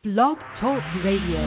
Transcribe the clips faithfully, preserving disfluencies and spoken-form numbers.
Blog Talk Radio.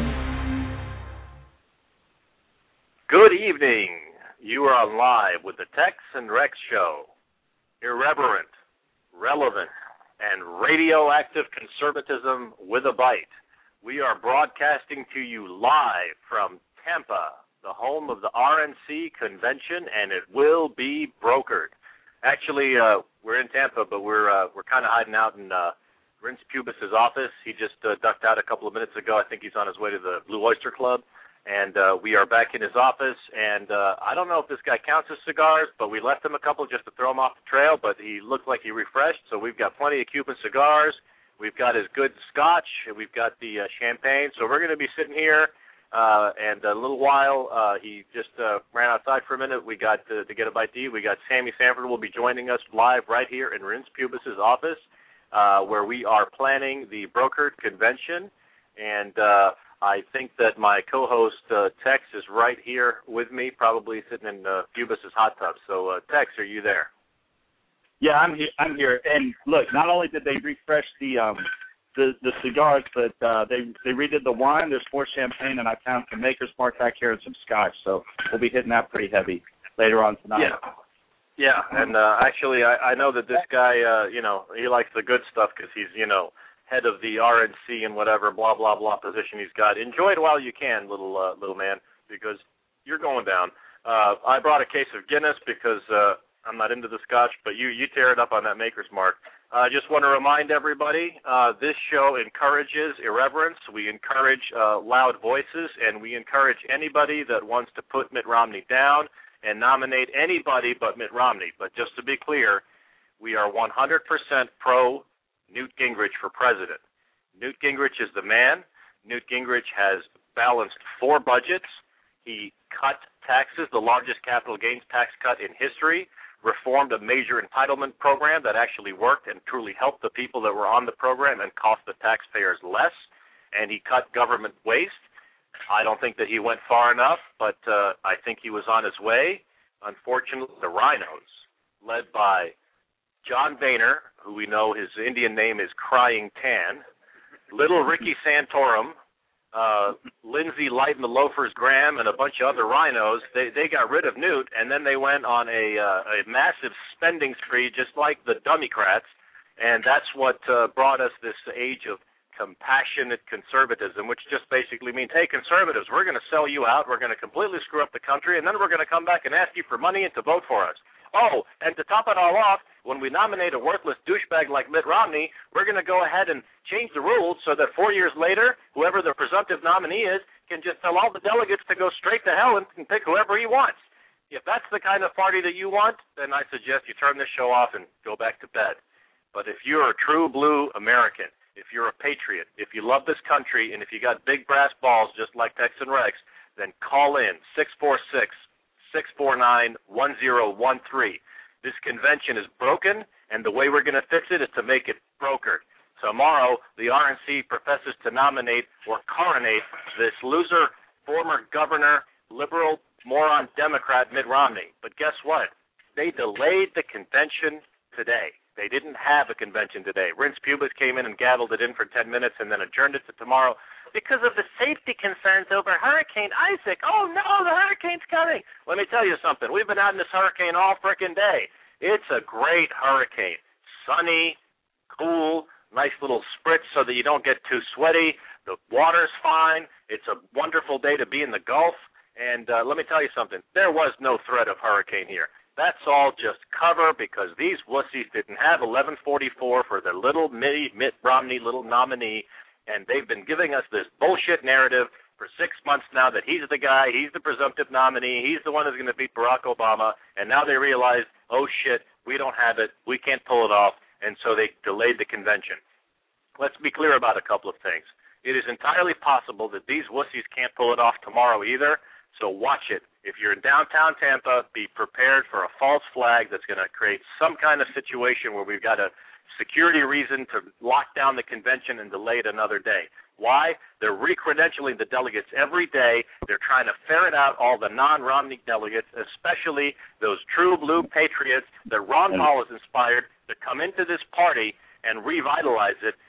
Good evening. You are on live with the Tex and Rex Show. Irreverent, relevant, and radioactive conservatism with a bite. We are broadcasting to you live from Tampa, the home of the R N C convention, and it will be brokered. Actually, uh, we're in Tampa, but we're uh, we're kind of hiding out in uh, Rince Pubis' office. He just uh, ducked out a couple of minutes ago. I think he's on his way to the Blue Oyster Club. And uh, we are back in his office, and uh, I don't know if this guy counts his cigars, but we left him a couple just to throw him off the trail, but he looked like he refreshed, so we've got plenty of Cuban cigars. We've got his good scotch, and we've got the uh, champagne, so we're going to be sitting here, uh, and a little while, uh, he just uh, ran outside for a minute. We got to, to get a bite to eat. We got Sammy Sanford will be joining us live right here in Rince Pubis' office, uh, where we are planning the brokered convention, and uh, I think that my co-host, uh, Tex, is right here with me, probably sitting in uh, Pubis' hot tub. So, uh, Tex, are you there? Yeah, I'm here. I'm here. And look, not only did they refresh the um, the, the cigars, but uh, they they redid the wine. There's more champagne, and I found some Maker's Mark back here and some scotch. So we'll be hitting that pretty heavy later on tonight. Yeah. Yeah, and uh, actually, I, I know that this guy, uh, you know, he likes the good stuff because he's, you know, head of the R N C and whatever, blah, blah, blah position he's got. Enjoy it while you can, little uh, little man, because you're going down. Uh, I brought a case of Guinness because uh, I'm not into the scotch, but you, you tear it up on that Maker's Mark. I uh, just want to remind everybody, uh, this show encourages irreverence. We encourage uh, loud voices, and we encourage anybody that wants to put Mitt Romney down and nominate anybody but Mitt Romney. But just to be clear, we are one hundred percent pro Newt Gingrich for president. Newt Gingrich is the man. Newt Gingrich has balanced four budgets. He cut taxes, the largest capital gains tax cut in history, reformed a major entitlement program that actually worked and truly helped the people that were on the program and cost the taxpayers less, and he cut government waste. I don't think that he went far enough, but uh, I think he was on his way. Unfortunately, the rhinos, led by John Boehner, who we know his Indian name is Crying Tan, little Ricky Santorum, uh, Lindsay Light and the Loafers Graham, and a bunch of other rhinos, they, they got rid of Newt, and then they went on a, uh, a massive spending spree just like the Dummycrats, and that's what uh, brought us this age of compassionate conservatism, which just basically means, hey, conservatives, we're going to sell you out, we're going to completely screw up the country, and then we're going to come back and ask you for money and to vote for us. Oh, and to top it all off, when we nominate a worthless douchebag like Mitt Romney, we're going to go ahead and change the rules so that four years later, whoever the presumptive nominee is can just tell all the delegates to go straight to hell and, and pick whoever he wants. If that's the kind of party that you want, then I suggest you turn this show off and go back to bed. But if you're a true blue American, if you're a patriot, if you love this country, and if you got big brass balls just like Tex and Rex, then call in six four six, six four nine, one zero one three. This convention is broken, and the way we're going to fix it is to make it brokered. Tomorrow, the R N C professes to nominate or coronate this loser, former governor, liberal, moron, Democrat, Mitt Romney. But guess what? They delayed the convention today. They didn't have a convention today. Rince Pubis came in and gaveled it in for ten minutes and then adjourned it to tomorrow because of the safety concerns over Hurricane Isaac. Oh, no, the hurricane's coming. Let me tell you something. We've been out in this hurricane all frickin' day. It's a great hurricane. Sunny, cool, nice little spritz so that you don't get too sweaty. The water's fine. It's a wonderful day to be in the Gulf. And uh, let me tell you something. There was no threat of hurricane here. That's all just cover because these wussies didn't have eleven forty-four for their little Mitt Romney little nominee, and they've been giving us this bullshit narrative for six months now that he's the guy, he's the presumptive nominee, he's the one who's going to beat Barack Obama, and now they realize, oh, shit, we don't have it, we can't pull it off, and so they delayed the convention. Let's be clear about a couple of things. It is entirely possible that these wussies can't pull it off tomorrow either, so watch it. If you're in downtown Tampa, be prepared for a false flag that's going to create some kind of situation where we've got a security reason to lock down the convention and delay it another day. Why? They're re-credentialing the delegates every day. They're trying to ferret out all the non-Romney delegates, especially those true blue patriots that Ron Paul has inspired to come into this party and revitalize it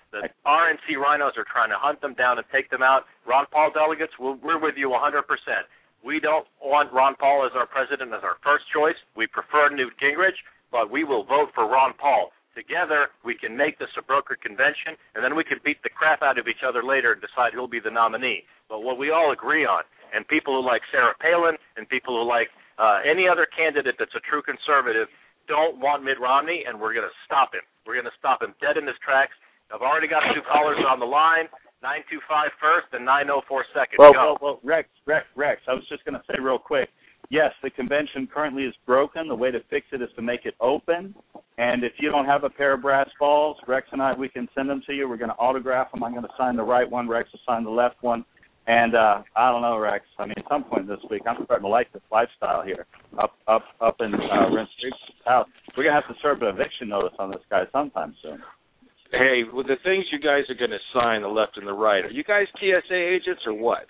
The R N C rhinos are trying to hunt them down and take them out. Ron Paul delegates, we're, we're with you one hundred percent. We don't want Ron Paul as our president as our first choice. We prefer Newt Gingrich, but we will vote for Ron Paul. Together, we can make this a brokered convention, and then we can beat the crap out of each other later and decide who'll be the nominee. But what we all agree on, and people who like Sarah Palin and people who like uh, any other candidate that's a true conservative don't want Mitt Romney, and we're going to stop him. We're going to stop him dead in his tracks. I've already got two callers on the line, nine two five first and nine oh four second. Well, Go. well, well, Rex, Rex, Rex, I was just going to say real quick, yes, the convention currently is broken. The way to fix it is to make it open. And if you don't have a pair of brass balls, Rex and I, we can send them to you. We're going to autograph them. I'm going to sign the right one. Rex will sign the left one. And uh, I don't know, Rex. I mean, at some point this week, I'm starting to like this lifestyle here up up, up in uh, Rent Street's house. We're going to have to serve an eviction notice on this guy sometime soon. Hey, with the things you guys are going to sign, the left and the right, are you guys T S A agents or what?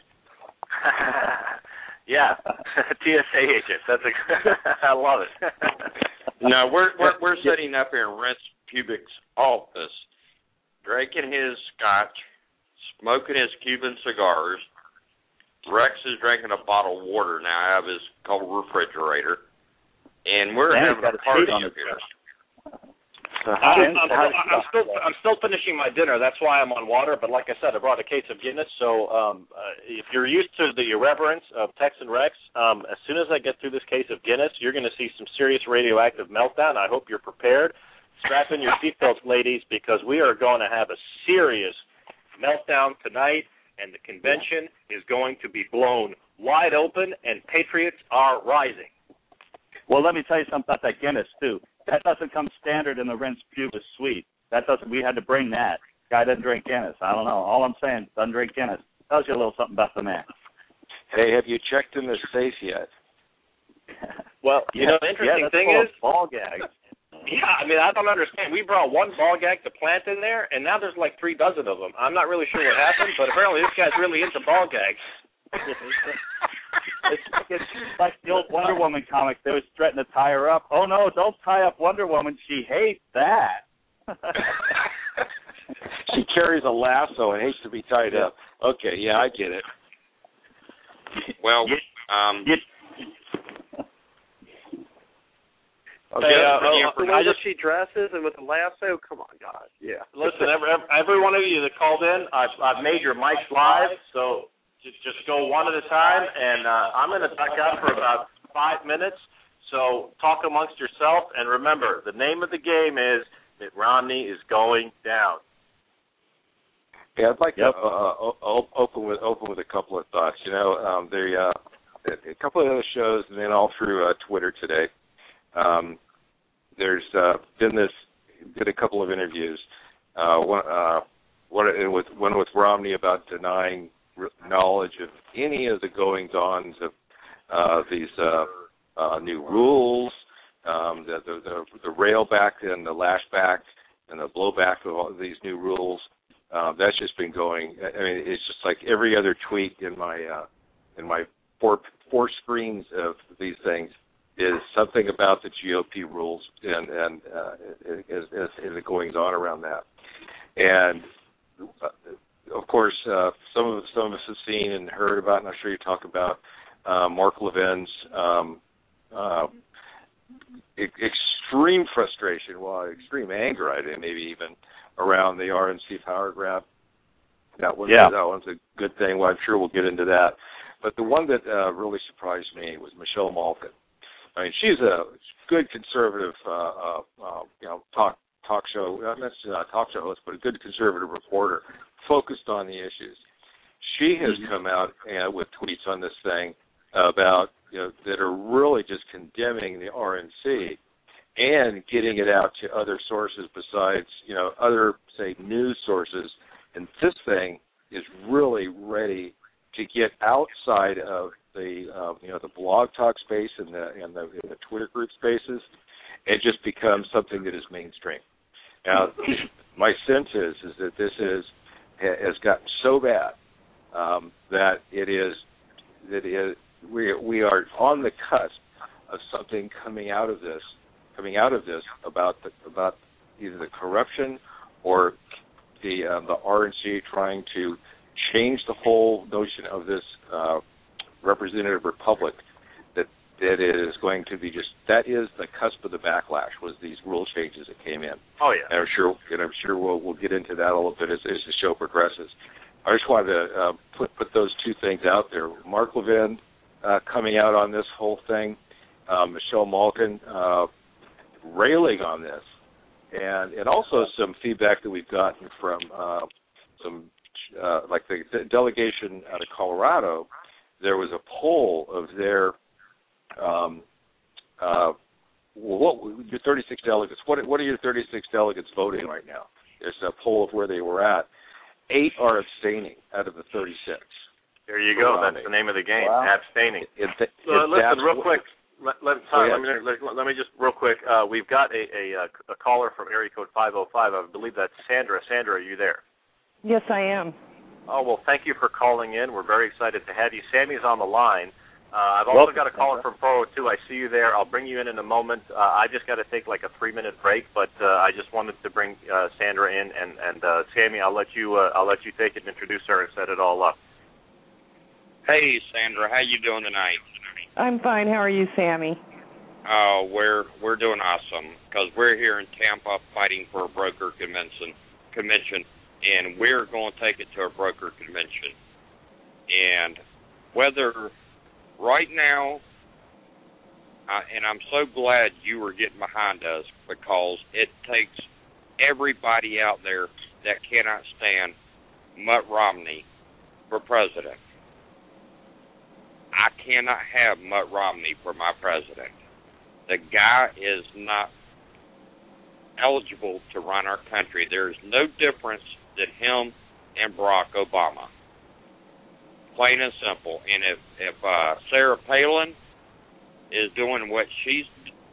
Yeah, T S A agents. That's a, I love it. No, we're we're we're sitting up here in Rent's Pubic's office, drinking his scotch, smoking his Cuban cigars. Rex is drinking a bottle of water now out of his cold refrigerator, and we're Man, having a party up here. So I'm, I'm, I'm still I'm still finishing my dinner. That's why I'm on water. But like I said, I brought a case of Guinness. So um, uh, if you're used to the irreverence of Tex and Rex, um, as soon as I get through this case of Guinness, you're going to see some serious radioactive meltdown. I hope you're prepared. Strap in your seatbelts, ladies, because we are going to have a serious meltdown tonight, and the convention is going to be blown wide open, and patriots are rising. Well, let me tell you something about that Guinness, too. That doesn't come standard in the Rent's Pubis suite. That doesn't. We had to bring that. Guy doesn't drink Guinness. I don't know. All I'm saying, doesn't drink Guinness. Tells you a little something about the man. Hey, have you checked in the safe yet? Well, you yeah, know, the interesting yeah, thing full is, of ball gags. Yeah, I mean, I don't understand. We brought one ball gag to plant in there, and now there's like three dozen of them. I'm not really sure what happened, but apparently this guy's really into ball gags. It's, it's like the old Wonder Woman comic. They was threatening to tie her up. Oh, no, don't tie up Wonder Woman. She hates that. She carries a lasso and hates to be tied up. Okay, yeah, I get it. Well, um... Okay, hey, uh, uh, the way that she dresses and with the lasso, come on, guys. Yeah. Listen, every, every one of you that called in, I've, I've made your mics live, so just just go one at a time, and uh, I'm going to duck out for about five minutes. So talk amongst yourself, and remember, the name of the game is Mitt Romney is going down. Yeah, I'd like yep. to uh, uh, open with open with a couple of thoughts. You know, um, there uh, a couple of other shows, and then all through uh, Twitter today. Um, there's uh, been this, did a couple of interviews. Uh, one, uh, one with one with Romney about denying knowledge of any of the goings-ons of uh, these uh, uh, new rules, um, the, the, the, the railback and the lashback and the blowback of all of these new rules. Uh, that's just been going. I mean, it's just like every other tweet in my uh, in my four four screens of these things is something about the G O P rules and and uh, is, is, is the goings on around that. And uh, of course, uh, some of some of us have seen and heard about, and I'm sure you talk about uh, Mark Levin's um, uh, e- extreme frustration, well, extreme anger, I think, maybe even around the R N C power grab. That was yeah. that one's a good thing. Well, I'm sure we'll get into that. But the one that uh, really surprised me was Michelle Malkin. I mean, she's a good conservative, uh, uh, uh, you know, talk talk show, not necessarily a talk show host, but a good conservative reporter focused on the issues. She has mm-hmm. come out uh, with tweets on this thing about, you know, that are really just condemning the R N C and getting it out to other sources besides, you know, other, say, news sources. And this thing is really ready to get outside of the, uh, you know, the blog talk space and the, and the, and the Twitter group spaces and just become something that is mainstream. Now, my sense is is that this is has gotten so bad um, that it is that it, we we are on the cusp of something coming out of this, coming out of this about the, about either the corruption or the uh, the R N C trying to change the whole notion of this uh, representative republic, that that is going to be just, that is the cusp of the backlash, was these rule changes that came in. Oh yeah. And I'm sure, and I'm sure we'll we'll get into that a little bit as, as the show progresses. I just wanted to uh, put put those two things out there. Mark Levin uh, coming out on this whole thing, uh, Michelle Malkin uh, railing on this, and and also some feedback that we've gotten from uh, some uh, like the, the delegation out of Colorado. There was a poll of their um, uh, what your thirty-six delegates. What what are your thirty-six delegates voting right now? There's a poll of where they were at. Eight are abstaining out of the thirty-six. There you go. That's the name of the game, wow. Abstaining. It, it, so, listen, real what, quick. Let, let, Tom, let, me, let, let me just, real quick, uh, we've got a, a, a caller from area code five oh five. I believe that's Sandra. Sandra, are you there? Yes, I am. Oh, well, thank you for calling in. We're very excited to have you. Sammy's on the line. Uh, I've also got a caller from four oh two. I see you there. I'll bring you in in a moment. Uh, I just got to take like a three-minute break, but uh, I just wanted to bring uh, Sandra in, and and uh, Sammy, I'll let you uh, I'll let you take it and introduce her and set it all up. Hey, Sandra, how you doing tonight? I'm fine. How are you, Sammy? Oh, uh, we're we're doing awesome because we're here in Tampa fighting for a broker convention convention, and we're going to take it to a broker convention, and whether right now, uh, and I'm so glad you were getting behind us, because it takes everybody out there that cannot stand Mitt Romney for president. I cannot have Mitt Romney for my president. The guy is not eligible to run our country. There is no difference than him and Barack Obama. Plain and simple. And if, if uh, Sarah Palin is doing what she's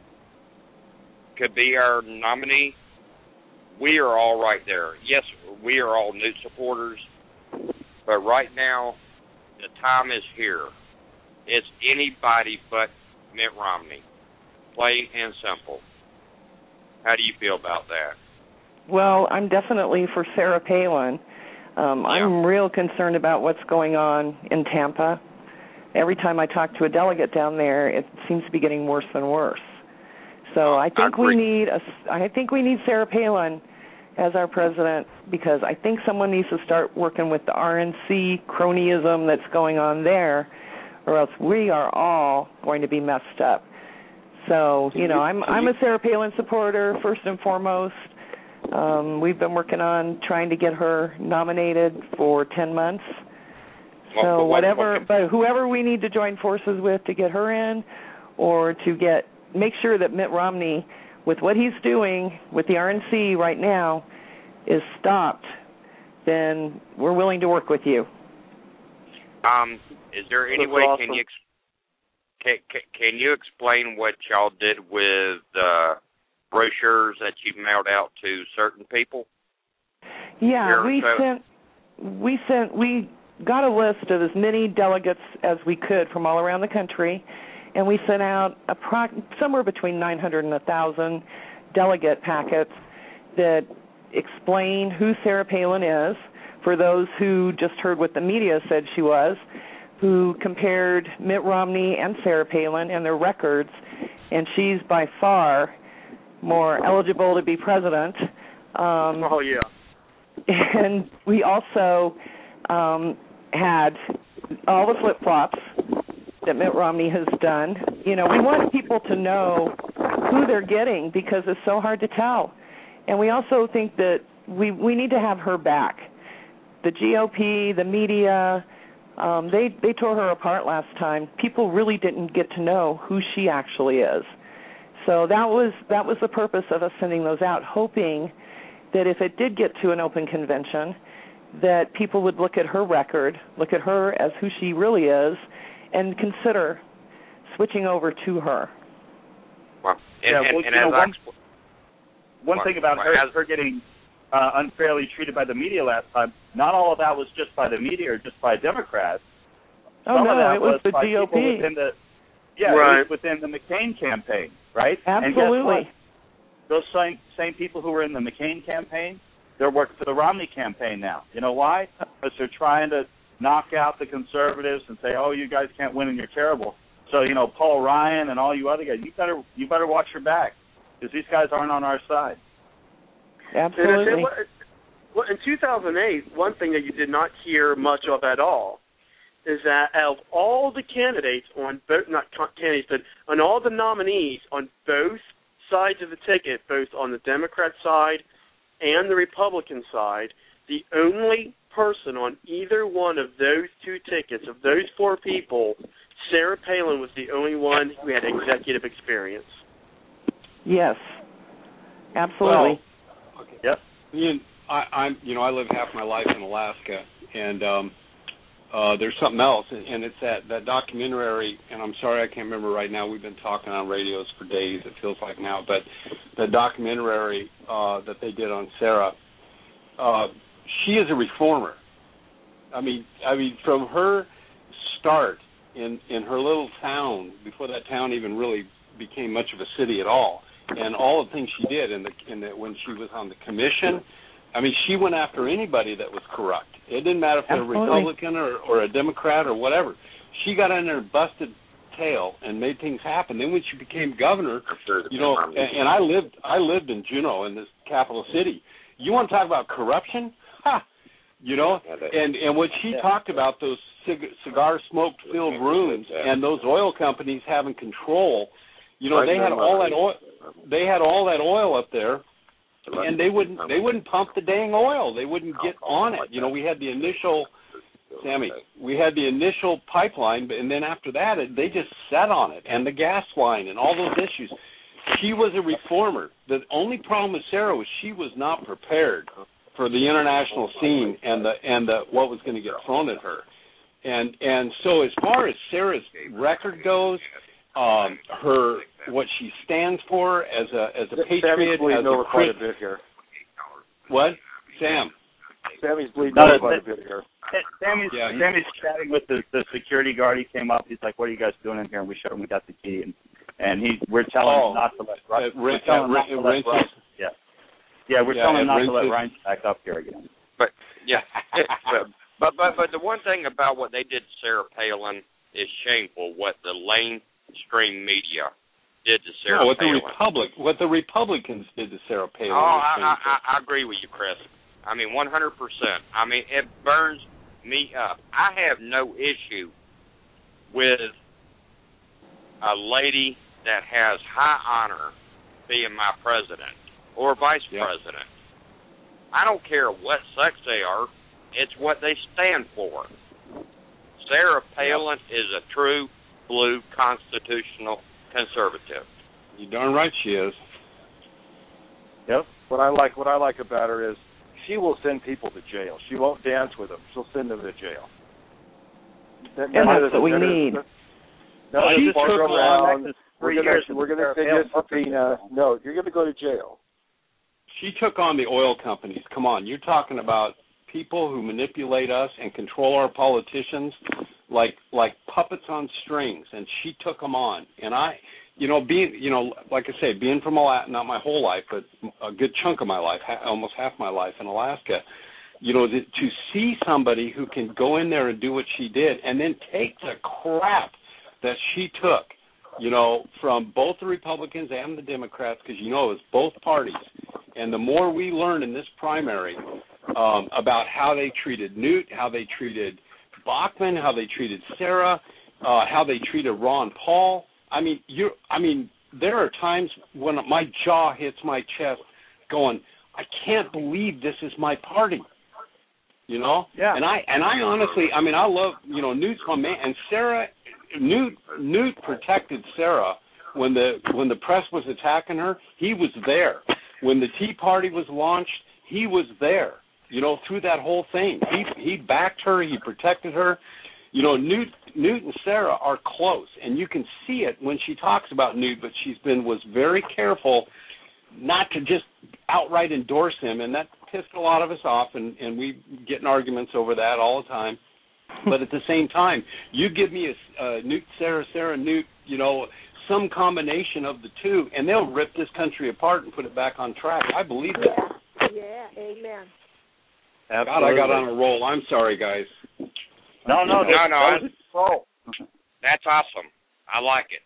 could be our nominee, we are all right there. Yes, we are all Newt supporters, but right now the time is here. It's anybody but Mitt Romney. Plain and simple. How do you feel about that? Well, I'm definitely for Sarah Palin. Um, yeah. I'm real concerned about what's going on in Tampa. Every time I talk to a delegate down there, it seems to be getting worse and worse. So I think I we need a, I think we need Sarah Palin as our president, because I think someone needs to start working with the R N C cronyism that's going on there, or else we are all going to be messed up. So, you know, I'm I'm a Sarah Palin supporter first and foremost. Um, we've been working on trying to get her nominated for ten months. So whatever, but whoever we need to join forces with to get her in, or to get make sure that Mitt Romney, with what he's doing with the R N C right now, is stopped, then we're willing to work with you. Um, is there any That's way awesome. can you can, can can you explain what y'all did with uh, brochures that you mailed out to certain people? Yeah, we sent we sent we got a list of as many delegates as we could from all around the country, and we sent out a pro- somewhere between nine hundred and one thousand delegate packets that explain who Sarah Palin is, for those who just heard what the media said she was, who compared Mitt Romney and Sarah Palin and their records, and she's by far more eligible to be president. Um, oh, yeah. And we also um, had all the flip-flops that Mitt Romney has done. You know, we want people to know who they're getting, because it's so hard to tell. And we also think that we we need to have her back. The G O P, the media, um, they, they tore her apart last time. People really didn't get to know who she actually is. So that was that was the purpose of us sending those out, hoping that if it did get to an open convention, that people would look at her record, look at her as who she really is, and consider switching over to her. Well, and, yeah, and, well, and you know, one, expl- one well, thing about well, her, as, her getting uh, unfairly treated by the media last time, not all of that was just by the media or just by Democrats. Oh, Some no, of that it was, was the by G O P. people within the, yeah, right. it was within the McCain campaign, right? Absolutely. And guess what? Those same, same people who were in the McCain campaign they're working for the Romney campaign now. You know why? Because they're trying to knock out the conservatives and say, oh, you guys can't win and you're terrible. So, you know, Paul Ryan and all you other guys, you better you better watch your back, because these guys aren't on our side. Absolutely. Well, in two thousand eight, one thing that you did not hear much of at all is that out of all the candidates on both, not candidates, but on all the nominees on both sides of the ticket, both on the Democrat side and the Republican side, the only person on either one of those two tickets, of those four people, Sarah Palin was the only one who had executive experience. Yes, absolutely. Well, okay. Yep. Ian, I, I'm, you know, I live half my life in Alaska, and um, uh, there's something else, and, and it's that, that documentary, and I'm sorry I can't remember right now. We've been talking on radios for days, it feels like now, but the documentary uh, that they did on Sarah, uh, she is a reformer. I mean, I mean, from her start in, in her little town, before that town even really became much of a city at all, and all the things she did in the, in the when she was on the commission, I mean, she went after anybody that was corrupt. It didn't matter if they're a Republican or, or a Democrat or whatever. She got in there and busted tail and made things happen. Then when she became governor, you know, and, and I lived I lived in Juneau, in this capital city. You want to talk about corruption? Ha! You know, and and when she talked about those cig- cigar smoke-filled rooms and those oil companies having control, you know, they had all that oil. They had all that oil up there. And they wouldn't they wouldn't pump the dang oil. They wouldn't get on it. You know, we had the initial, Sammy, we had the initial pipeline, and then after that, it, they just sat on it, and the gas line and all those issues. She was a reformer. The only problem with Sarah was she was not prepared for the international scene and the and the what was going to get thrown at her. And and so as far as Sarah's record goes, Um, her what she stands for as a as a patriot, as a quite a bit here. What, Sam? Sammy's bleeding No, over quite a bit here. Sammy's, Yeah, he- Sammy's chatting with the, the security guard. He came up. He's like, "What are you guys doing in here?" And we showed him we got the key, and and he we're telling Oh, him not to let Ryan. uh, We're Ren- telling him uh, not to Ren- let Ren- Ryan. Yeah, yeah, we're Yeah, telling him and not to let Ren- Ryan back up here again. But yeah, it, but but but the one thing about what they did to Sarah Palin is shameful. What the mainstream media did to Sarah no, what Palin. the Republic, what the Republicans did to Sarah Palin. Oh, was I, shameful. I, I agree with you, Chris. I mean, one hundred percent. I mean, it burns me up. I have no issue with a lady that has high honor being my president or vice yep. president. I don't care what sex they are. It's what they stand for. Sarah Palin yep. is a true blue constitutional conservative. You darn right she is. Yep. What I like, what I like about her is she will send people to jail. She won't dance with them. She'll send them to jail. That, And that that's is, what we that need. Is, no, She just walk took around. on We're three gonna, years we're going to Sarah send you a Palin. subpoena. No, you're going to go to jail. She took on the oil companies. Come on, you're talking about people who manipulate us and control our politicians like like puppets on strings, and she took them on. And I, you know, being, you know, like I say, being from Alaska, not my whole life, but a good chunk of my life, ha- almost half my life in Alaska, you know, to, to see somebody who can go in there and do what she did and then take the crap that she took, you know, from both the Republicans and the Democrats, because, you know, it's both parties. And the more we learn in this primary um, about how they treated Newt, how they treated Bachmann, how they treated Sarah, uh, how they treated Ron Paul, I mean, you. I mean, there are times when my jaw hits my chest going, I can't believe this is my party. You know? Yeah. And I and I honestly, I mean, I love, you know, Newt's my man. And Sarah, Newt, Newt protected Sarah when the when the press was attacking her. He was there. When the Tea Party was launched, he was there. You know, through that whole thing, he he backed her. He protected her. You know, Newt, Newt and Sarah are close, and you can see it when she talks about Newt. But she's been was very careful not to just outright endorse him, and that pissed a lot of us off, and, and we get in arguments over that all the time. But at the same time, you give me a uh, Newt, Sarah, Sarah, Newt, you know, some combination of the two, and they'll rip this country apart and put it back on track. I believe that. Yeah, amen. Absolutely. God, I got on a roll. I'm sorry, guys. No, no, no, no. I, roll. That's awesome. I like it.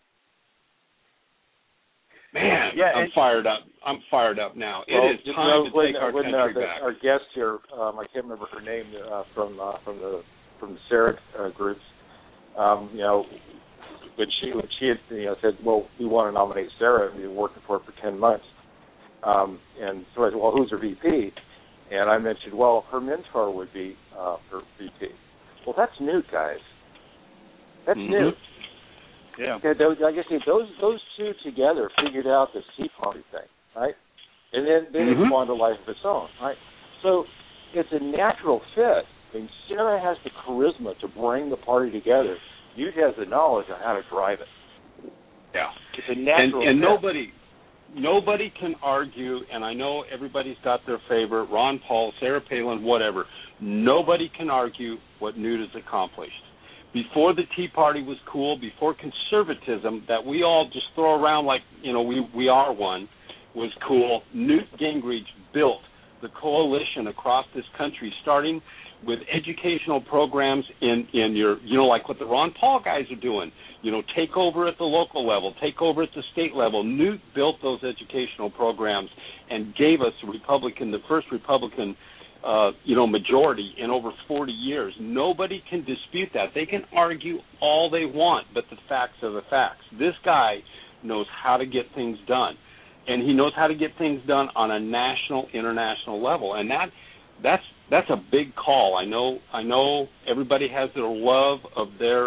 Man, yeah, I'm fired up. I'm fired up now. Well, it is you time know, to when, take our when, country uh, the, back. Our guest here, um, I can't remember her name uh, from uh, from the from the Sarah uh, groups. Um, you know, when she when she had you know said, well, we want to nominate Sarah, and we've been working for her for ten months. Um, and so I said, well, who's her V P? And I mentioned, well, her mentor would be uh, her V P. Well, that's Newt, guys. That's mm-hmm. Newt. Yeah. Okay, those, I guess those those two together figured out the Tea Party thing, right? And then then mm-hmm. it spawned a life of its own, right? So it's a natural fit. I mean, Sarah has the charisma to bring the party together. Newt has the knowledge on how to drive it. Yeah. It's a natural and, and fit. nobody nobody can argue, and I know everybody's got their favorite, Ron Paul, Sarah Palin, whatever. Nobody can argue what Newt has accomplished. Before the Tea Party was cool, before conservatism that we all just throw around like, you know, we, we are one, was cool, Newt Gingrich built the coalition across this country, starting with educational programs in, in your, you know, like what the Ron Paul guys are doing. You know, take over at the local level, take over at the state level. Newt built those educational programs and gave us a Republican, the first Republican Uh, you know, majority in over forty years. Nobody can dispute that. They can argue all they want, but the facts are the facts. This guy knows how to get things done, and he knows how to get things done on a national, international level, and that that's that's a big call. I know I know everybody has their love of their,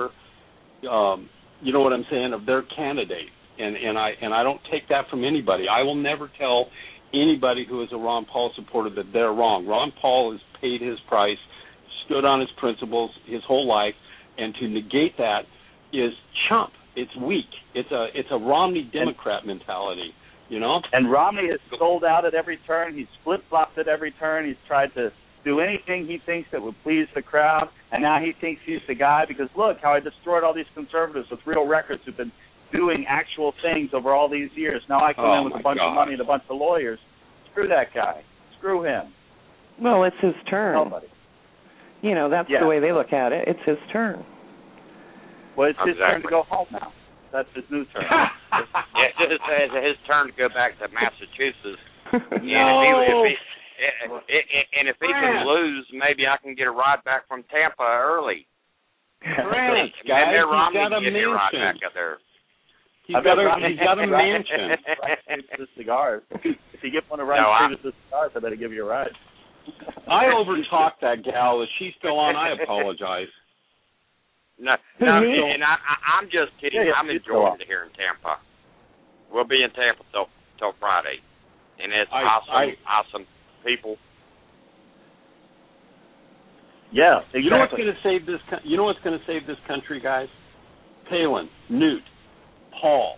um, you know what I'm saying, of their candidate, and and I and I don't take that from anybody. I will never tell anybody who is a Ron Paul supporter that they're wrong. Ron Paul has paid his price, stood on his principles his whole life, and to negate that is chump. It's weak. It's a it's a Romney Democrat and, mentality, you know? And Romney has sold out at every turn. He's flip-flopped at every turn. He's tried to do anything he thinks that would please the crowd, and now he thinks he's the guy because, look, how I destroyed all these conservatives with real records who've been doing actual things over all these years. Now I come oh in with a bunch God. of money and a bunch of lawyers. Screw that guy. Screw him. Well, it's his turn. Nobody. You know, that's yeah. the way they look at it. It's his turn. Well, it's his exactly. turn to go home now. That's his new turn. Yeah, it's, his, it's his turn to go back to Massachusetts. no. And if he, if he, and if he can lose, maybe I can get a ride back from Tampa early. France, guys, Maybe he's Romney got a can get me a ride mansion. back up there. He's got, a, he's got a mansion. The cigars. If you get one of Ryan No, Street's cigars, I better give you a ride. I overtalked that gal. Is she still on? I apologize. No, no, and I, I, I'm just kidding. Yeah, yeah, I'm enjoying it here in Tampa. We'll be in Tampa till till Friday, and it's I, awesome, I, awesome people. Yeah, exactly. You know what's going to save this? You know what's going to save this country, guys? Palin, Newt, Paul,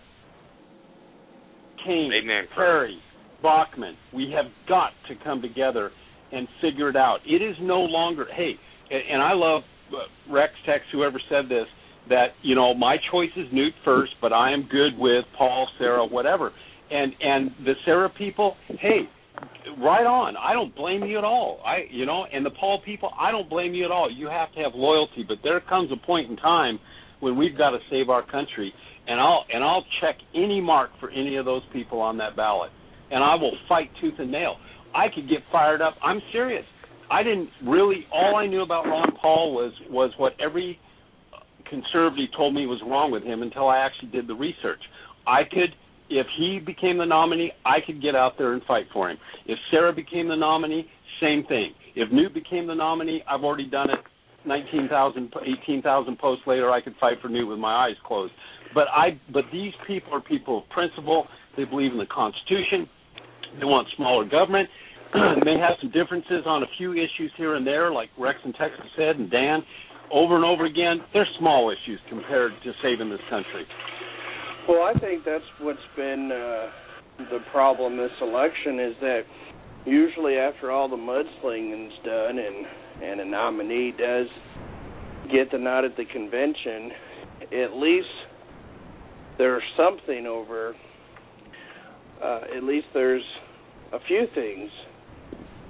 Kane, Amen. Perry, Bachman. We have got to come together and figure it out. It is no longer, hey, and I love uh, Rex, Tex, whoever said this, that, you know, my choice is Newt first, but I am good with Paul, Sarah, whatever. And and the Sarah people, hey, right on. I don't blame you at all. I, you know, and the Paul people, I don't blame you at all. You have to have loyalty, but there comes a point in time when we've got to save our country, and I'll and I'll check any mark for any of those people on that ballot, and I will fight tooth and nail. I could get fired up. I'm serious. I didn't really. All I knew about Ron Paul was was what every conservative told me was wrong with him until I actually did the research. I could. If he became the nominee, I could get out there and fight for him. If Sarah became the nominee, same thing. If Newt became the nominee, I've already done it. nineteen thousand, eighteen thousand posts later, I could fight for Newt with my eyes closed. But I, but these people are people of principle. They believe in the Constitution. They want smaller government. They may have some differences on a few issues here and there, like Rex and Texas said, and Dan, over and over again. They're small issues compared to saving this country. Well, I think that's what's been uh, the problem this election is that usually after all the mudslinging's done and, and a nominee does get the nod at the convention, at least there's something over, uh, at least there's a few things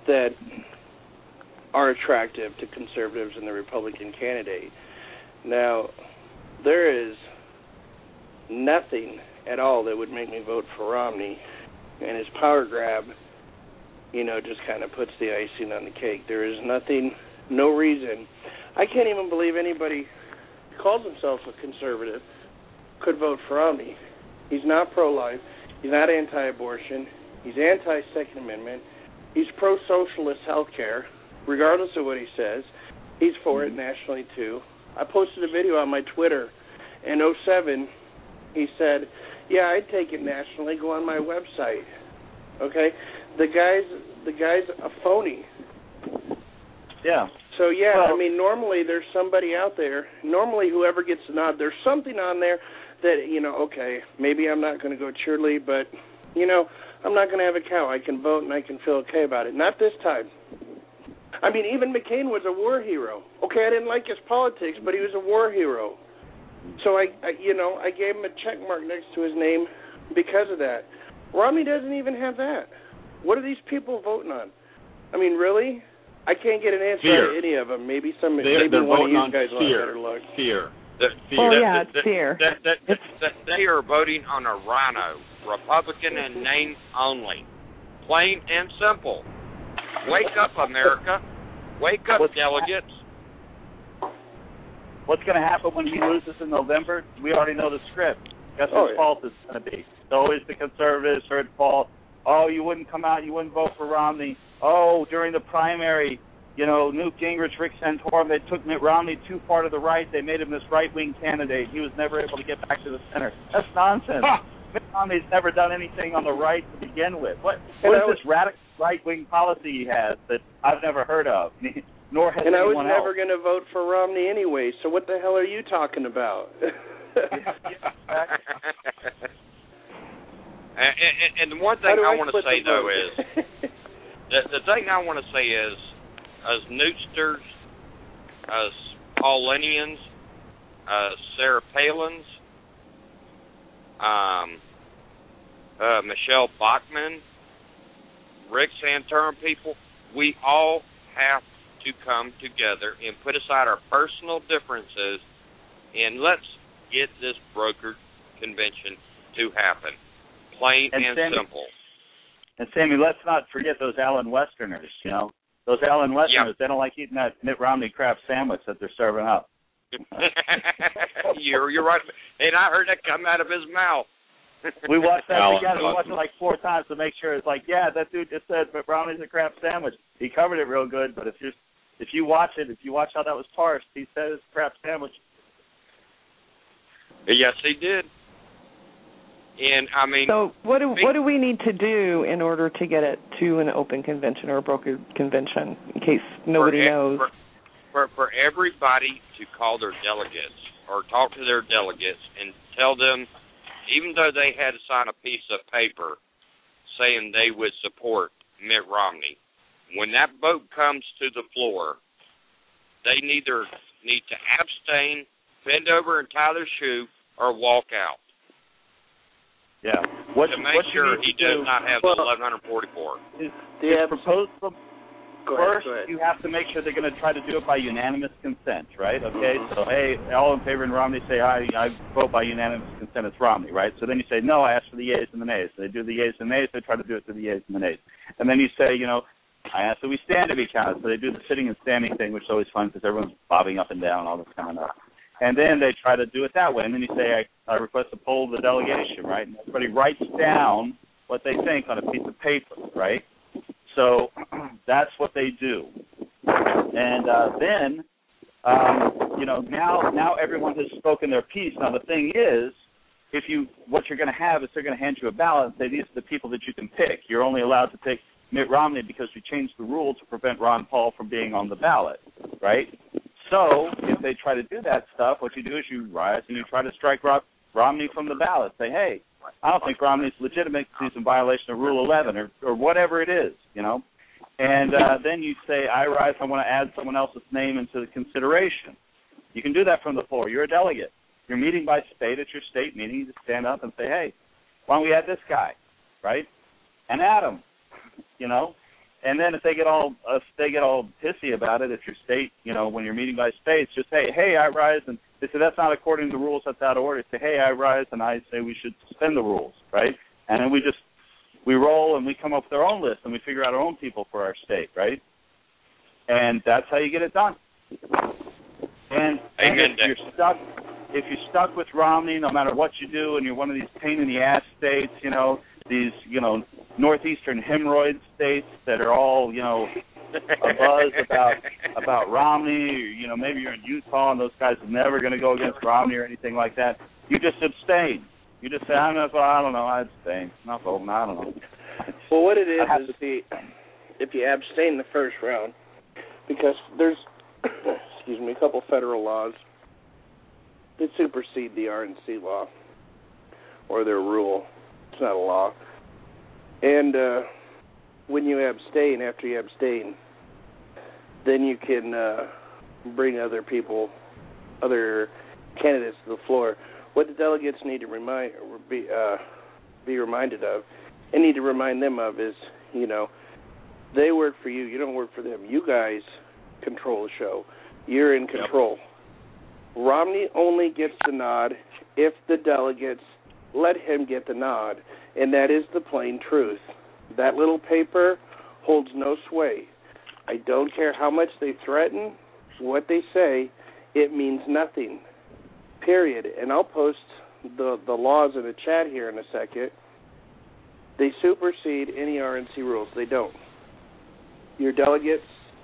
that are attractive to conservatives and the Republican candidate. Now, there is nothing at all that would make me vote for Romney, and his power grab, you know, just kind of puts the icing on the cake. There is nothing, no reason. I can't even believe anybody who calls himself a conservative could vote for Romney. He's not pro-life. He's not anti-abortion. He's anti-Second Amendment. He's pro-socialist health care, regardless of what he says. He's for it nationally, too. I posted a video on my Twitter in oh seven. He said, yeah, I'd take it nationally. Go on my website. Okay? The guy's, the guy's a phony. Yeah. So, yeah, well, I mean, normally there's somebody out there. Normally whoever gets the nod, there's something on there that, you know, okay, maybe I'm not going to go cheerily, but, you know, I'm not going to have a cow. I can vote and I can feel okay about it. Not this time. I mean, even McCain was a war hero. Okay, I didn't like his politics, but he was a war hero. So, I, I you know, I gave him a check mark next to his name because of that. Romney doesn't even have that. What are these people voting on? I mean, really? I can't get an answer fear. out of any of them. Maybe some, they're, maybe they're one of voting you on guys will have fear. better luck. Fear. That, fear. Oh, that, yeah, that, it's fear. That, that, that, it's, that they are voting on a rhino, Republican in name only. Plain and simple. Wake up, America. Wake up, What's delegates. What's going to happen when he loses in November? We already know the script. Guess Oh, whose yeah. fault it's going to be? It's always the conservatives' her fault. Oh, you wouldn't come out, you wouldn't vote for Romney. Oh, during the primary, you know, Newt Gingrich, Rick Santorum, they took Mitt Romney too far to the right. They made him this right-wing candidate. He was never able to get back to the center. That's nonsense. Huh. Mitt Romney's never done anything on the right to begin with. What, what is this radical right-wing policy he has that I've never heard of? Nor has and I was anyone never else. going to vote for Romney anyway, so what the hell are you talking about? And, and, and the one thing I, I want to say, though, is the, the thing I want to say is, as Newtsters, as Paulinians, as Sarah Palins, um, uh, Michelle Bachmann, Rick Santorum people, we all have to come together and put aside our personal differences, and let's get this brokered convention to happen. Plain and, and Sammy, simple. And Sammy, let's not forget those Allen Westerners, you know. Those Allen Westerners, yep. They don't like eating that Mitt Romney crab sandwich that they're serving up. you're, you're right. And I heard that come out of his mouth. We watched that Allen together. We watched it like four times to make sure. It's like, yeah, that dude just said Mitt Romney's a crab sandwich. He covered it real good, but if you if you watch it, if you watch how that was parsed, he said it's a crab sandwich. Yes, he did. And I mean, so what do what do we need to do in order to get it to an open convention or a brokered convention? In case nobody for, knows, for, for for everybody to call their delegates or talk to their delegates and tell them, even though they had to sign a piece of paper saying they would support Mitt Romney, when that vote comes to the floor, they neither need to abstain, bend over and tie their shoe, or walk out. Yeah. What, to make what sure he does do, not have well, the eleven forty-four. Is, yeah, is proposed from, go first, ahead, go ahead. You have to make sure they're going to try to do it by unanimous consent, right? Okay, so, hey, all in favor in Romney say, I, I vote by unanimous consent, it's Romney, right? So then you say, no, I ask for the yeas and the nays. So they do the yeas and nays, they try to do it through the yeas and the nays. And then you say, you know, I ask that we stand to be counted. So they do the sitting and standing thing, which is always fun because everyone's bobbing up and down, all this kind of stuff. And then they try to do it that way. And then you say, I, I request a poll of the delegation, right? And everybody writes down what they think on a piece of paper, right? So that's what they do. And uh, then, um, you know, now now everyone has spoken their piece. Now the thing is, if you what you're going to have is they're going to hand you a ballot and say, these are the people that you can pick. You're only allowed to pick Mitt Romney because we changed the rule to prevent Ron Paul from being on the ballot, right? So if they try to do that stuff, what you do is you rise and you try to strike Rob, Romney from the ballot. Say, hey, I don't think Romney's legitimate because he's in violation of Rule eleven or, or whatever it is, you know. And uh, then you say, I rise, I want to add someone else's name into the consideration. You can do that from the floor. You're a delegate. You're meeting by state at your state meeting. You just stand up and say, hey, why don't we add this guy, right? And add him, you know. And then if they get all uh, if they get all pissy about it, if your state, you know, when you're meeting by states, just say, hey, I rise, and they say that's not according to the rules, that's out of order. Say, hey, I rise, and I say we should suspend the rules, right? And then we just we roll and we come up with our own list and we figure out our own people for our state, right? And that's how you get it done. And, and if you're stuck, if you're stuck with Romney, no matter what you do, and you're one of these pain in the ass states, you know, these, you know, northeastern hemorrhoid states that are all, you know, abuzz about about Romney, or, you know, maybe you're in Utah and those guys are never going to go against Romney or anything like that. You just abstain. You just say, I'm not, well, I don't know, I abstain. Not voting, I don't know. Well, what it is is if you, if you abstain the first round, because there's, excuse me, a couple federal laws that supersede the R N C law or their rule. It's not a law. And uh, when you abstain, after you abstain, then you can uh, bring other people, other candidates to the floor. What the delegates need to remind, be, uh, be reminded of, and need to remind them of is, you know, they work for you. You don't work for them. You guys control the show. You're in control. Yep. Romney only gets the nod if the delegates let him get the nod, and that is the plain truth. That little paper holds no sway. I don't care how much they threaten, what they say, it means nothing, period. And I'll post the, the laws in the chat here in a second. They supersede any R N C rules. They don't. Your delegates,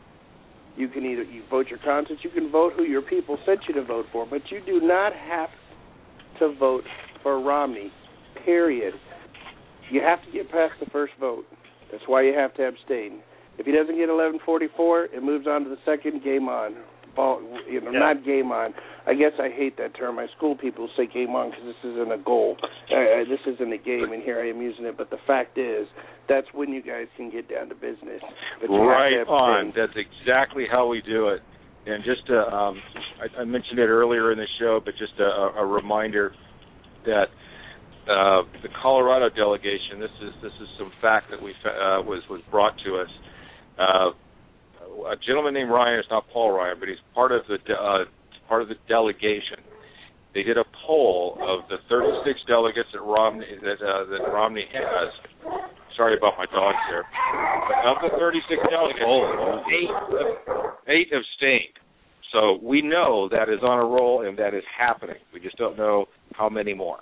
you can either you vote your conscience, you can vote who your people sent you to vote for, but you do not have to vote for Romney, period. You have to get past the first vote. That's why you have to abstain. If he doesn't get eleven forty-four, it moves on to the second, game on. Ball, you know, yeah. Not game on. I guess I hate that term. My school people say game on because this isn't a goal. Uh, this isn't a game, and here I am using it. But the fact is, that's when you guys can get down to business. But right on. That's exactly how we do it. And just to, um, I, I mentioned it earlier in the show, but just a, a reminder that uh, the Colorado delegation. This is this is some fact that we uh, was was brought to us. Uh, a gentleman named Ryan. It's not Paul Ryan, but he's part of the uh, part of the delegation. They did a poll of the thirty-six delegates that Romney that uh, that Romney has. Sorry about my dogs there. But of the thirty-six delegates, oh, eight eight abstained. So we know that is on a roll and that is happening. We just don't know how many more.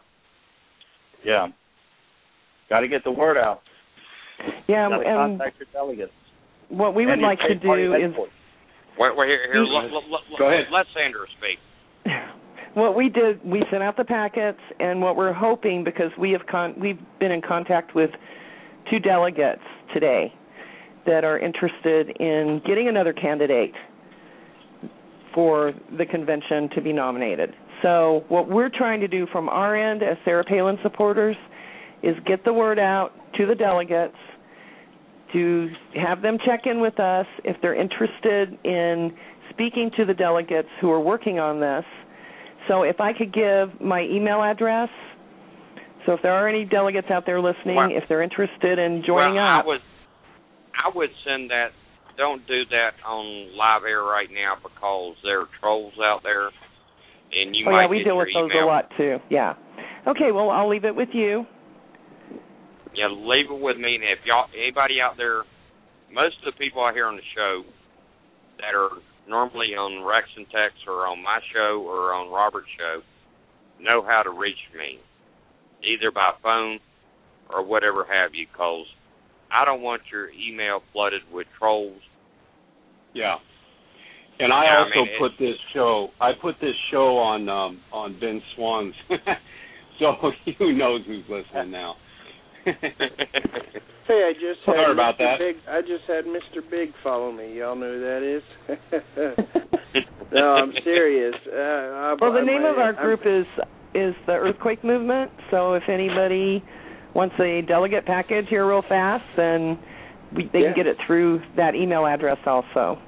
Yeah. Got to get the word out. Yeah, and contact your delegates. What we would and like to do is... Wait, wait, here, here let, let, let, Go ahead. Let Sandra speak. What we did, we sent out the packets, and what we're hoping, because we have con- we've been in contact with two delegates today that are interested in getting another candidate for the convention to be nominated. So what we're trying to do from our end as Sarah Palin supporters is get the word out to the delegates, to have them check in with us if they're interested in speaking to the delegates who are working on this. So if I could give my email address, so if there are any delegates out there listening, well, if they're interested in joining well, up. I would, I would send that. Don't do that on live air right now because there are trolls out there, and you oh, might yeah, we get deal your with those email. a lot too. Yeah. Okay, well, I'll leave it with you. Yeah, leave it with me. And if y'all, anybody out there, most of the people I hear on the show that are normally on Rex and Tex or on my show or on Robert's show know how to reach me, either by phone or whatever have you, because I don't want your email flooded with trolls. Yeah. And I yeah, also I mean, put this show, I put this show on um, on Ben Swan's, so who knows who's listening now. Hey, I just had Sorry about Mister that. Big. I just had Mister Big follow me. Y'all know who that is? No, I'm serious. Uh, I, well, the I, name I, of our I'm, group is is the Earthquake Movement. So if anybody wants a delegate package here real fast, then we, they yeah. can get it through that email address also.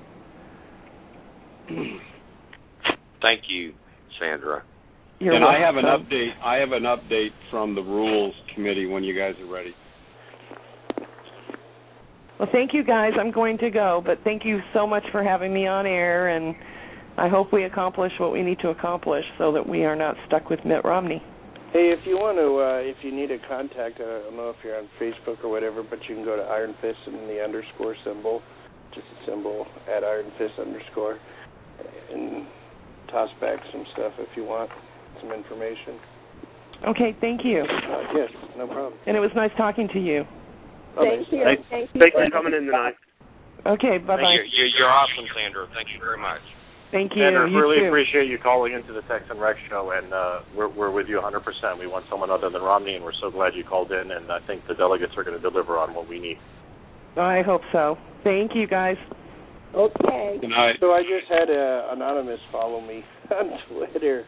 Thank you, Sandra. You're and welcome. I have an update. I have an update from the Rules Committee when you guys are ready. Well, thank you, guys. I'm going to go, but thank you so much for having me on air, and I hope we accomplish what we need to accomplish so that we are not stuck with Mitt Romney. Hey, if you want to, uh, if you need a contact, I don't know if you're on Facebook or whatever, but you can go to Iron Fist and the underscore symbol, just a symbol at Iron Fist underscore, and toss back some stuff if you want, some information. Okay, thank you. Uh, yes, no problem. And it was nice talking to you. Oh, Thank you. Thanks, Thank you thanks for coming in tonight. Okay, bye-bye. You, you, you're awesome, Sandra. Thank you very much. Thank you. Sandra, you really too. appreciate you calling into the Texan Rex show, and uh, we're, we're with you one hundred percent. We want someone other than Romney, and we're so glad you called in, and I think the delegates are going to deliver on what we need. I hope so. Thank you, guys. Okay. Good night. So I just had uh, Anonymous follow me on Twitter.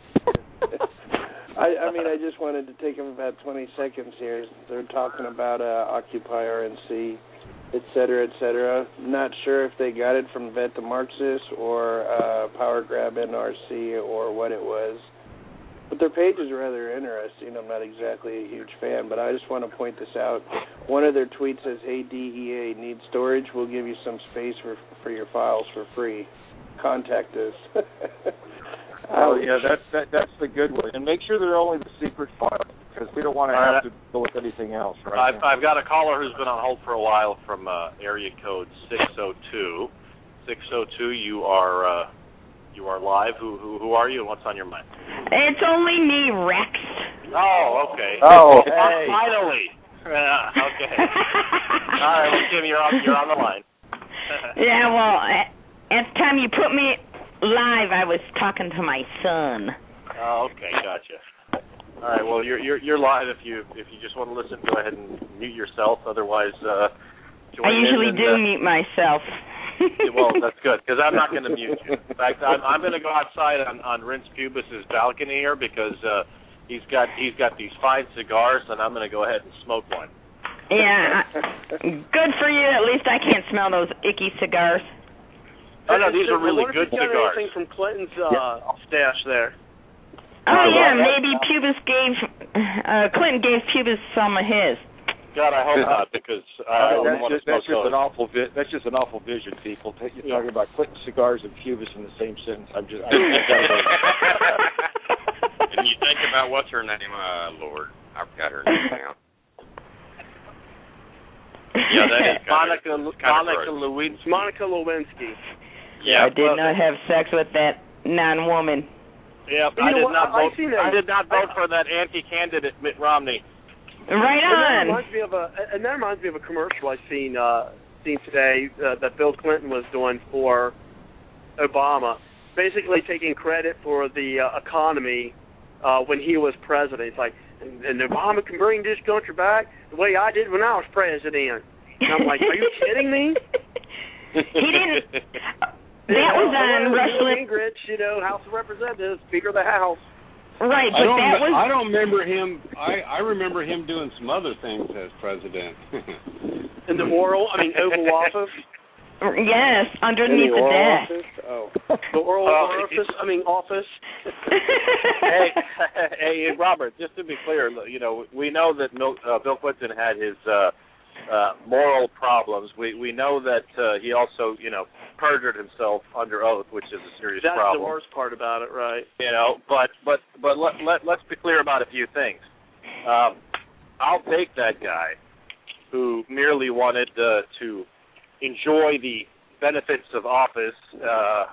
I, I mean, I just wanted to take them about twenty seconds here. They're talking about uh, Occupy R N C, et cetera, et cetera. Not sure if they got it from Vet the Marxist or uh, Power Grab N R C or what it was. But their page is rather interesting. I'm not exactly a huge fan, but I just want to point this out. One of their tweets says, "Hey, D E A, need storage? We'll give you some space for for your files for free. Contact us." Oh yeah, that's that, that's the good one. And make sure they're only the secret files because we don't want to All have right. to deal with anything else, right? I've, I've got a caller who's been on hold for a while from uh, area code six oh two. six oh two, you are uh, you are live. Who, who who are you and what's on your mind? It's only me, Rex. Oh, okay. Oh, Uh, hey. finally. Uh, okay. All right, well, Kim, you're on you're on the line. Yeah, well, at at the time you put me live, I was talking to my son. Oh, okay, gotcha. All right, well, you're you're you're live. If you if you just want to listen, go ahead and mute yourself. Otherwise, uh, join I usually in and, do uh, mute myself. Well, that's good because I'm not going to mute you. In fact, I'm, I'm going to go outside on on Rince Pubis's balcony here because uh, he's got he's got these fine cigars, and I'm going to go ahead and smoke one. Yeah, good for you. At least I can't smell those icky cigars. Oh no, these So, are really I wonder good if you got cigars. anything from Clinton's uh, stash there. Oh yeah, maybe Pubis gave uh, Clinton gave Pubis some of his. God, I hope not because I Uh, don't that's want to just, smoke that's just those. an awful vi- that's just an awful vision, people. You're talking about Clinton cigars and Pubis in the same sentence. I'm just. I, I gotta go. And you think about what's her name, uh, Lord. I've got her name down. Yeah, that is Monica kind of, Monica gross. Lewinsky. Monica Lewinsky. Yeah, I did well, not have sex with that non-woman. Yeah, You I know did what? not I- I vote. seen that. I did not vote for that anti-candidate Mitt Romney. Right And that on. reminds me of a and that reminds me of a commercial I seen uh, seen today uh, that Bill Clinton was doing for Obama, basically taking credit for the uh, economy uh, when he was president. It's like, and, and Obama can bring this country back the way I did when I was president. And I'm like, are you kidding me? He didn't. That was on Rush Lim- Gingrich, you know, House of Representatives, Speaker of the House. Right, I but don't. that was. I don't remember him. I I remember him doing some other things as president. In the oral, I mean, Oval Office. Yes, underneath In the the oral desk. office? Oh. The oral Oh, orifice, I mean, office. hey, hey, Robert. Just to be clear, you know, we know that Mil- uh, Bill Clinton had his uh, uh, moral problems. We we know that uh, he also, you know, perjured himself under oath, which is a serious That's problem. the worst part about it, right? You know, but but but let, let let's be clear about a few things. Um, I'll take that guy who merely wanted uh, to enjoy the benefits of office, uh,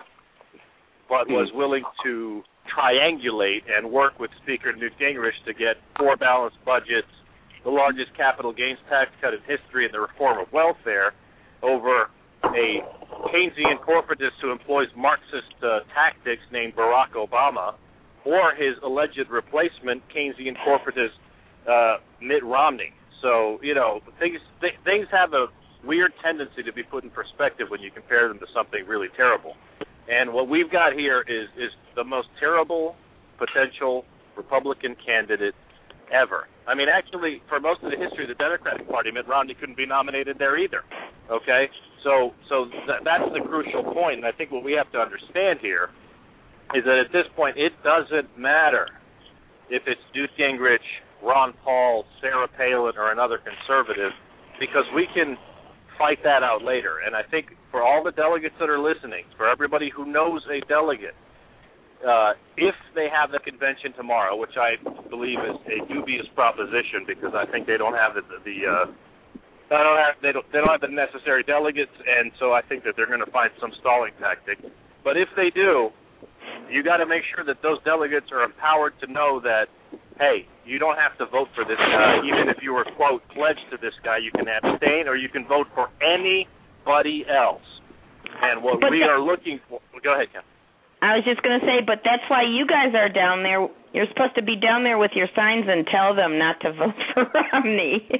but was willing to triangulate and work with Speaker Newt Gingrich to get four balanced budgets, the largest capital gains tax cut in history, and the reform of welfare over a Keynesian corporatist who employs Marxist uh, tactics named Barack Obama, or his alleged replacement, Keynesian corporatist uh, Mitt Romney. So, you know, things th- things have a weird tendency to be put in perspective when you compare them to something really terrible. And what we've got here is, is the most terrible potential Republican candidate ever. I mean, actually, for most of the history of the Democratic Party, Mitt Romney couldn't be nominated there either. Okay? So so th- that's the crucial point, and I think what we have to understand here is that at this point it doesn't matter if it's Newt Gingrich, Ron Paul, Sarah Palin, or another conservative, because we can fight that out later. And I think for all the delegates that are listening, for everybody who knows a delegate, uh, if they have the convention tomorrow, which I believe is a dubious proposition because I think they don't have the, the uh, I don't have they don't they don't have the necessary delegates, and so I think that they're going to find some stalling tactic. But if they do, you got to make sure that those delegates are empowered to know that, hey, you don't have to vote for this guy, even if you were, quote, pledged to this guy. You can abstain or you can vote for anybody else. And what but we that, are looking for, go ahead, Ken. I was just going to say, but that's why you guys are down there. You're supposed to be down there with your signs and tell them not to vote for Romney.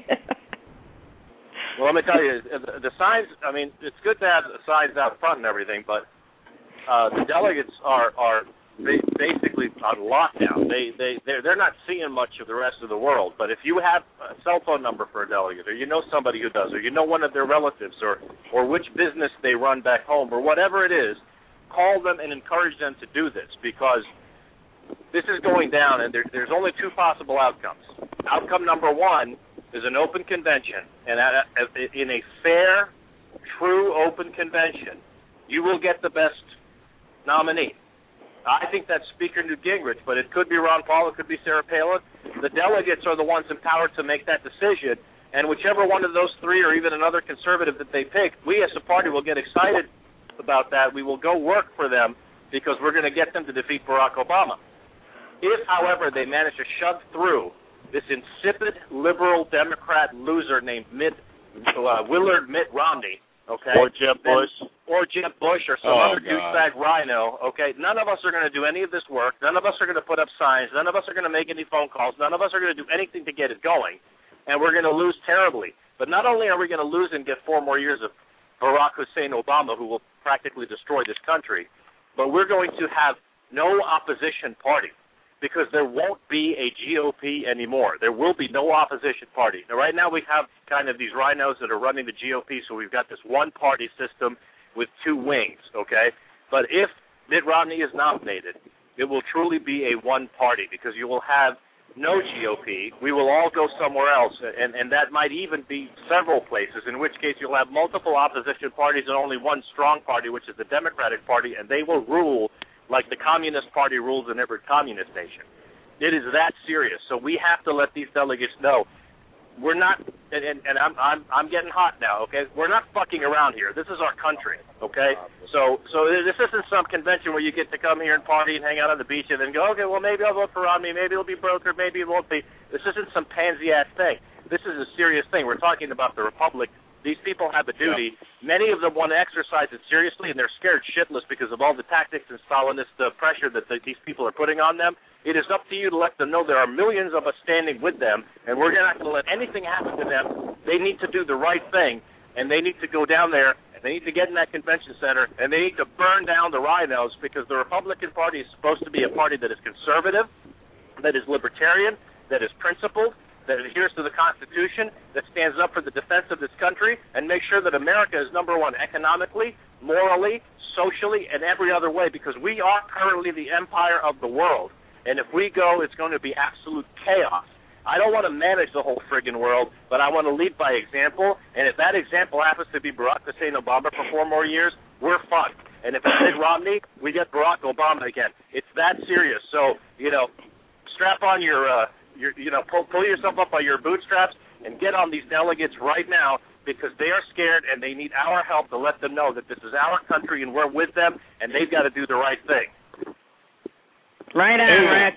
Well, let me tell you, the, the signs, I mean, it's good to have the signs out front and everything, but uh, the delegates are, are basically on lockdown. They, they, they're, they're not seeing much of the rest of the world, but if you have a cell phone number for a delegate, or you know somebody who does, or you know one of their relatives, or, or which business they run back home, or whatever it is, call them and encourage them to do this, because this is going down, and there, there's only two possible outcomes. Outcome number one is an open convention, and at a, in a fair, true open convention, you will get the best nominee. I think that's Speaker Newt Gingrich, but it could be Ron Paul, it could be Sarah Palin. The delegates are the ones empowered to make that decision, and whichever one of those three or even another conservative that they pick, we as a party will get excited about that. We will go work for them because we're going to get them to defeat Barack Obama. If, however, they manage to shove through this insipid liberal Democrat loser named Mitt, uh, Willard Mitt Romney, okay? Or Jeb then, Bush. Or Jeb Bush or some Oh, other God. douchebag rhino, okay? None of us are going to do any of this work. None of us are going to put up signs. None of us are going to make any phone calls. None of us are going to do anything to get it going. And we're going to lose terribly. But not only are we going to lose and get four more years of Barack Hussein Obama, who will practically destroy this country, but we're going to have no opposition party, because there won't be a G O P anymore. There will be no opposition party. Now, right now we have kind of these rhinos that are running the G O P, so we've got this one-party system with two wings, okay? But if Mitt Romney is nominated, it will truly be a one-party, because you will have no G O P. We will all go somewhere else, and, and that might even be several places, in which case you'll have multiple opposition parties and only one strong party, which is the Democratic Party, and they will rule like the Communist Party rules in every communist nation. It is that serious. So we have to let these delegates know we're not, and, and, and I'm I'm I'm getting hot now, okay? We're not fucking around here. This is our country, okay? So so this isn't some convention where you get to come here and party and hang out on the beach and then go, okay, well, maybe I'll vote for Romney, maybe it'll be brokered, maybe it won't be. This isn't some pansy-ass thing. This is a serious thing. We're talking about the Republic. These people have a duty. Yeah. Many of them want to exercise it seriously, and they're scared shitless because of all the tactics and Stalinist uh, pressure that the, these people are putting on them. It is up to you to let them know there are millions of us standing with them, and we're not going to let anything happen to them. They need to do the right thing, and they need to go down there, and they need to get in that convention center, and they need to burn down the rhinos, because the Republican Party is supposed to be a party that is conservative, that is libertarian, that is principled, that adheres to the Constitution, that stands up for the defense of this country, and make sure that America is number one economically, morally, socially, and every other way, because we are currently the empire of the world. And if we go, it's going to be absolute chaos. I don't want to manage the whole friggin' world, but I want to lead by example, and if that example happens to be Barack Hussein Obama for four more years, we're fucked. And if it's Mitt Romney, we get Barack Obama again. It's that serious. So, you know, strap on your... Uh, You're, you know, pull, pull yourself up by your bootstraps and get on these delegates right now, because they are scared and they need our help to let them know that this is our country and we're with them, and they've got to do the right thing. Right on, Rex.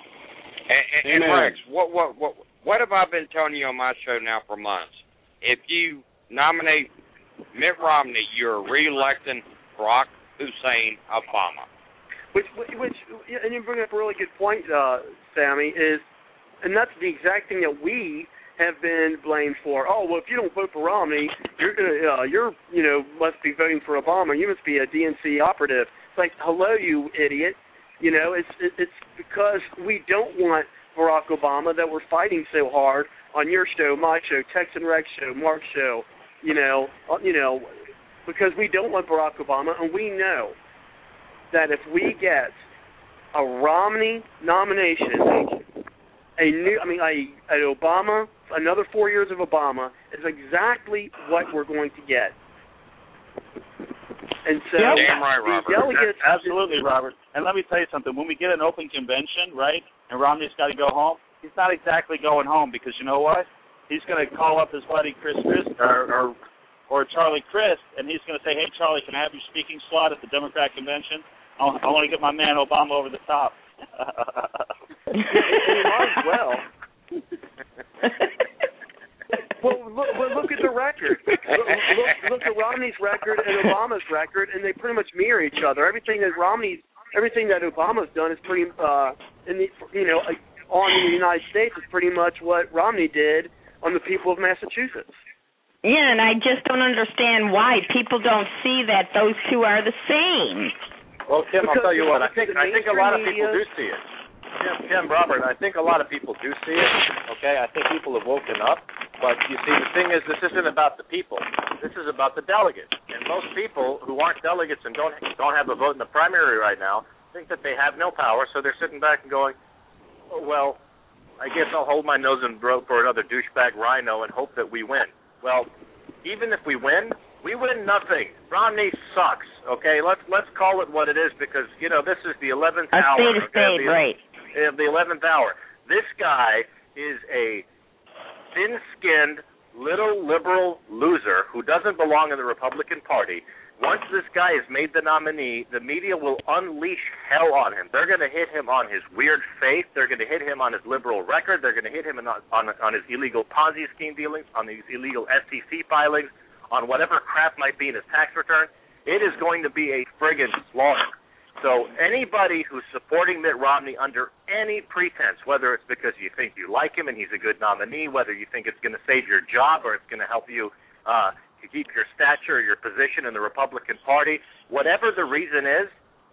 And, and, and Rex, what, what what what have I been telling you on my show now for months? If you nominate Mitt Romney, you're re-electing Barack Hussein Obama. Which, which, and you bring up a really good point, uh, Sammy, is. And that's the exact thing that we have been blamed for. Oh, well, if you don't vote for Romney, you're gonna, uh, you're, you know, must be voting for Obama. You must be a D N C operative. It's like, hello, you idiot. You know, it's it's because we don't want Barack Obama that we're fighting so hard on your show, my show, Texan Rex show, Mark's show. You know, you know, because we don't want Barack Obama, and we know that if we get a Romney nomination, a new, I mean, a, a Obama, another four years of Obama is exactly what we're going to get. And so, yeah, damn right, Robert. Delegates, absolutely, Robert. And let me tell you something. When we get an open convention, right, and Romney's got to go home, he's not exactly going home because you know what? He's going to call up his buddy Chris Christ or, or or Charlie Crist, and he's going to say, "Hey, Charlie, can I have your speaking slot at the Democrat convention? I, I want to get my man Obama over the top." He might as well. Well, look, well, look at the record. Look, look, look at Romney's record and Obama's record, and they pretty much mirror each other. Everything that Romney's, everything that Obama's done is pretty, uh, in the, you know, on the United States is pretty much what Romney did on the people of Massachusetts. Yeah, and I just don't understand why people don't see that those two are the same. Well, Tim, Because I'll tell you what. I think the I think a lot of mainstream people do see it. Tim, Tim, Robert, I think a lot of people do see it. Okay, I think people have woken up. But you see, the thing is, this isn't about the people. This is about the delegates. And most people who aren't delegates and don't don't have a vote in the primary right now think that they have no power. So they're sitting back and going, oh, "Well, I guess I'll hold my nose and vote for another douchebag rhino and hope that we win." Well, even if we win, we win nothing. Romney sucks. Okay, let's let's call it what it is because you know this is the eleventh A hour. spade is okay, spade, the, right? Uh, the eleventh hour. This guy is a thin-skinned little liberal loser who doesn't belong in the Republican Party. Once this guy is made the nominee, the media will unleash hell on him. They're going to hit him on his weird faith. They're going to hit him on his liberal record. They're going to hit him on, on, on his illegal Ponzi scheme dealings, on these illegal S E C filings, on whatever crap might be in his tax return. It is going to be a friggin' slaughter. So anybody who's supporting Mitt Romney under any pretense, whether it's because you think you like him and he's a good nominee, whether you think it's going to save your job or it's going to help you uh, to keep your stature or your position in the Republican Party, whatever the reason is,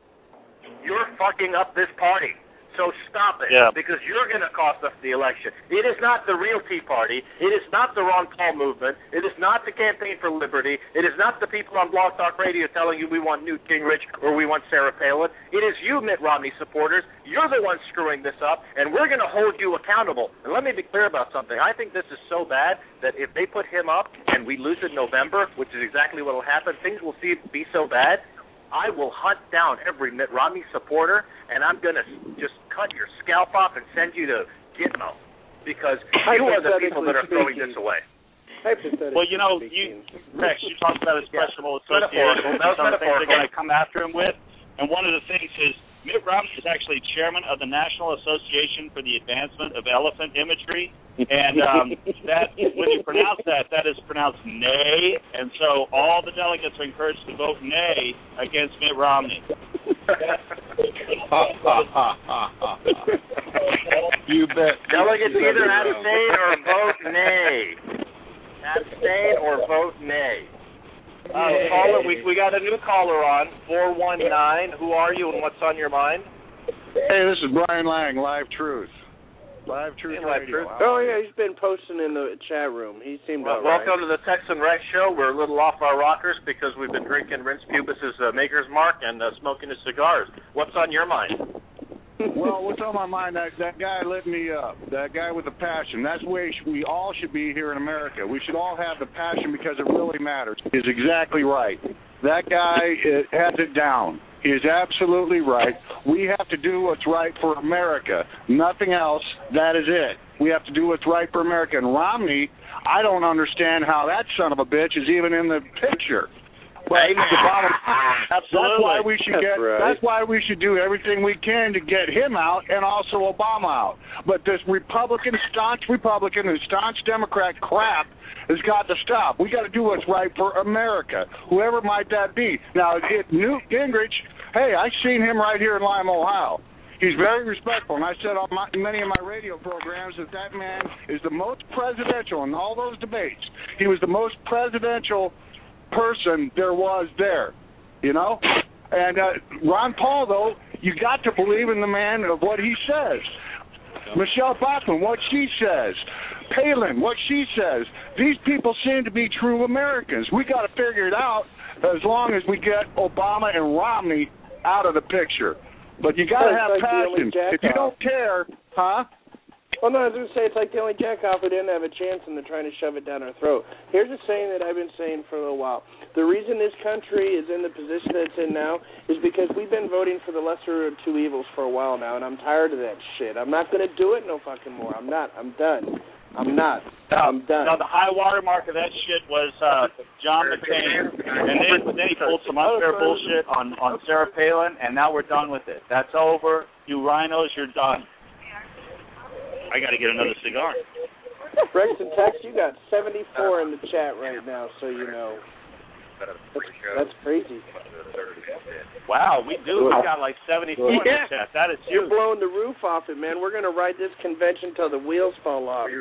you're fucking up this party. So stop it, yeah. because you're going to cost us the election. It is not the real Tea Party. It is not the Ron Paul movement. It is not the Campaign for Liberty. It is not the people on Blog Talk Radio telling you we want Newt Gingrich or we want Sarah Palin. It is you, Mitt Romney supporters. You're the ones screwing this up, and we're going to hold you accountable. And let me be clear about something. I think this is so bad that if they put him up and we lose in November, which is exactly what will happen, things will see, be so bad, I will hunt down every Mitt Romney supporter, and I'm going to just cut your scalp off and send you to Gitmo, because you are the people that are throwing this away. Well, you know, you, Rex, you talked about his questionable yeah. association. That was some of the things they're metaphorical. going to come after him with, and one of the things is Mitt Romney is actually chairman of the National Association for the Advancement of Elephant Imagery, and um, that when you pronounce that, that is pronounced nay, and so all the delegates are encouraged to vote nay against Mitt Romney. You bet. Delegates either abstain or vote nay. Abstain or vote nay. Uh, caller, we we got a new caller on four one nine. Who are you and what's on your mind? Hey, this is Brian Lang, Live Truth. Live Truth Hey, Live Radio. Truth. Oh, yeah, he's been posting in the chat room. He seemed Well, all right. welcome to the Texan Rex Show. We're a little off our rockers because we've been drinking Rince Pubis's uh, Maker's Mark and uh, smoking his cigars. What's on your mind? Well, what's on my mind, that, that guy lit me up, that guy with the passion. That's the way we all should be here in America. We should all have the passion because it really matters. He's exactly right. That guy uh, has it down. He is absolutely right. We have to do what's right for America. Nothing else. That is it. We have to do what's right for America. And Romney, I don't understand how that son of a bitch is even in the picture. But he's the bottom. That's why we should get. That's right. That's why we should do everything we can to get him out and also Obama out. But this Republican, staunch Republican and staunch Democrat crap has got to stop. We got to do what's right for America, whoever might that be. Now, if Newt Gingrich, hey, I've seen him right here in Lima, Ohio. He's very respectful, and I said on my, many of my radio programs that that man is the most presidential in all those debates. He was the most presidential person there was there, you know? And uh, Ron Paul, though, you got to believe in the man of what he says. Michelle Bachmann, what she says. Palin, what she says. These people seem to be true Americans. We got to figure it out as long as we get Obama and Romney out of the picture. But you got to have passion. If you don't care, huh? Well, no, I was going to say, it's like the only jackoff who didn't have a chance and they're trying to shove it down our throat. Here's a saying that I've been saying for a little while. The reason this country is in the position that it's in now is because we've been voting for the lesser of two evils for a while now, and I'm tired of that shit. I'm not going to do it no fucking more. I'm not. I'm done. I'm not. I'm done. No, the high water mark of that shit was uh, John McCain, and then, then he pulled some unfair bullshit on, on Sarah Palin, and now we're done with it. That's over. You rhinos, you're done. I got to get another cigar. Rex and Tex, you got seventy-four in the chat right now, so you know. That's, that's crazy. Wow, we do. We got like seventy-four yeah. in the chat. That is You're huge. blowing the roof off it, man. We're going to ride this convention till the wheels fall off.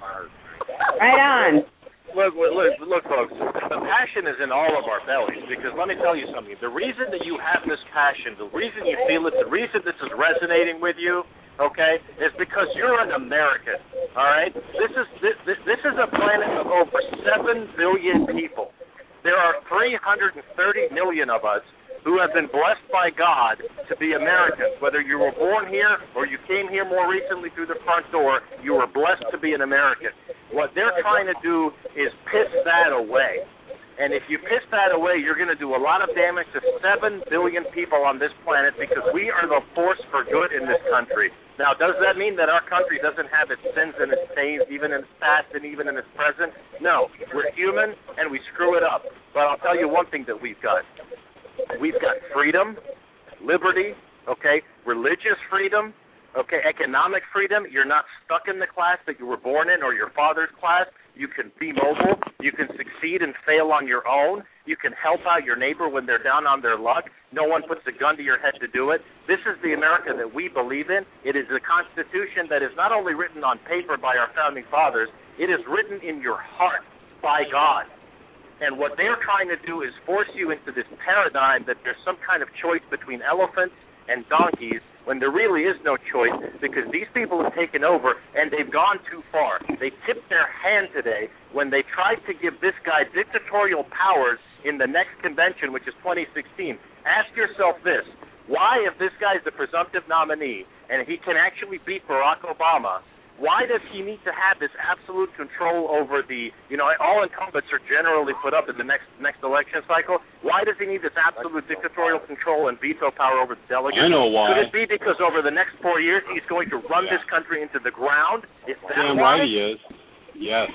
Right on. Look, look, look, folks, the passion is in all of our bellies, because let me tell you something. The reason that you have this passion, the reason you feel it, the reason this is resonating with you, okay, is because you're an American, all right? This is this, this is a planet of over seven billion people. There are three hundred thirty million of us who have been blessed by God to be Americans. Whether you were born here or you came here more recently through the front door, you were blessed to be an American. What they're trying to do is piss that away. And if you piss that away, you're going to do a lot of damage to seven billion people on this planet, because we are the force for good in this country. Now, does that mean that our country doesn't have its sins and its stains, even in its past and even in its present? No. We're human, and we screw it up. But I'll tell you one thing that we've got. We've got freedom, liberty, okay, religious freedom, okay, economic freedom. You're not stuck in the class that you were born in or your father's class. You can be mobile. You can succeed and fail on your own. You can help out your neighbor when they're down on their luck. No one puts a gun to your head to do it. This is the America that we believe in. It is a Constitution that is not only written on paper by our founding fathers, it is written in your heart by God. And what they're trying to do is force you into this paradigm that there's some kind of choice between elephants and donkeys, when there really is no choice, because these people have taken over and they've gone too far. They tipped their hand today when they tried to give this guy dictatorial powers in the next convention, which is twenty sixteen. Ask yourself this: why, if this guy's the presumptive nominee and he can actually beat Barack Obama, why does he need to have this absolute control over the, you know, all incumbents are generally put up in the next next election cycle? Why does he need this absolute dictatorial control and veto power over the delegates? I know why. Could it be because over the next four years he's going to run yeah. this country into the ground? Is that Damn why? right he is. Yes.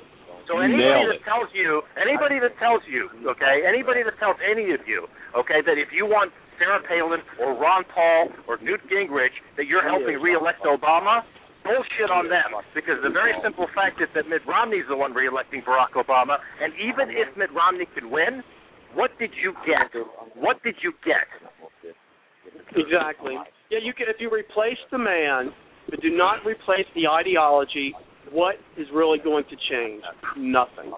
So anybody that tells you, anybody that tells you, okay, anybody that tells any of you, okay, that if you want Sarah Palin or Ron Paul or Newt Gingrich that you're helping re-elect Obama, bullshit on them, because the very simple fact is that Mitt Romney's the one re-electing Barack Obama, and even if Mitt Romney could win, what did you get? What did you get? Exactly. Yeah, you can. If you replace the man, but do not replace the ideology, what is really going to change? Nothing.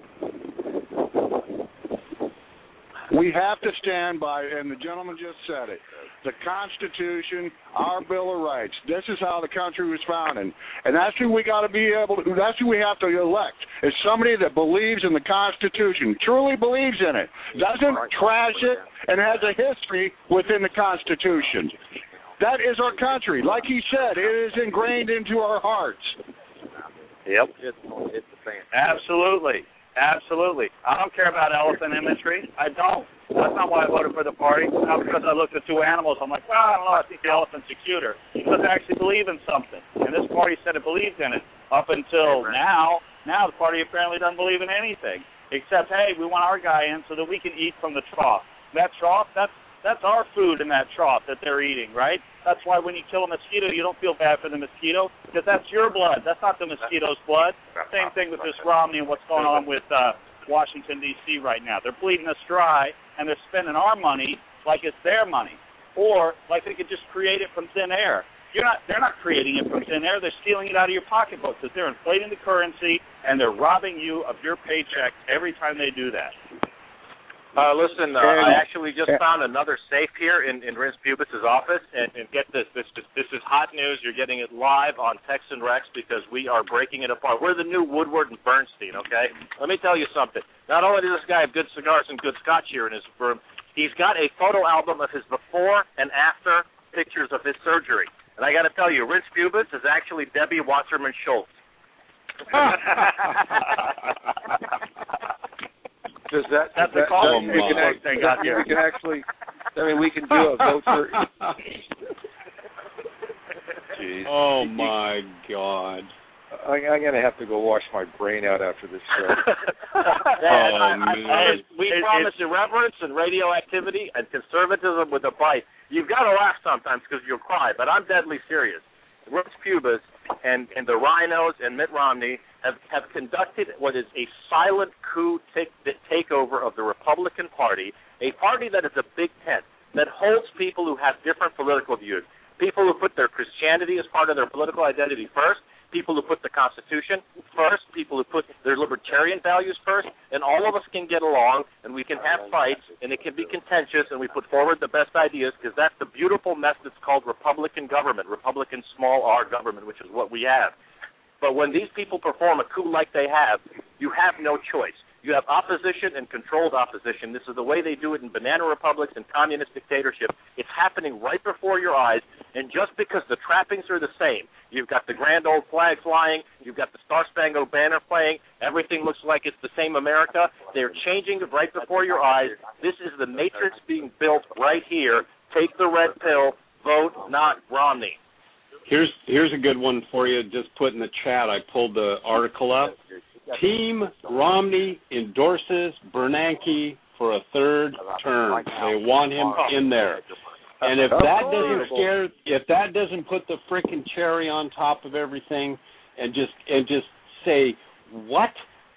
We have to stand by, and the gentleman just said it, the Constitution, our Bill of Rights. This is how the country was founded. And that's who we got to be able to, that's who we have to elect, is somebody that believes in the Constitution, truly believes in it, doesn't trash it, and has a history within the Constitution. That is our country. Like he said, it is ingrained into our hearts. Yep. It's, it's the same. Absolutely. Absolutely. I don't care about elephant imagery. I don't. That's not why I voted for the party. Not because I looked at two animals. I'm like, well, I don't know. I think the elephants are cuter. Because I actually believe in something. And this party said it believed in it. Up until now, now the party apparently doesn't believe in anything. Except, hey, we want our guy in so that we can eat from the trough. That trough, that's that's our food in that trough that they're eating, right? That's why when you kill a mosquito, you don't feel bad for the mosquito, because that's your blood. That's not the mosquito's blood. Same thing with this Romney and what's going on with uh, Washington, D C right now. They're bleeding us dry, and they're spending our money like it's their money, or like they could just create it from thin air. You're not. They're not creating it from thin air. They're stealing it out of your pocketbook, because they're inflating the currency, and they're robbing you of your paycheck every time they do that. Uh, listen, uh, I actually just found another safe here in, in Rins Pubis' office, and, and get this, this is, this is hot news. You're getting it live on Tex and Rex, because we are breaking it apart. We're the new Woodward and Bernstein, okay? Let me tell you something. Not only does this guy have good cigars and good scotch here in his room, he's got a photo album of his before and after pictures of his surgery. And I got to tell you, Rinse Pubis is actually Debbie Wasserman Schultz. Does that? That's does a call. that, we, can act, they got here. we can actually. I mean, we can do a vote for. Jeez. Oh my God. I, I'm going to have to go wash my brain out after this show. Oh, I, I, I, we It- promise irreverence and radioactivity and conservatism with a bite. You've got to laugh sometimes because you'll cry, but I'm deadly serious. Rinse Pubis and, and the Rhinos and Mitt Romney have, have conducted what is a silent coup take, takeover of the Republican Party, a party that is a big tent, that holds people who have different political views, people who put their Christianity as part of their political identity first, people who put the Constitution first, people who put their libertarian values first, and all of us can get along, and we can have fights, and it can be contentious, and we put forward the best ideas, because that's the beautiful mess that's called Republican government, Republican small r government, which is what we have. But when these people perform a coup like they have, you have no choice. You have opposition and controlled opposition. This is the way they do it in banana republics and communist dictatorship. It's happening right before your eyes, and just because the trappings are the same, you've got the grand old flag flying, you've got the Star-Spangled Banner playing, everything looks like it's the same America. They're changing it right before your eyes. This is the matrix being built right here. Take the red pill, vote not Romney. Here's here's a good one for you. Just put in the chat. I pulled the article up. Team Romney endorses Bernanke for a third term. They want him in there. And if that doesn't scare, if that doesn't put the frickin' cherry on top of everything, and just and just say, what?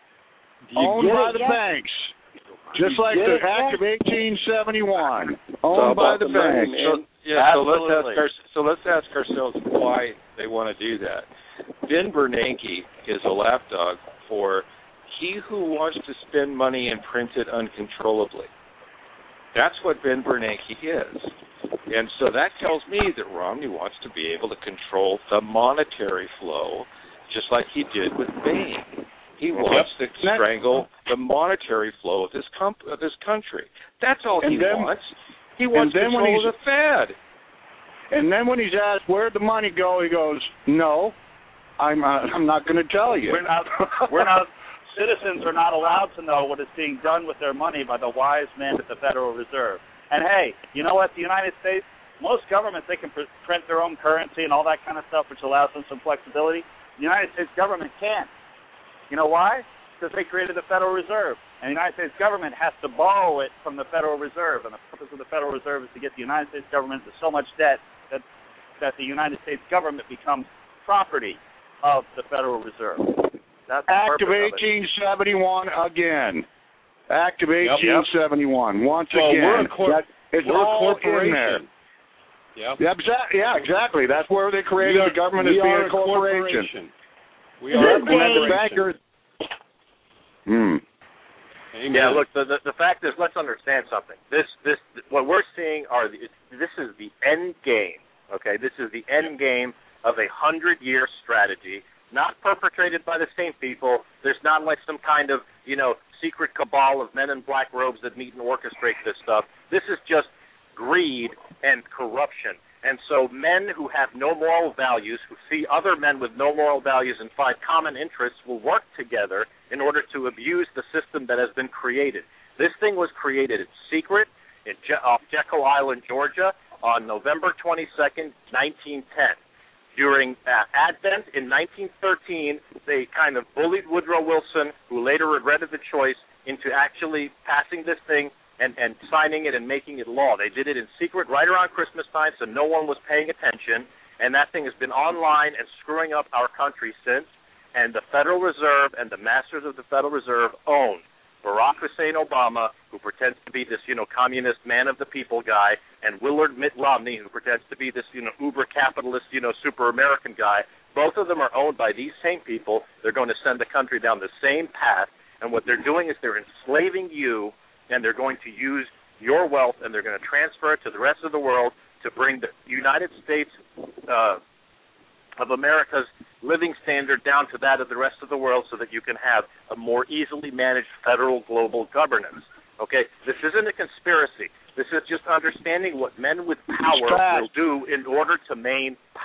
Do you Owned get by it the yet? banks. Just You like get the it Act yet? of eighteen seventy-one. So Owned by about the the money, banks. so, yeah, so let's ask Absolutely. our, so let's ask ourselves why they want to do that. Ben Bernanke is a lapdog for he who wants to spend money and print it uncontrollably. That's what Ben Bernanke is. And so that tells me that Romney wants to be able to control the monetary flow just like he did with Bain. He wants Yep. to strangle the monetary flow of this com- of this country. That's all And he then- wants. He wants and then when control of he's- the Fed. And then when he's asked where'd the money go, he goes, "No, I'm uh, I'm not going to tell you." We're not. We're not. Citizens are not allowed to know what is being done with their money by the wise men at the Federal Reserve. And hey, you know what? The United States, most governments, they can pr- print their own currency and all that kind of stuff, which allows them some flexibility. The United States government can't. You know why? Because they created the Federal Reserve. And the United States government has to borrow it from the Federal Reserve. And the purpose of the Federal Reserve is to get the United States government to so much debt that that the United States government becomes property of the Federal Reserve. That's the Act purpose of of it. eighteen seventy-one again. Act of Yep. eighteen seventy-one. Once Well, again. we're a cor- That- it's we're a all in there. corporation. Yep. Yeah, exactly. Yeah, exactly. That's where they created We are- the government we as being are a corporation. We Yep, are a and then the corporation. bankers. Hmm. Amen. Yeah, look, the, the the fact is, let's understand something. This this what we're seeing are the, this is the end game. Okay, this is the end game of a hundred-year strategy, not perpetrated by the same people. There's not like some kind of you know secret cabal of men in black robes that meet and orchestrate this stuff. This is just greed and corruption. And so men who have no moral values, who see other men with no moral values and find common interests, will work together in order to abuse the system that has been created. This thing was created in secret in Je- off Jekyll Island, Georgia, on November twenty-second, nineteen ten. During uh, Advent in nineteen thirteen, they kind of bullied Woodrow Wilson, who later regretted the choice, into actually passing this thing and, and signing it and making it law. They did it in secret right around Christmas time, so no one was paying attention, and that thing has been online and screwing up our country since, and the Federal Reserve and the masters of the Federal Reserve own Barack Hussein Obama, who pretends to be this, you know, communist man of the people guy, and Willard Mitt Romney, who pretends to be this, you know, uber capitalist, you know, super American guy. Both of them are owned by these same people. They're going to send the country down the same path, and what they're doing is they're enslaving you, and they're going to use your wealth, and they're going to transfer it to the rest of the world to bring the United States uh, of America's living standard down to that of the rest of the world so that you can have a more easily managed federal global governance. Okay? This isn't a conspiracy. This is just understanding what men with power will do in order to maintain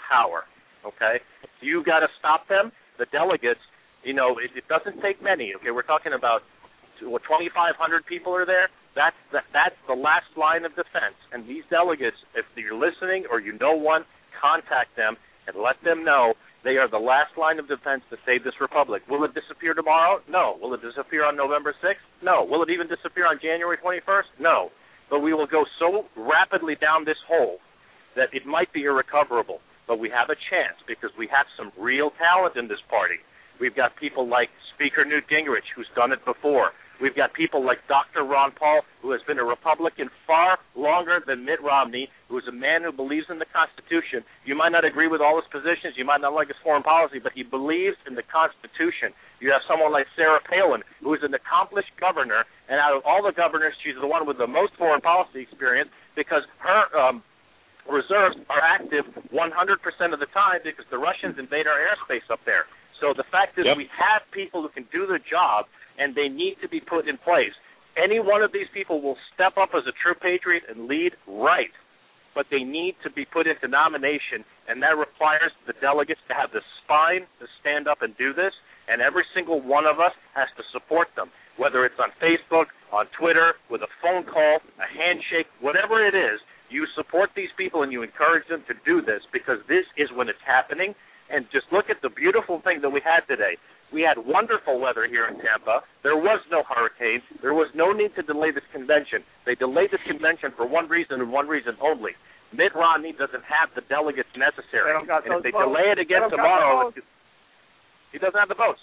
power, okay? You got to stop them. The delegates, you know, it, it doesn't take many, okay? We're talking about what, twenty-five hundred people are there. That's the, that's the last line of defense. And these delegates, if you're listening or you know one, contact them and let them know they are the last line of defense to save this republic. Will it disappear tomorrow? No. Will it disappear on November sixth? No. Will it even disappear on January twenty-first? No. But we will go so rapidly down this hole that it might be irrecoverable. But we have a chance because we have some real talent in this party. We've got people like Speaker Newt Gingrich, who's done it before. We've got people like Doctor Ron Paul, who has been a Republican far longer than Mitt Romney, who is a man who believes in the Constitution. You might not agree with all his positions. You might not like his foreign policy, but he believes in the Constitution. You have someone like Sarah Palin, who is an accomplished governor, and out of all the governors, she's the one with the most foreign policy experience because her um, reserves are active one hundred percent of the time because the Russians invade our airspace up there. So the fact is yep. we have people who can do the job, and they need to be put in place. Any one of these people will step up as a true patriot and lead right, but they need to be put into nomination, and that requires the delegates to have the spine to stand up and do this, and every single one of us has to support them, whether it's on Facebook, on Twitter, with a phone call, a handshake, whatever it is. You support these people and you encourage them to do this because this is when it's happening. And just look at the beautiful thing that we had today. We had wonderful weather here in Tampa. There was no hurricane. There was no need to delay this convention. They delayed this convention for one reason and one reason only. Mitt Romney doesn't have the delegates necessary. And if they votes. delay it again tomorrow, he doesn't have the votes.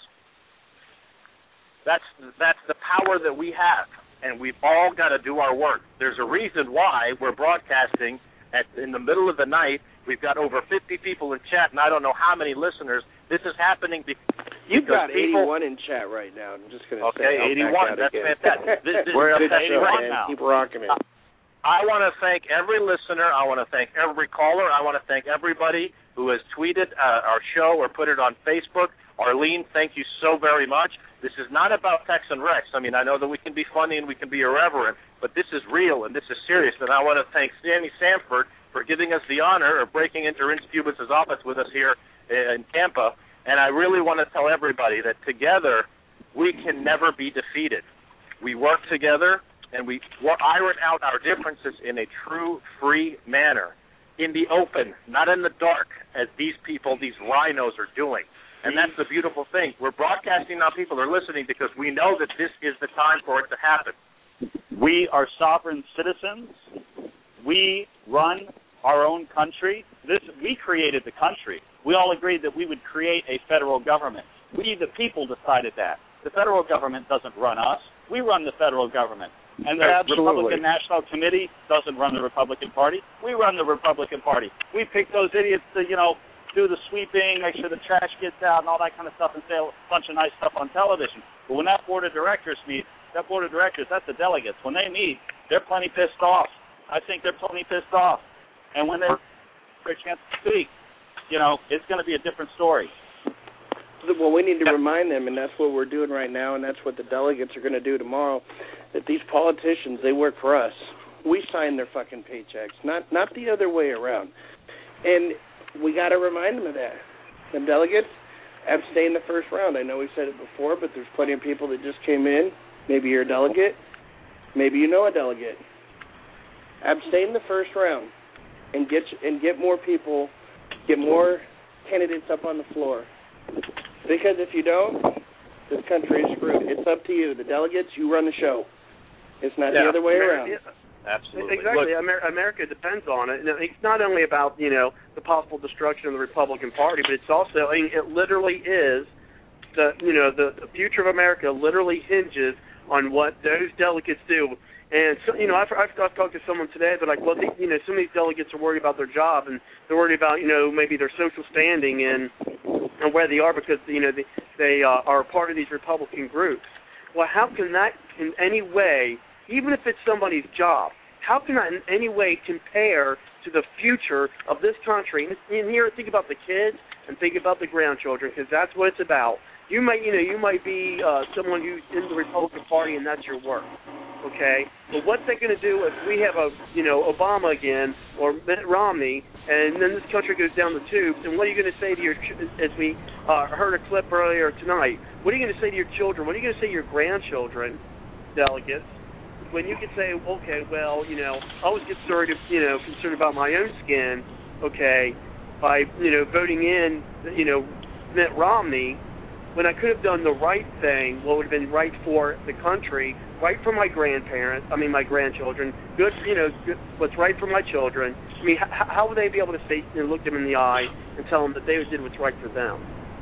That's that's the power that we have, and we've all got to do our work. There's a reason why we're broadcasting at in the middle of the night. We've got over fifty people in chat, and I don't know how many listeners. This is happening because You've got people, eighty-one in chat right now. I'm just going to okay, say. Okay, eighty-one. That's again. fantastic. This, this, We're up this to eighty-one now. Keep rocking it. I want to thank every listener. I want to thank every caller. I want to thank everybody who has tweeted uh, our show or put it on Facebook. Arlene, thank you so very much. This is not about Tex and Rex. I mean, I know that we can be funny and we can be irreverent, but this is real and this is serious. And I want to thank Sammy Sanford for giving us the honor of breaking into Reince Pubis' office with us here in Tampa. And I really want to tell everybody that together we can never be defeated. We work together and we iron out our differences in a true, free manner, in the open, not in the dark, as these people, these rhinos, are doing. And that's the beautiful thing. We're broadcasting now. People are listening because we know that this is the time for it to happen. We are sovereign citizens. We run our own country. This we created the country. We all agreed that we would create a federal government. We, the people, decided that. The federal government doesn't run us. We run the federal government. And the Absolutely. Republican National Committee doesn't run the Republican Party. We run the Republican Party. We pick those idiots to, you know, do the sweeping, make sure the trash gets out and all that kind of stuff and say a bunch of nice stuff on television. But when that board of directors meets, that board of directors, that's the delegates. When they meet, they're plenty pissed off. I think they're plenty pissed off. And when they're a chance to speak, you know, it's going to be a different story. Well, we need to remind them, and that's what we're doing right now, and that's what the delegates are going to do tomorrow, that these politicians, they work for us. We sign their fucking paychecks, not not the other way around. And we got to remind them of that. The delegates abstain the first round. I know we said it before, but there's plenty of people that just came in. Maybe you're a delegate. Maybe you know a delegate. Abstain the first round and get and get more people, get more candidates up on the floor. Because if you don't, this country is screwed. It's up to you. The delegates, you run the show. It's not yeah. the other way around. Yeah. Absolutely. Exactly. Amer- America depends on it. It's not only about, you know, the possible destruction of the Republican Party, but it's also, I mean, it literally is, the you know, the, the future of America literally hinges on what those delegates do. And, so, you know, I've, I've, I've talked to someone today, they're like, well, they, you know, some of these delegates are worried about their job, and they're worried about, you know, maybe their social standing and, and where they are because, you know, they, they uh, are part of these Republican groups. Well, how can that in any way, even if it's somebody's job, how can that in any way compare to the future of this country? And here, think about the kids and think about the grandchildren, because that's what it's about. You might, you know, you might be uh, someone who's in the Republican Party, and that's your work, okay? But what's that going to do if we have a, you know, Obama again or Mitt Romney, and then this country goes down the tubes. And what are you going to say to your, as we uh, heard a clip earlier tonight, what are you going to say to your children? What are you going to say to your grandchildren, delegates, when you can say, okay, well, you know, I was concerned, you know, concerned about my own skin, okay, by, you know, voting in, you know, Mitt Romney, when I could have done the right thing, what would have been right for the country, right for my grandparents, I mean my grandchildren, good, you know, good, what's right for my children. I mean, h- how would they be able to say, you know, look them in the eye and tell them that they did what's right for them?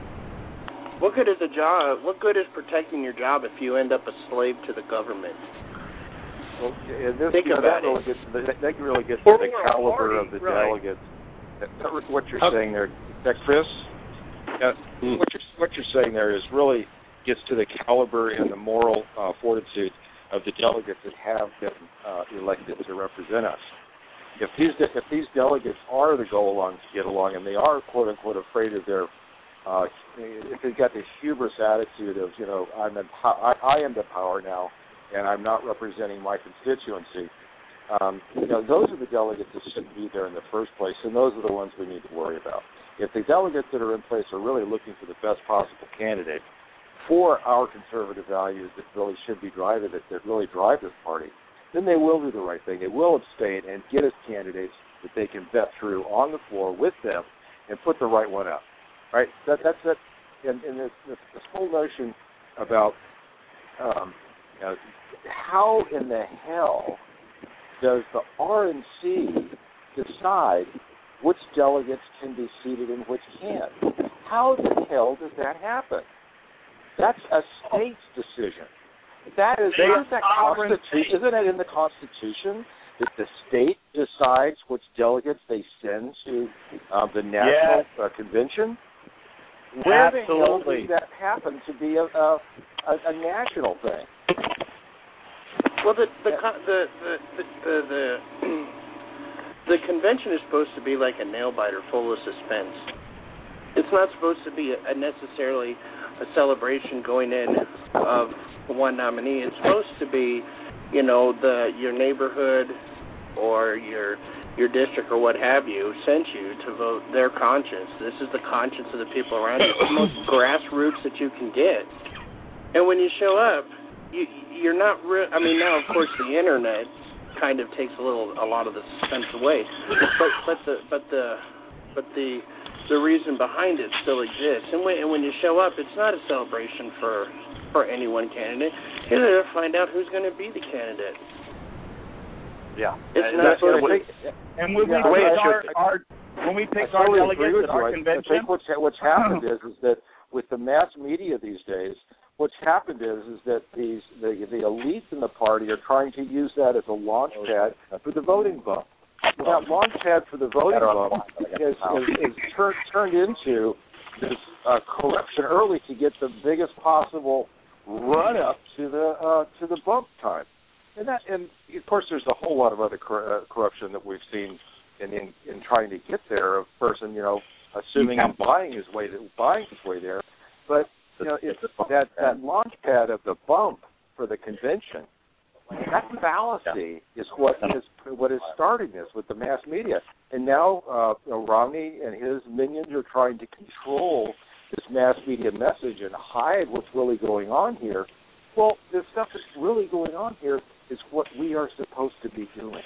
What good is a job? What good is protecting your job if you end up a slave to the government? Well, and this, Think you know, about that really it. gets to the, that really gets Or to the caliber of the right. delegates. That, what you're saying there, that Chris, uh, mm. what you're what you're saying there is really gets to the caliber and the moral uh, fortitude of the delegates that have been uh, elected to represent us. If these if these delegates are the go along to get along, and they are quote unquote afraid of their, uh, if they've got this hubris attitude of, you know, I'm in po- I, I am the power now, and I'm not representing my constituency. Um, you know, those are the delegates that shouldn't be there in the first place, and those are the ones we need to worry about. If the delegates that are in place are really looking for the best possible candidate for our conservative values that really should be driving it, that really drive this party, then they will do the right thing. They will abstain and get us candidates that they can vet through on the floor with them and put the right one up. Right? That, that's it. And, and this, this, this whole notion about um, you know, how in the hell does the R N C decide which delegates can be seated and which can't? How the hell does that happen? That's a state's decision. That is, isn't that constitution? Isn't it in the Constitution that the state decides which delegates they send to uh, the national yes. uh, convention? Where Absolutely. the hell does that happen to be a, a, a, a national thing? Well, the the the the the, the, the, the convention is supposed to be like a nail biter, full of suspense. It's not supposed to be a, a necessarily a celebration going in of one nominee. It's supposed to be, you know, the your neighborhood or your your district or what have you sent you to vote their conscience. This is the conscience of the people around you. It's the most grassroots that you can get. And when you show up, you you're not real. I mean, now of course the internet kind of takes a little a lot of the suspense away, but but the but the but the the reason behind it still exists. And when and when you show up, it's not a celebration for for any one candidate. You're there to find out who's going to be the candidate. Yeah, it's and not. What, and when we yeah, pick our, our when we pick our totally delegates at our I, convention, I think what's what's happened is is that with the mass media these days, what's happened is is that these the the elites in the party are trying to use that as a launch pad for the voting bump. Well, that launch pad for the voting bump is, is, is turned turned into this uh, corruption early to get the biggest possible run up to the uh, to the bump time. And that, and of course, there's a whole lot of other cor- uh, corruption that we've seen in, in in trying to get there. A person, you know, assuming and buying his way to buying his way there. But you know, it's that that launch pad of the bump for the convention. That fallacy is what is what is starting this with the mass media. And now uh, you know, Romney and his minions are trying to control this mass media message and hide what's really going on here. Well, the stuff that's really going on here is what we are supposed to be doing.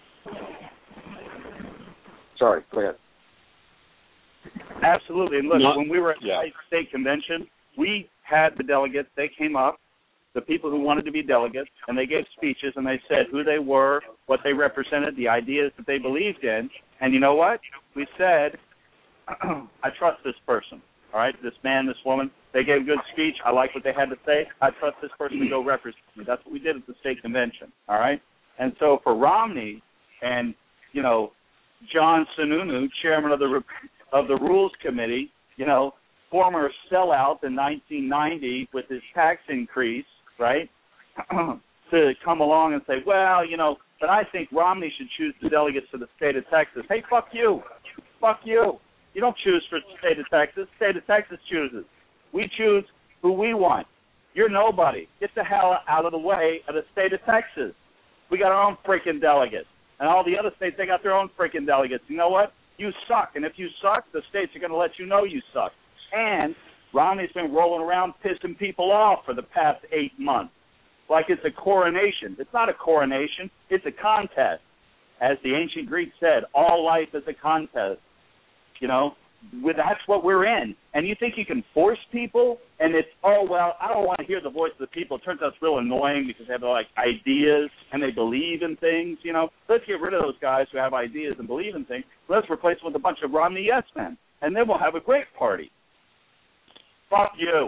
Sorry, go ahead. Absolutely. And look, Not, when we were at yeah. the state convention, we had the delegates. They came up, the people who wanted to be delegates, and they gave speeches, and they said who they were, what they represented, the ideas that they believed in. And you know what? We said, I trust this person. All right, this man, this woman, they gave a good speech. I like what they had to say. I trust this person to go represent me. That's what we did at the state convention, all right? And so for Romney and, you know, John Sununu, chairman of the of the Rules Committee, you know, former sellout in nineteen ninety with his tax increase, right, to come along and say, well, you know, but I think Romney should choose the delegates for the state of Texas. Hey, fuck you. Fuck you. You don't choose for the state of Texas. The state of Texas chooses. We choose who we want. You're nobody. Get the hell out of the way of the state of Texas. We got our own freaking delegates. And all the other states, they got their own freaking delegates. You know what? You suck. And if you suck, the states are going to let you know you suck. And Romney's been rolling around pissing people off for the past eight months. Like it's a coronation. It's not a coronation. It's a contest. As the ancient Greeks said, all life is a contest. You know, with, that's what we're in. And you think you can force people? And it's, oh, well, I don't want to hear the voice of the people. It turns out it's real annoying because they have, like, ideas and they believe in things, you know. Let's get rid of those guys who have ideas and believe in things. Let's replace them with a bunch of Romney yes men. And then we'll have a great party. Fuck you.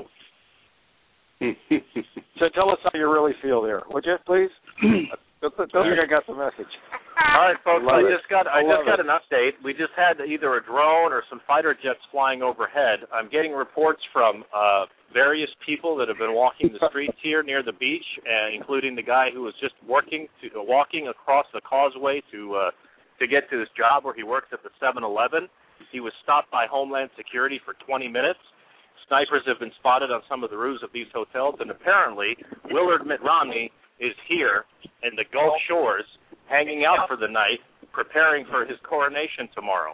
So tell us how you really feel there, would you, please? Don't think I got the message. All right, folks. I, I just got I, I just got it. an update. We just had either a drone or some fighter jets flying overhead. I'm getting reports from uh, various people that have been walking the streets here near the beach, uh, including the guy who was just working to uh, walking across the causeway to uh, to get to his job where he works at the seven eleven. He was stopped by Homeland Security for twenty minutes. Snipers have been spotted on some of the roofs of these hotels, and apparently Willard Mitt Romney is here in the Gulf Shores, hanging out for the night, preparing for his coronation tomorrow.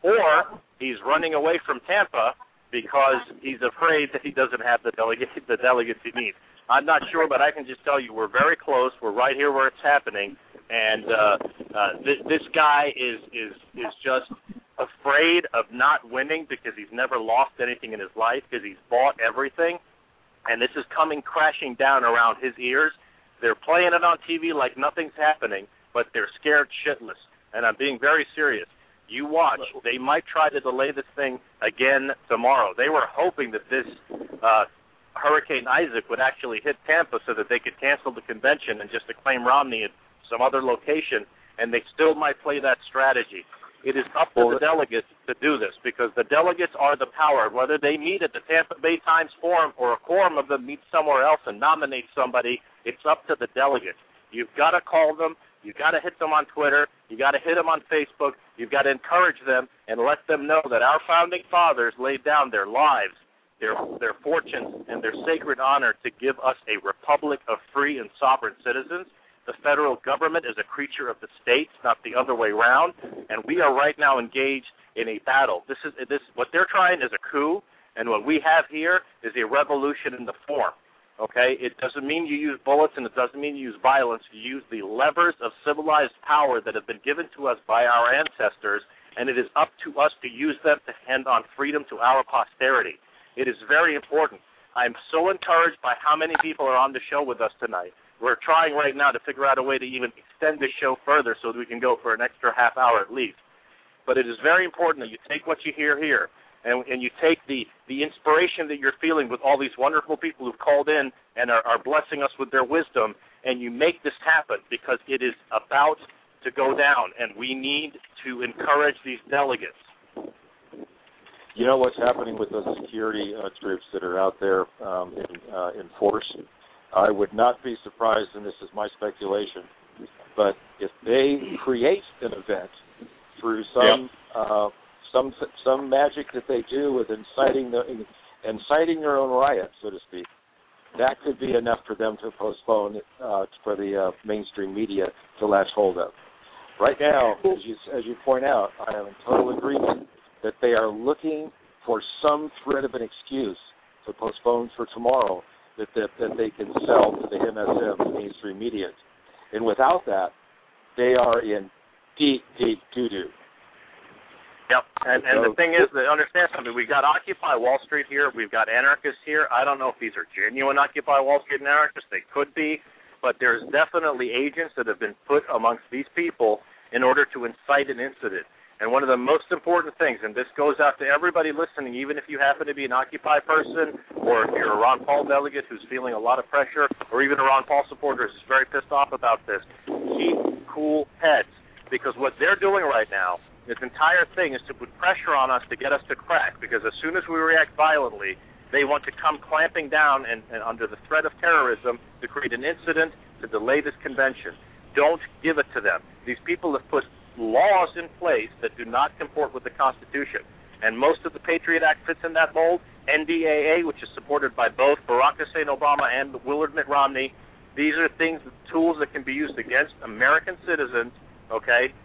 Or he's running away from Tampa because he's afraid that he doesn't have the delegate, the delegates he needs. I'm not sure, but I can just tell you we're very close. We're right here where it's happening, and uh, uh, th- this guy is is is just afraid of not winning because he's never lost anything in his life, because he's bought everything, and this is coming crashing down around his ears. They're playing it on T V like nothing's happening, but they're scared shitless, and I'm being very serious. You watch. They might try to delay this thing again tomorrow. They were hoping that this uh, Hurricane Isaac would actually hit Tampa so that they could cancel the convention and just acclaim Romney at some other location, and they still might play that strategy. It is up to the delegates to do this because the delegates are the power. Whether they meet at the Tampa Bay Times Forum or a quorum of them meet somewhere else and nominate somebody, it's up to the delegates. You've got to call them. You've got to hit them on Twitter. You've got to hit them on Facebook. You've got to encourage them and let them know that our founding fathers laid down their lives, their their fortunes, and their sacred honor to give us a republic of free and sovereign citizens. The federal government is a creature of the states, not the other way around, and we are right now engaged in a battle. This is this what they're trying is a coup, and what we have here is a revolution in the form. Okay, it doesn't mean you use bullets, and it doesn't mean you use violence. You use the levers of civilized power that have been given to us by our ancestors, and it is up to us to use them to hand on freedom to our posterity. It is very important. I'm so encouraged by how many people are on the show with us tonight. We're trying right now to figure out a way to even extend this show further so that we can go for an extra half hour at least. But it is very important that you take what you hear here and, and you take the, the inspiration that you're feeling with all these wonderful people who've called in and are, are blessing us with their wisdom, and you make this happen because it is about to go down, and we need to encourage these delegates. You know what's happening with those security uh, troops that are out there um, in, uh, in force? I would not be surprised, and this is my speculation, but if they create an event through some yeah. uh, some some magic that they do with inciting the inciting their own riot, so to speak, that could be enough for them to postpone uh, for the uh, mainstream media to latch hold of. Right now, as you as you point out, I am in total agreement that they are looking for some thread of an excuse to postpone for tomorrow that, that, that they can sell to the M S M, the mainstream media. And without that, they are in deep, deep doo-doo. Yep, and, and so, the thing is, to understand something, we've got Occupy Wall Street here, we've got anarchists here. I don't know if these are genuine Occupy Wall Street anarchists. They could be, but there's definitely agents that have been put amongst these people in order to incite an incident. And one of the most important things, and this goes out to everybody listening, even if you happen to be an Occupy person, or if you're a Ron Paul delegate who's feeling a lot of pressure, or even a Ron Paul supporter who's very pissed off about this, keep cool heads. Because what they're doing right now, this entire thing is to put pressure on us to get us to crack. Because as soon as we react violently, they want to come clamping down and, and under the threat of terrorism to create an incident to delay this convention. Don't give it to them. These people have put laws in place that do not comport with the Constitution. And most of the Patriot Act fits in that mold. N D A A, which is supported by both Barack Hussein Obama and Willard Mitt Romney, these are things, tools that can be used against American citizens, okay,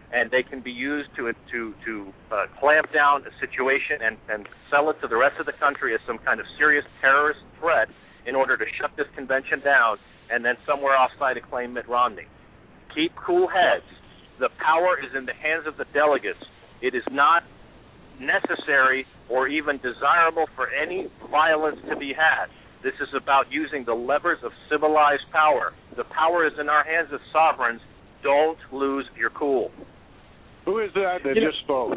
and they can be used to to to uh, clamp down a situation and, and sell it to the rest of the country as some kind of serious terrorist threat in order to shut this convention down and then somewhere offside to claim Mitt Romney. Keep cool heads. The power is in the hands of the delegates. It is not necessary or even desirable for any violence to be had. This is about using the levers of civilized power. The power is in our hands as sovereigns. Don't lose your cool. Who is that that you just spoke?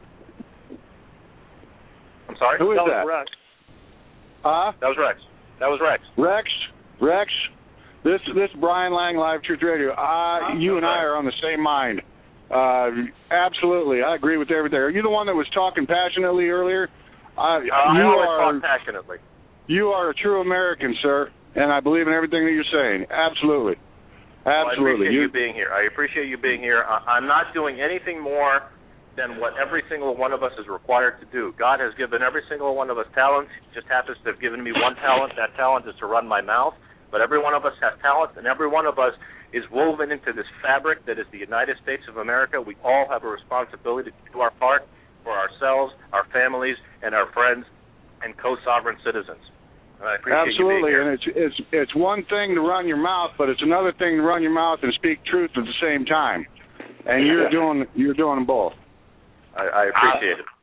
I'm sorry? Who is that? that? Was Rex. Huh? That was Rex. That was Rex. Rex? Rex? This this Brian Lang Live Truth Radio. Uh, you and I are on the same mind. Uh, absolutely, I agree with everything. Are you the one that was talking passionately earlier? Uh, Uh, you I always are, talk passionately. You are a true American, sir, and I believe in everything that you're saying. Absolutely. Absolutely. Well, I appreciate you, you being here. I appreciate you being here. I, I'm not doing anything more than what every single one of us is required to do. God has given every single one of us talents. He just happens to have given me one talent. That talent is to run my mouth. But every one of us has talent, and every one of us is woven into this fabric that is the United States of America. We all have a responsibility to do our part for ourselves, our families, and our friends and co-sovereign citizens. And I appreciate Absolutely, you being here. and it's it's it's one thing to run your mouth, but it's another thing to run your mouth and speak truth at the same time. And you're doing you're doing them both. I, I appreciate it.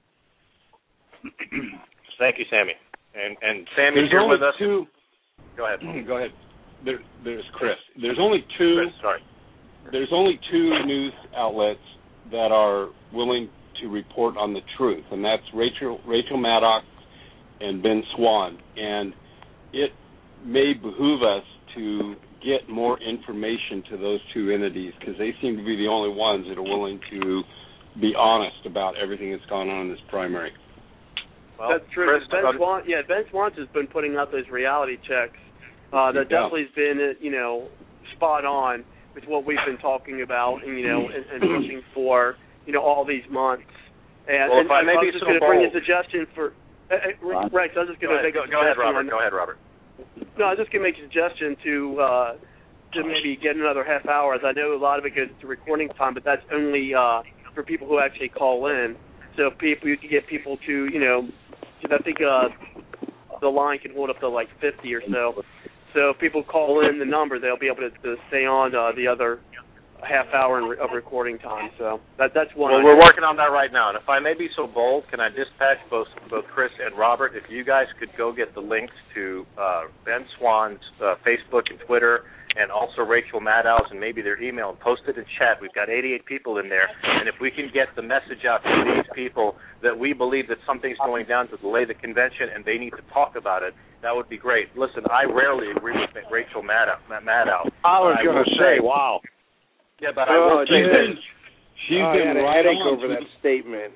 Thank you, Sammy. And and Sammy's There's here only with us. Two, Go ahead. Go ahead. There, there's Chris. There's only two. Chris, sorry. There's only two news outlets that are willing to report on the truth, and that's Rachel Rachel Maddow and Ben Swann. And it may behoove us to get more information to those two entities because they seem to be the only ones that are willing to be honest about everything that's gone on in this primary. Well, That's true. Chris, Ben uh, Swan, yeah, Ben Swans has been putting out those reality checks. Uh, that Yeah. definitely has been, uh, you know, spot on with what we've been talking about, and you know, and, and pushing for, you know, all these months. And, Well, and if I I may was be just so going to bring a bold- suggestion for uh, uh, Rex. I was just Go going to ahead, make go, a go ahead, suggestion Robert. on- Go ahead, Robert. No, I was just going to make a suggestion to uh, to maybe get another half hour, as I know a lot of it goes to recording time, but that's only uh, for people who actually call in. So if people, you could get people to, you know, I think uh, the line can hold up to like fifty or so. So if people call in the number, they'll be able to, to stay on uh, the other half hour of recording time. So that that's one. Well, idea. we're working on that right now. And if I may be so bold, can I dispatch both both Chris and Robert? If you guys could go get the links to uh, Ben Swann's uh, Facebook and Twitter, and also Rachel Maddow's and maybe their email, and post it in chat. We've got eighty-eight people in there, and if we can get the message out to these people that we believe that something's going down to delay the convention and they need to talk about it, that would be great. Listen, I rarely agree with Rachel Maddow. Maddow. I was going will to say, wow. Yeah, but I Oh, will say geez. this. She's oh, I been had a right headache on over to that the- statement.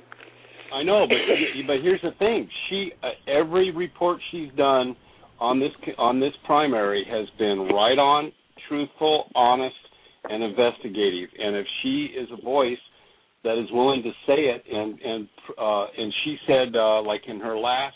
I know, but but here's the thing: she uh, every report she's done on this on this primary has been right on, truthful, honest, and investigative. And if she is a voice that is willing to say it, and and uh, and she said, uh, like in her last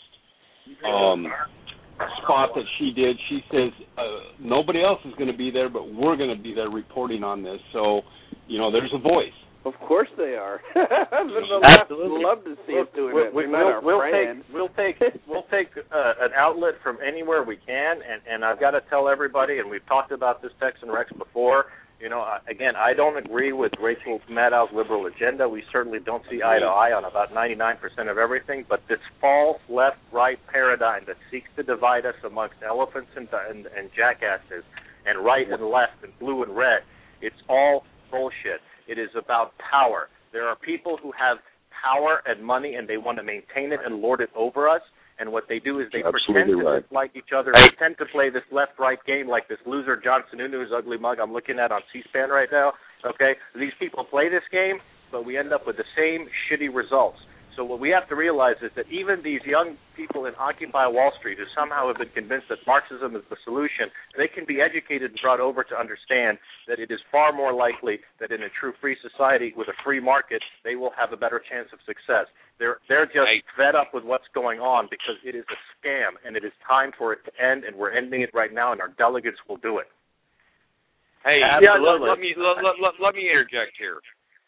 um, spot that she did, she says uh, nobody else is going to be there, but we're going to be there reporting on this. So, you know, there's a voice. Of course they are. Absolutely. I'd love to see us doing We'll, it. we, We're not we'll, our we'll friend. take we'll take we'll take uh, an outlet from anywhere we can, and, and I've got to tell everybody, and we've talked about this, Tex and Rex, before. You know, uh, again, I don't agree with Rachel Maddow's liberal agenda. We certainly don't see eye to eye on about ninety-nine percent of everything. But this false left-right paradigm that seeks to divide us amongst elephants and, and, and jackasses, and right and left, and blue and red, it's all bullshit. It is about power. There are people who have power and money, and they want to maintain it and lord it over us. And what they do is they Absolutely pretend to right. dislike each other, they tend to play this left-right game like this loser John Sununu's ugly mug I'm looking at on C-SPAN right now. Okay, these people play this game, but we end up with the same shitty results. So what we have to realize is that even these young people in Occupy Wall Street who somehow have been convinced that Marxism is the solution, they can be educated and brought over to understand that it is far more likely that in a true free society with a free market, they will have a better chance of success. They're they're just Right. fed up with what's going on because it is a scam, and it is time for it to end, and we're ending it right now, and our delegates will do it. Hey, Absolutely. let, let me let, let, let, let me interject here.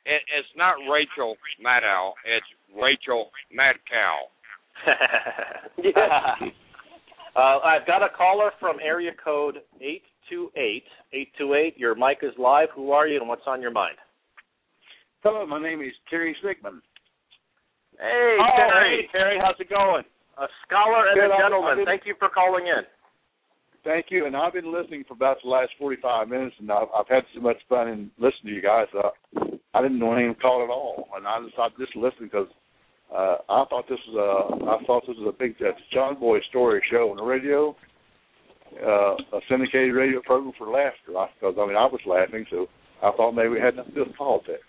it, it's not Rachel Maddow. It's Rachel Madcow. Yeah. uh, I've got a caller from area code eight two eight. eight two eight, your mic is live. Who are you and what's on your mind? Hello, my name is Terry Sigmund. Hey, oh, Terry. Hey, Terry, how's it going? A scholar and Good, a gentleman. I've been, Thank you for calling in. Thank you, and I've been listening for about the last forty-five minutes, and I've, I've had so much fun in listening to you guys. Uh, I didn't want to even call at all, and I just I just listened because uh, I thought this was a I thought this was a big uh, John Boy story show on the radio, uh, a syndicated radio program for laughter. Because I, I mean I was laughing, so I thought maybe we had nothing to do with politics.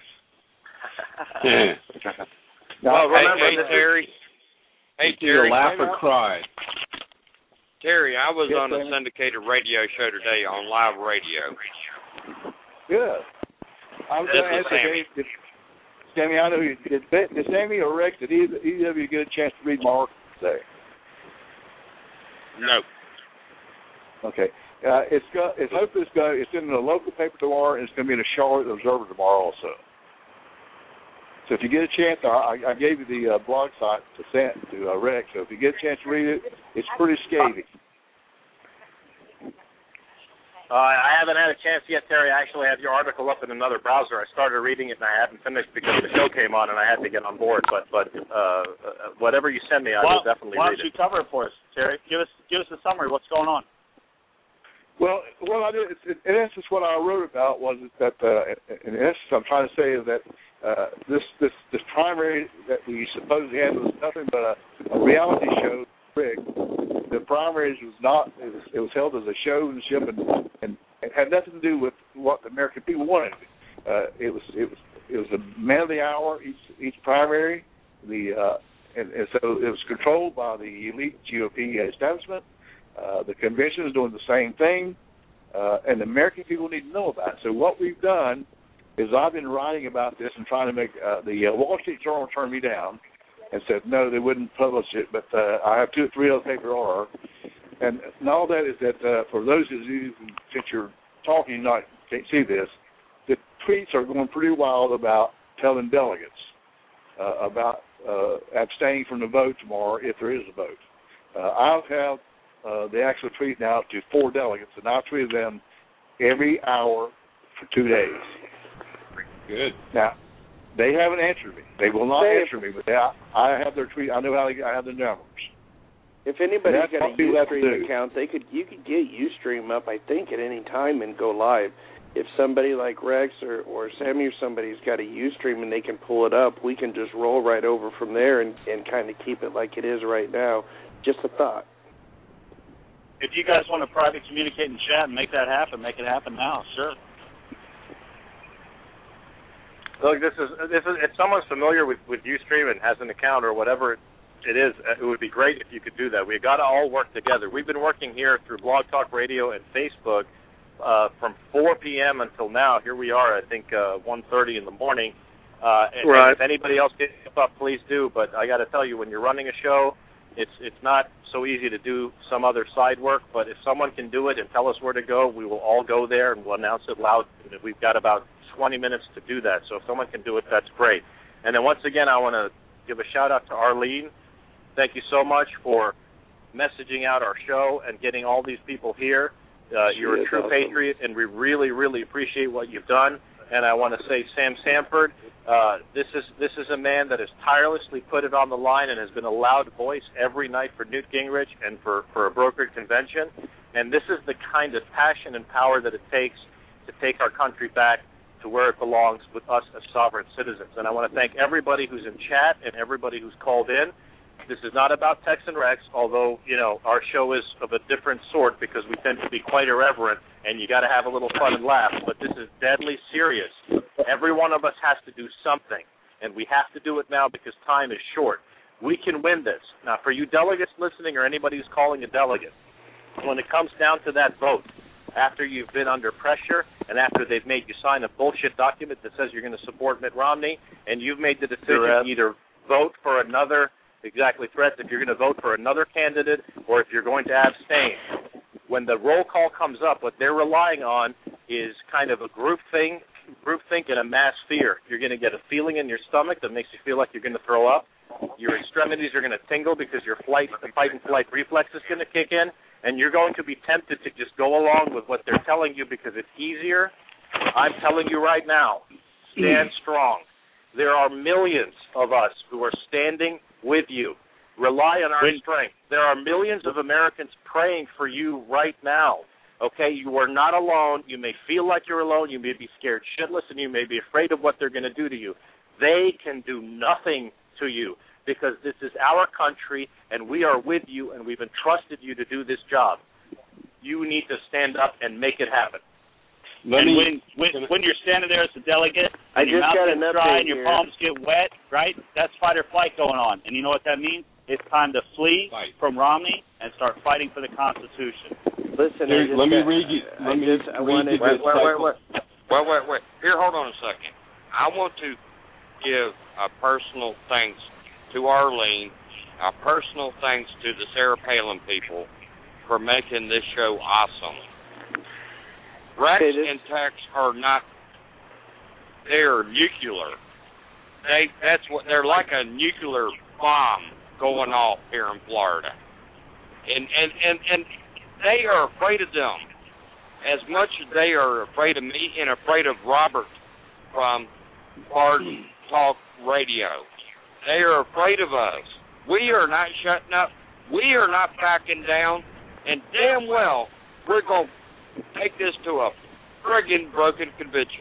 Now, well, remember, hey, hey Terry. Hey Terry. Laugh or cry. Terry, I was yes, on a Sammy? syndicated radio show today on live radio. Good. I was This going to is ask you, did, Sammy, I know you did. Did Sammy or Rex, did either, either of you get a chance to read my article today? No. Okay. Uh, it's got. It's hopefully it's got. It's in the local paper tomorrow, and it's going to be in the Charlotte Observer tomorrow also. So if you get a chance, I, I gave you the uh, blog site to send to uh, Rex. So if you get a chance to read it, it's pretty scathing. Uh, I haven't had a chance yet, Terry. I actually have your article up in another browser. I started reading it and I haven't finished because the show came on and I had to get on board. But but uh, whatever you send me, I well, will definitely why read don't it. you cover it for us, Terry? Give us give us a summary. What's going on? Well, what I did, in essence, what I wrote about was that, uh, in essence, I'm trying to say is that uh, this this this primary that we supposedly had was nothing but a, a reality show rig. The primaries was not. It was, it was held as a showmanship, and, and it had nothing to do with what the American people wanted. Uh, it was it was it was a man of the hour each each primary. The uh, and, and so it was controlled by the elite G O P establishment. Uh, the convention is doing the same thing, uh, and the American people need to know about it. So what we've done is I've been writing about this and trying to make uh, the uh, Wall Street Journal turn me down and said no, they wouldn't publish it, but uh, I have two or three other papers are. And, and all that is that uh, for those of you, since you're talking, you not can't see this, the tweets are going pretty wild about telling delegates uh, about uh, abstaining from the vote tomorrow if there is a vote. Uh, I'll have uh, the actual tweet now to four delegates, and I've tweeted them every hour for two days. Good. Now, they haven't answered me. They will not Say answer me, but they, I, I have their tweet. I know how they, I have their numbers. If anybody's That's got a what people have to Ustream do. account, they could you could get Ustream up, I think, at any time and go live. If somebody like Rex or, or Sammy or somebody's got a Ustream and they can pull it up, we can just roll right over from there and, and kind of keep it like it is right now. Just a thought. If you guys want to private communicate and chat and make that happen, make it happen now. Sure. Look, this is this is if someone's familiar with, with Ustream and has an account or whatever it, it is, it would be great if you could do that. We've got to all work together. We've been working here through Blog Talk Radio and Facebook uh, from four p.m. until now. Here we are, I think, uh, one thirty in the morning. Uh, and, right. and if anybody else gets up, please do. But I got to tell you, when you're running a show, it's it's not so easy to do some other side work. But if someone can do it and tell us where to go, we will all go there and we'll announce it loud. We've got about twenty minutes to do that. So if someone can do it, that's great. And then once again, I want to give a shout out to Arlene. Thank you so much for messaging out our show and getting all these people here. Uh, you're a true awesome. patriot, and we really, really appreciate what you've done. And I want to say, Sam Sanford, uh, this is this is a man that has tirelessly put it on the line and has been a loud voice every night for Newt Gingrich and for, for a brokered convention. And this is the kind of passion and power that it takes to take our country back to where it belongs with us as sovereign citizens. And I want to thank everybody who's in chat and everybody who's called in. This is not about Tex and Rex, although, you know, our show is of a different sort because we tend to be quite irreverent, and you got to have a little fun and laugh. But this is deadly serious. Every one of us has to do something, and we have to do it now because time is short. We can win this. Now, for you delegates listening or anybody who's calling a delegate, when it comes down to that vote, after you've been under pressure and after they've made you sign a bullshit document that says you're going to support Mitt Romney, and you've made the decision to either vote for another exactly threats if you're going to vote for another candidate or if you're going to abstain. When the roll call comes up, what they're relying on is kind of a group thing groupthink and a mass fear. You're going to get a feeling in your stomach that makes you feel like you're going to throw up. Your extremities are going to tingle because your flight, the fight and flight reflex is going to kick in, and you're going to be tempted to just go along with what they're telling you because it's easier. I'm telling you right now, stand strong. There are millions of us who are standing with you. Rely on our strength. There are millions of Americans praying for you right now. Okay, you are not alone. You may feel like you're alone. You may be scared shitless, and you may be afraid of what they're going to do to you. They can do nothing to you because this is our country, and we are with you, and we've entrusted you to do this job. You need to stand up and make it happen. Let and me, when, when when you're standing there as a delegate, and your mouth gets dry and your here. palms get wet, right? That's fight or flight going on. And you know what that means? It's time to flee fight. from Romney and start fighting for the Constitution. Listen, Here, let me got, read you. Let I me just, read wanted, you wait, this. wait, wait, wait. Wait, wait, wait. Here, hold on a second. I want to give a personal thanks to Arlene, a personal thanks to the Sarah Palin people for making this show awesome. Rex okay, and Tex are not, they're nuclear. They, that's what, they're like a nuclear bomb going off here in Florida. And, and, and, and they are afraid of them as much as they are afraid of me and afraid of Robert from Pardon Talk Radio. They are afraid of us. We are not shutting up. We are not backing down. And damn well, we're going to take this to a friggin' broken convention.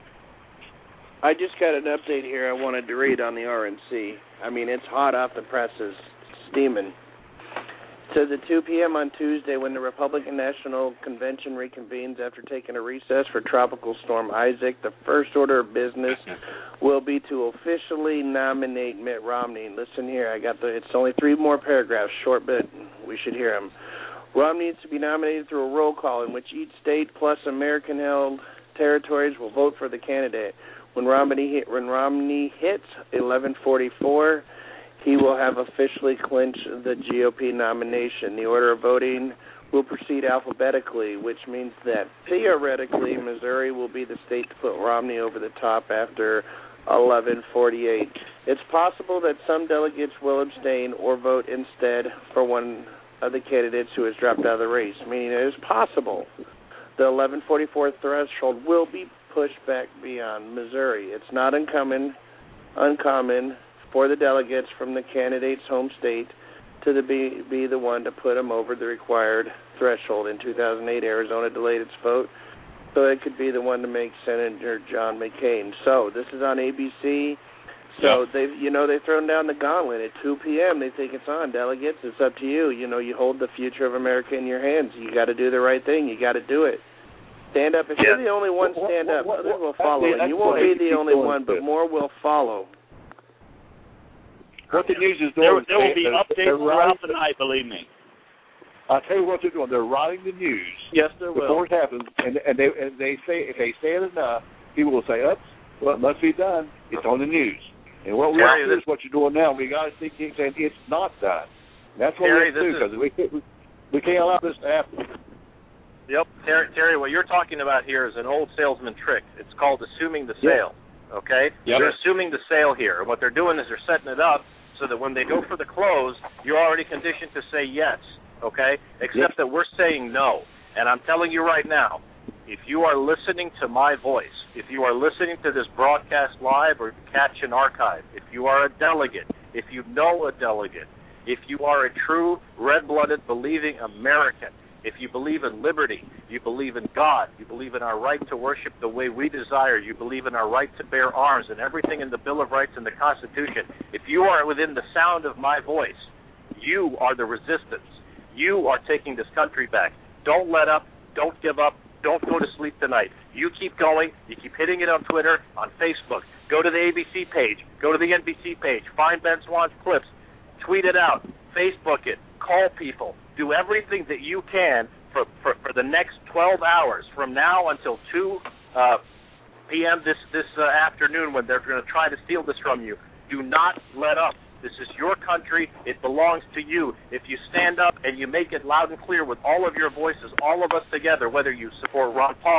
I just got an update here I wanted to read on the R N C. I mean, it's hot off the presses, steaming. It says at two p.m. on Tuesday, when the Republican National Convention reconvenes after taking a recess for Tropical Storm Isaac, the first order of business will be to officially nominate Mitt Romney. Listen here, I got the. It's only three more paragraphs, short bit. We should hear them. Romney needs to be nominated through a roll call in which each state plus American-held territories will vote for the candidate. When Romney hit, when Romney hits eleven forty-four, he will have officially clinched the G O P nomination. The order of voting will proceed alphabetically, which means that theoretically Missouri will be the state to put Romney over the top after eleven forty-eight. It's possible that some delegates will abstain or vote instead for one of the candidates who has dropped out of the race, meaning it is possible the eleven forty-four threshold will be pushed back beyond Missouri. It's not uncommon, uncommon for the delegates from the candidate's home state to the be, be the one to put them over the required threshold. In two thousand eight, Arizona delayed its vote, so it could be the one to make Senator John McCain. So this is on A B C. So they, you know, they've thrown down the gauntlet at two p.m. They think it's on. Delegates, it's up to you. You know, you hold the future of America in your hands. You got to do the right thing. You got to do it. Stand up. If yeah. you're the only one, stand up. What, what, what, Others will follow. And you won't be the only one, but more will follow. What the news is doing, there, there will be updates throughout the night, believe me. I'll tell you what they're doing. They're writing the news. Yes, they will. Before it happens, and, and they and they say if they say it enough, people will say, "Oops, well, it must be done. It's on the news." And what we Terry, do is what you're doing now. We got to keep saying it's not done. That's what Terry, we have to do because we can't, we, we can't allow this to happen. Yep, Terry, Terry, what you're talking about here is an old salesman trick. It's called assuming the sale, yep. okay? Yep. They're assuming the sale here. And what they're doing is they're setting it up so that when they go for the close, you're already conditioned to say yes, okay? Except yep. that we're saying no. And I'm telling you right now, if you are listening to my voice, if you are listening to this broadcast live or catch an archive, if you are a delegate, if you know a delegate, if you are a true red-blooded believing American, if you believe in liberty, you believe in God, you believe in our right to worship the way we desire, you believe in our right to bear arms and everything in the Bill of Rights and the Constitution, if you are within the sound of my voice, you are the resistance. You are taking this country back. Don't let up. Don't give up. Don't go to sleep tonight. You keep going. You keep hitting it on Twitter, on Facebook. Go to the A B C page. Go to the N B C page. Find Ben Swann's clips. Tweet it out. Facebook it. Call people. Do everything that you can for, for, for the next twelve hours from now until two uh, p.m. this, this uh, afternoon when they're going to try to steal this from you. Do not let up. This is your country. It belongs to you. If you stand up and you make it loud and clear with all of your voices, all of us together, whether you support Ron Paul,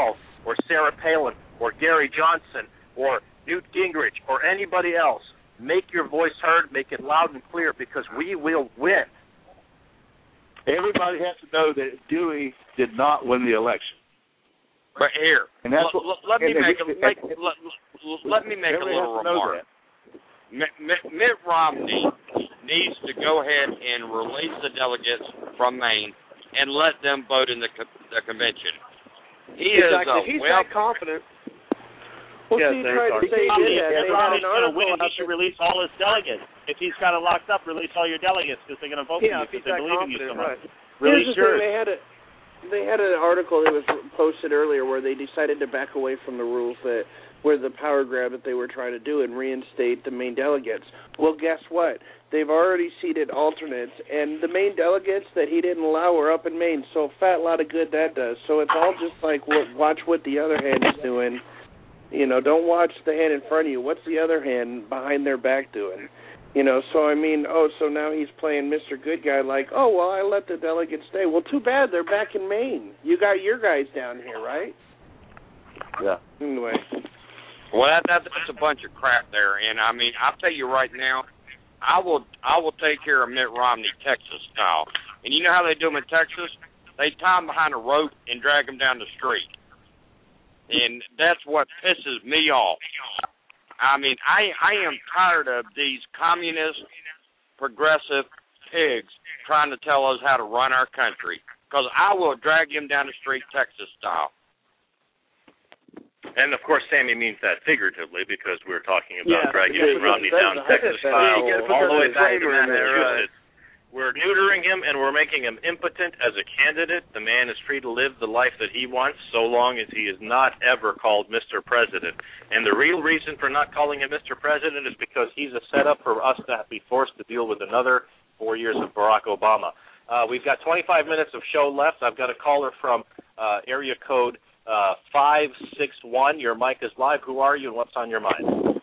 or Sarah Palin or Gary Johnson or Newt Gingrich or anybody else, make your voice heard, make it loud and clear, because we will win. Everybody has to know that Dewey did not win the election. But here, and that's l- what, l- let me and, make, and, a, make and, let, let me make a little has to know remark. that. Mitt, Mitt, Mitt Romney needs to go ahead and release the delegates from Maine and let them vote in the, co- the convention. He exactly. is a if he's well, that confident. Well, yes, he tried to if say he Romney, did that. if They had Romney's an going to article win, he out should there. release all his delegates. If he's got it locked up, release all your delegates because they're going to vote Yeah, for if you he's because they that believe in you so confident, much. right. Release Here's the yours. thing, they had a they had an article that was posted earlier where they decided to back away from the rules that where the power grab that they were trying to do and reinstate the main delegates. Well, guess what? They've already seated alternates, and the main delegates that he didn't allow are up in Maine. So a fat lot of good that does. So it's all just like what, watch what the other hand is doing. You know, don't watch the hand in front of you. What's the other hand behind their back doing? You know, so I mean, oh, so now he's playing Mister Good Guy like, oh, well, I let the delegates stay. Well, too bad. They're back in Maine. You got your guys down here, right? Yeah. Anyway. well, that, that that's a bunch of crap there. And I mean, I'll tell you right now, I will I will take care of Mitt Romney Texas style. And you know how they do him in Texas? They tie him behind a rope and drag him down the street. And that's what pisses me off. I mean, I I am tired of these communist, progressive pigs trying to tell us how to run our country. Because I will drag him down the street Texas style. And, of course, Sammy means that figuratively because we're talking Yeah, about dragging yeah, Mitt Romney that's down the- Texas that's the- style yeah, you gotta put all the that way back to disclaimer in there, Massachusetts. We're neutering him, and we're making him impotent as a candidate. The man is free to live the life that he wants so long as he is not ever called Mister President. And the real reason for not calling him Mister President is because he's a setup for us to be forced to deal with another four years of Barack Obama. Uh, we've got twenty-five minutes of show left. I've got a caller from uh, area code uh, five six one. Your mic is live. Who are you and what's on your mind?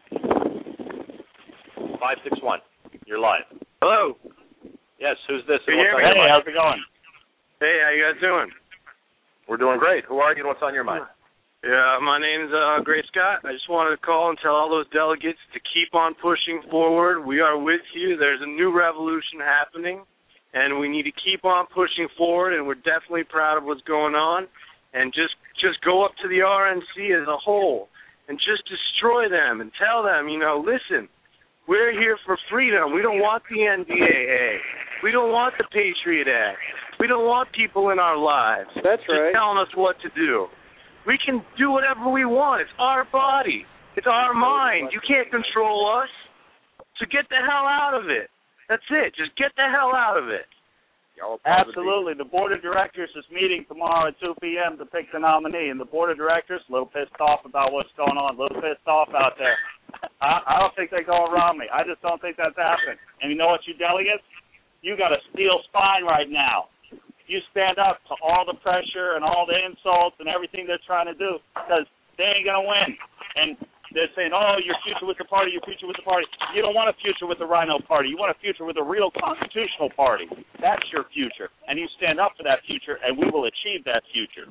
five six one. You're live. Hello. Yes, who's this? Can and you what's hear on me? your Hey, mind? how's it going? Hey, how you guys doing? We're doing great. Who are you and what's on your mind? Yeah, my name's uh, Gray Scott. I just wanted to call and tell all those delegates to keep on pushing forward. We are with you. There's a new revolution happening, and we need to keep on pushing forward, and we're definitely proud of what's going on. And just, just go up to the R N C as a whole and just destroy them and tell them, you know, listen, we're here for freedom. We don't want the N D A A. We don't want the Patriot Act. We don't want people in our lives That's just right. telling us what to do. We can do whatever we want. It's our body. It's our mind. You can't control us. So get the hell out of it. That's it. Just get the hell out of it. Absolutely. The board of directors is meeting tomorrow at two p.m. to pick the nominee, and the board of directors a little pissed off about what's going on, a little pissed off out there. I, I don't think they're going around me. I just don't think that's happening. And you know what, you delegates? You got a steel spine right now. You stand up to all the pressure and all the insults and everything they're trying to do because they ain't going to win. And they're saying, oh, your future with the party, your future with the party. You don't want a future with the Rhino Party. You want a future with a real constitutional party. That's your future. And you stand up for that future, and we will achieve that future.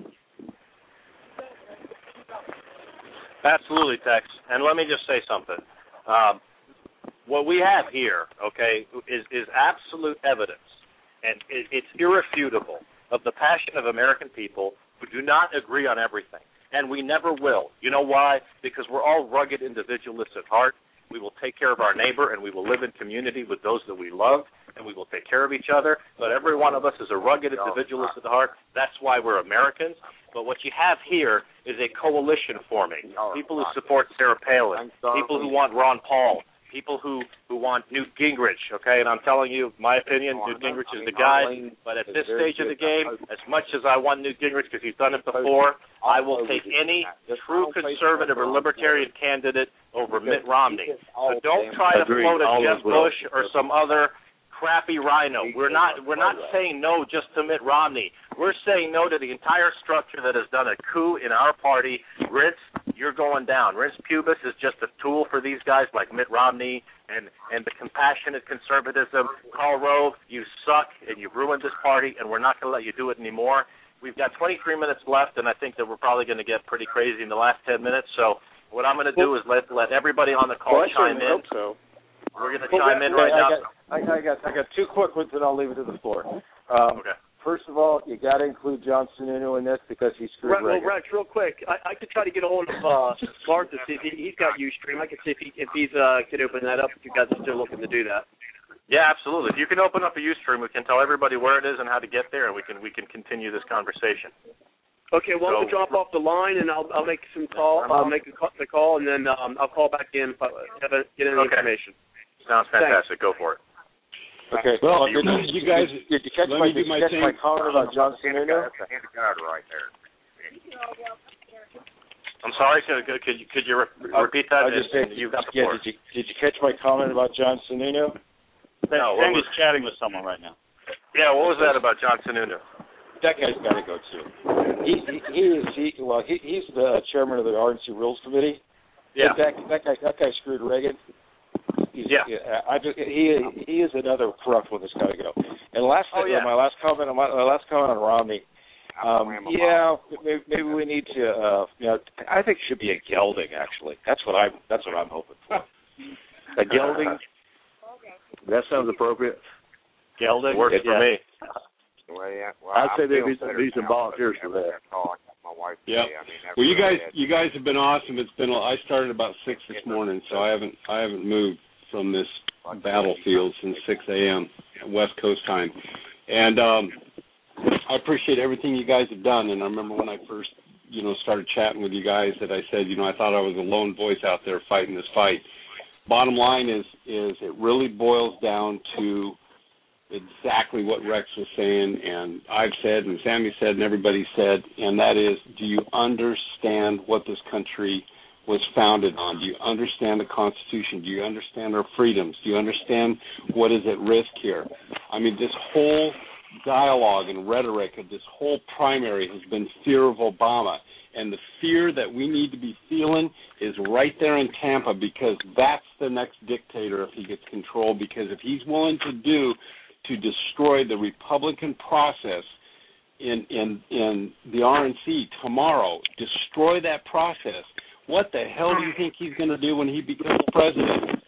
Absolutely, Tex. And let me just say something. Um, what we have here, okay, is, is absolute evidence, and it, it's irrefutable, of the passion of American people who do not agree on everything. And we never will. You know why? Because we're all rugged individualists at heart. We will take care of our neighbor, and we will live in community with those that we love, and we will take care of each other. But every one of us is a rugged individualist at heart. That's why we're Americans. But what you have here is a coalition forming. People who support Sarah Palin, people who want Ron Paul, people who, who want Newt Gingrich, okay? And I'm telling you, my opinion, Newt Gingrich is the guy. But at this stage of the game, as much as I want Newt Gingrich because he's done it before, I will take any true conservative or libertarian candidate over Mitt Romney. So don't try to float a Jeb Bush or some other crappy rhino. We're not we're not saying no just to Mitt Romney. We're saying no to the entire structure that has done a coup in our party. Rince, you're going down. Rince Pubis is just a tool for these guys like Mitt Romney and, and the compassionate conservatism. Karl Rove, you suck and you've ruined this party, and we're not going to let you do it anymore. we've got twenty-three minutes left, and I think that we're probably going to get pretty crazy in the last ten minutes. So what I'm going to do is let let everybody on the call well, chime in. Hope so. We're going to well, chime in okay, right I now. Got, I, I got I got two quick ones, and I'll leave it to the floor. Um, okay. First of all, you got to include John Sununu in this because he screwed Well, Reagan. Rex, real quick, I, I could try to get a hold of uh, Mark to see if he, he's got Ustream. I could see if he if he's uh, could open that up if you guys are still looking to do that. Yeah, absolutely. If you can open up a Ustream, we can tell everybody where it is and how to get there, and we can we can continue this conversation. Okay, well, so, I'm gonna drop off the line, and I'll I'll make some call. I'll make the call, the call, and then um, I'll call back in if I have a, get any okay. information. Sounds fantastic. Thanks. Go for it. Okay. Well, did, you, you guys, did you catch let my, me do did you my catch thing. my comment about John Sununu? That's a hand of God right there. I'm sorry. Could, could you could you re- repeat that? I just said, you got the yeah, floor. did you did you catch my comment about John Sununu? No, Sandy's chatting with someone right now. Yeah, what was that about John Sununu? That guy's got to go too. He he, he is he well he he's the chairman of the R N C Rules Committee. Yeah. That that guy that guy screwed Reagan. He's, yeah. I just, he he is another corrupt one that's got to go. And last oh, yeah. my last comment my, my last comment on Romney. Um, yeah, maybe, maybe we need to. Uh, you know, I think it should be a gelding. Actually, that's what I that's what I'm hoping for. A gelding. That sounds appropriate. Gelding works yeah. for me. Well, yeah, well, I'd say there'd feel be some, better be some now, volunteers for that. Oh, I got my wife Yeah. today. I mean, that Well, you really guys, had- you guys have been awesome. It's been. I started about six this morning, so I haven't, I haven't moved from this battlefield since six a.m. West Coast time, and um, I appreciate everything you guys have done. And I remember when I first, you know, started chatting with you guys that I said, you know, I thought I was a lone voice out there fighting this fight. Bottom line is, is it really boils down to exactly what Rex was saying, and I've said, and Sammy said, and everybody said, and that is, do you understand what this country was founded on? Do you understand the Constitution? Do you understand our freedoms? Do you understand what is at risk here? I mean, this whole dialogue and rhetoric of this whole primary has been fear of Obama, and the fear that we need to be feeling is right there in Tampa, because that's the next dictator if he gets control, because if he's willing to do to destroy the Republican process in in in the R N C tomorrow, destroy that process, what the hell do you think he's going to do when he becomes president?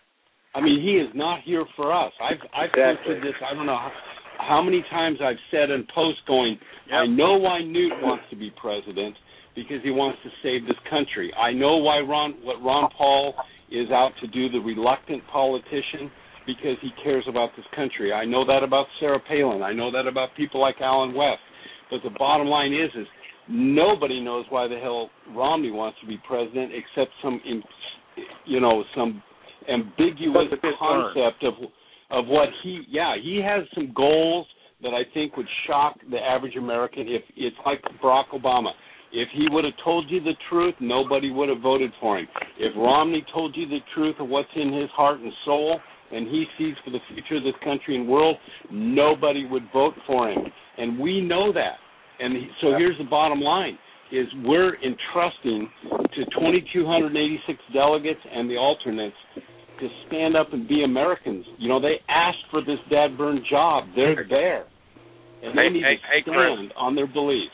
I mean, he is not here for us. I've I've Exactly. posted this, I don't know how, how many times I've said in posts going, Yep. I know why Newt wants to be president, because he wants to save this country. I know why Ron what Ron Paul is out to do, the reluctant politician, because he cares about this country. I know that about Sarah Palin. I know that about people like Alan West. But the bottom line is, is nobody knows why the hell Romney wants to be president, except some, you know, some ambiguous concept of of what he. Yeah, he has some goals that I think would shock the average American. If it's like Barack Obama. If he would have told you the truth, nobody would have voted for him. If Romney told you the truth of what's in his heart and soul, and he sees for the future of this country and world, nobody would vote for him. And we know that. And he, so here's the bottom line, is we're entrusting to two thousand two hundred eighty-six delegates and the alternates to stand up and be Americans. You know, they asked for this dad-burn job. They're there. And they Hey, need hey, to hey, stand on their beliefs.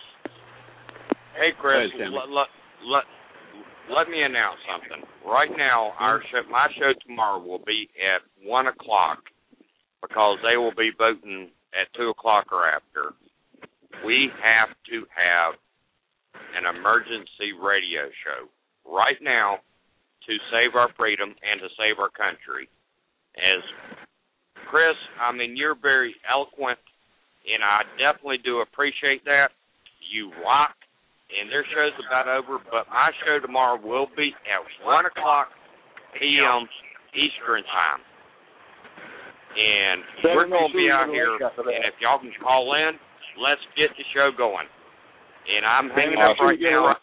Hey, Chris, Go ahead, Sammy. let, let, let, let me announce something. Right now, our show, my show tomorrow will be at one o'clock because they will be voting at two o'clock or after. We have to have an emergency radio show right now to save our freedom and to save our country. As Chris, I mean, you're very eloquent, and I definitely do appreciate that. You rock. And their show's about over, but my show tomorrow will be at one o'clock p.m. Eastern Time. And we're going to be out here, and if y'all can call in, let's get the show going. And I'm hanging up right now.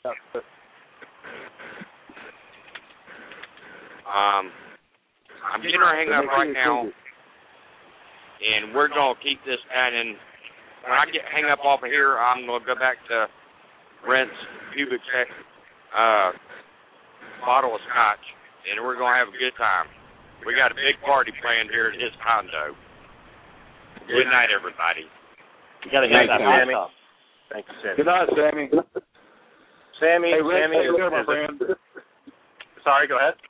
Um, I'm getting her hang up right now, and we're going to keep this at, and when I get hang up off of here, I'm going to go back to Rent's pubic check, uh, bottle of scotch, and we're going to have a good time. We got a big party planned here at his condo. Good night, everybody. You got to have that hot tub. Thank you, Sammy. Good night, Sammy. Sammy, hey, Rick, Sammy take is, care, my is friend. A, sorry, go ahead.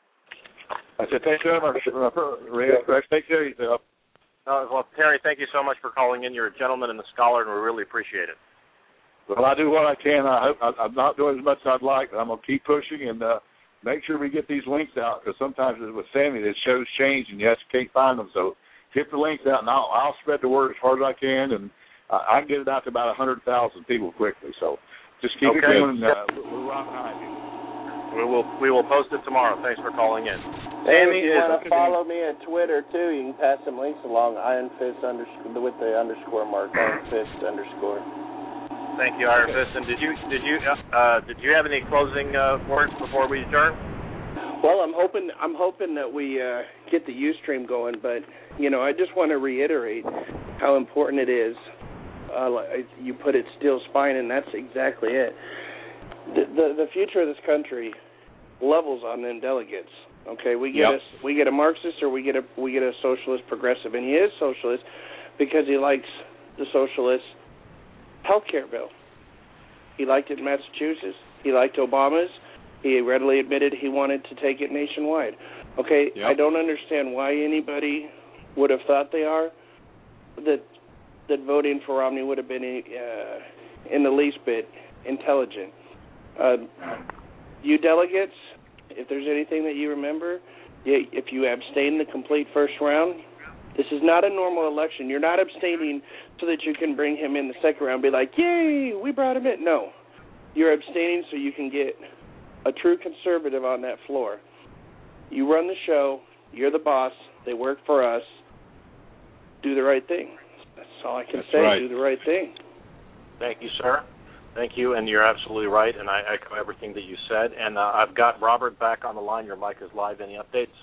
I said, take care, my Rick. Take care of yourself. Uh, well, Terry, thank you so much for calling in. You're a gentleman and a scholar, and we really appreciate it. Well, I do what I can. I hope I, I'm not doing as much as I'd like, but I'm going to keep pushing and uh, make sure we get these links out, because sometimes with Sammy, the shows change and you just can't find them. So get the links out, and I'll, I'll spread the word as hard as I can, and uh, I can get it out to about one hundred thousand people quickly. So just keep okay. it going. Uh, we'll rock behind you. We will we will post it tomorrow. Thanks for calling in. Sammy, if you want to follow me at Twitter too, you can pass some links along. Iron Fist underscore with the underscore mark. Iron Fist underscore. Thank you, Iron Fist. And did you did you uh, did you have any closing uh, words before we adjourn? Well, I'm hoping I'm hoping that we uh, get the Ustream going, but you know, I just want to reiterate how important it is. Uh, you put it, steel spine, and that's exactly it. The, the the future of this country levels on them delegates. Okay, we get yep. a we get a Marxist or we get a we get a socialist progressive, and he is socialist because he likes the socialist health care bill. He liked it in Massachusetts. He liked Obama's. He readily admitted he wanted to take it nationwide. Okay, yep. I don't understand why anybody would have thought they are that that voting for Romney would have been uh, in the least bit intelligent. Uh, you delegates, if there's anything that you remember, if you abstain the complete first round, this is not a normal election. You're not abstaining so that you can bring him in the second round and be like, yay, we brought him in. No. You're abstaining so you can get a true conservative on that floor. You run the show. You're the boss. They work for us. Do the right thing. That's all I can That's say. right. Do the right thing. Thank you, sir. Thank you, and you're absolutely right, and I echo everything that you said. And uh, I've got Robert back on the line. Your mic is live. Any updates?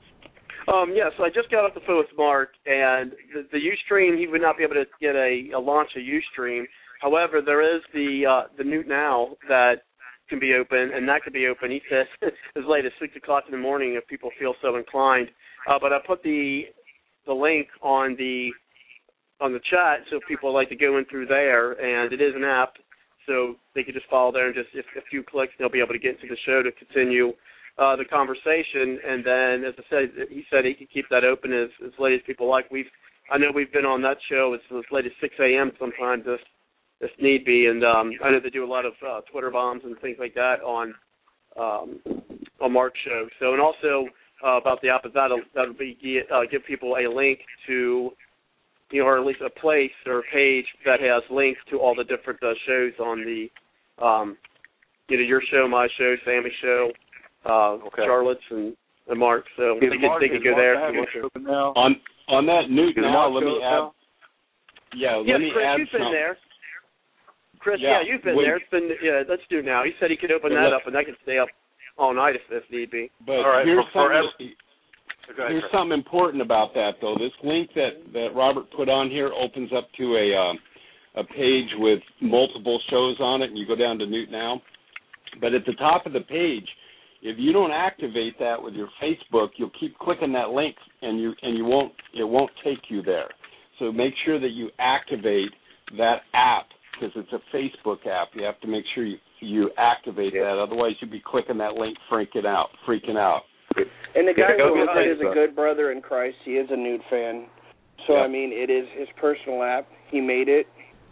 Um, yeah, so I just got off the phone with Mark, and the, the Ustream, he would not be able to get a, a launch a Ustream. However, there is the uh, the Newt Now that can be open, and that could be open, he says, as late as six o'clock in the morning if people feel so inclined. Uh, but I put the the link on the on the chat so if people like to go in through there, and it is an app. So they could just follow there and just if a few clicks, they'll be able to get into the show to continue uh, the conversation. And then, as I said, he said he could keep that open as, as late as people like. We've, I know we've been on that show as, as late as six a.m. sometimes if, if need be. And um, I know they do a lot of uh, Twitter bombs and things like that on um, on Mark's show. So and also uh, about the app, that'll that'll be uh, give people a link to. You know, or at least a place or a page that has links to all the different uh, shows on the, um, you know, your show, my show, Sammy's show, uh, okay. Charlotte's, and, and Mark. So Is they Mark, could they could go there if you want to. On on that Newt now, let me add. Now? Yeah, yeah, let me Chris, add you've been something. there. Chris, Yeah, yeah, you've been when, there. It's been yeah, let's do now. He said he could open but that look, up, and that could stay up all night if, if need be. But all right, here's for, for something. every, ahead, Here's Chris. something important about that, though. This link that, that Robert put on here opens up to a um, a page with multiple shows on it, and you go down to Newt Now. But at the top of the page, if you don't activate that with your Facebook, you'll keep clicking that link, and you and you won't it won't take you there. So make sure that you activate that app because it's a Facebook app. You have to make sure you you activate yeah. that, otherwise you'll be clicking that link, freaking out, freaking out. And the guy Go who get is a good brother in Christ. He is a Newt fan. So, yep. I mean, it is his personal app. He made it.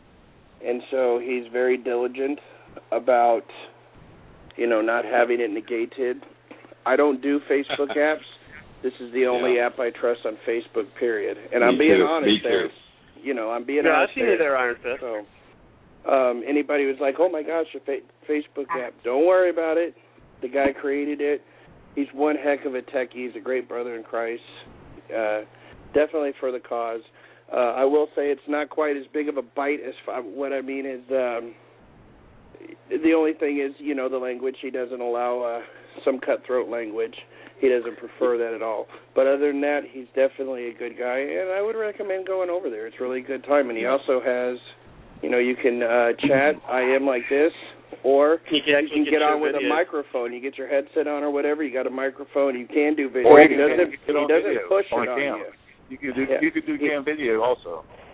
And so he's very diligent about, you know, not having it negated. I don't do Facebook apps. This is the only yeah. app I trust on Facebook, period. And Me I'm being too. honest Me there. too. You know, I'm being Yeah, honest I've seen there. you there, Iron Fist. So, um, anybody was like, oh, my gosh, a fa- Facebook app. Don't worry about it. The guy created it. He's one heck of a techie. He's a great brother in Christ. Uh, definitely for the cause. Uh, I will say it's not quite as big of a bite as f- what I mean is um, the only thing is, you know, the language. He doesn't allow uh, some cutthroat language. He doesn't prefer that at all. But other than that, he's definitely a good guy, and I would recommend going over there. It's really a good time. And he also has, you know, you can uh, chat. I am like this. Or you can, you can you get can on with videos. a microphone. You get your headset on or whatever. You got a microphone. You can do video. Or He you doesn't, can get he on doesn't video push on it on cam. you. You can do Yeah. you can do cam video also.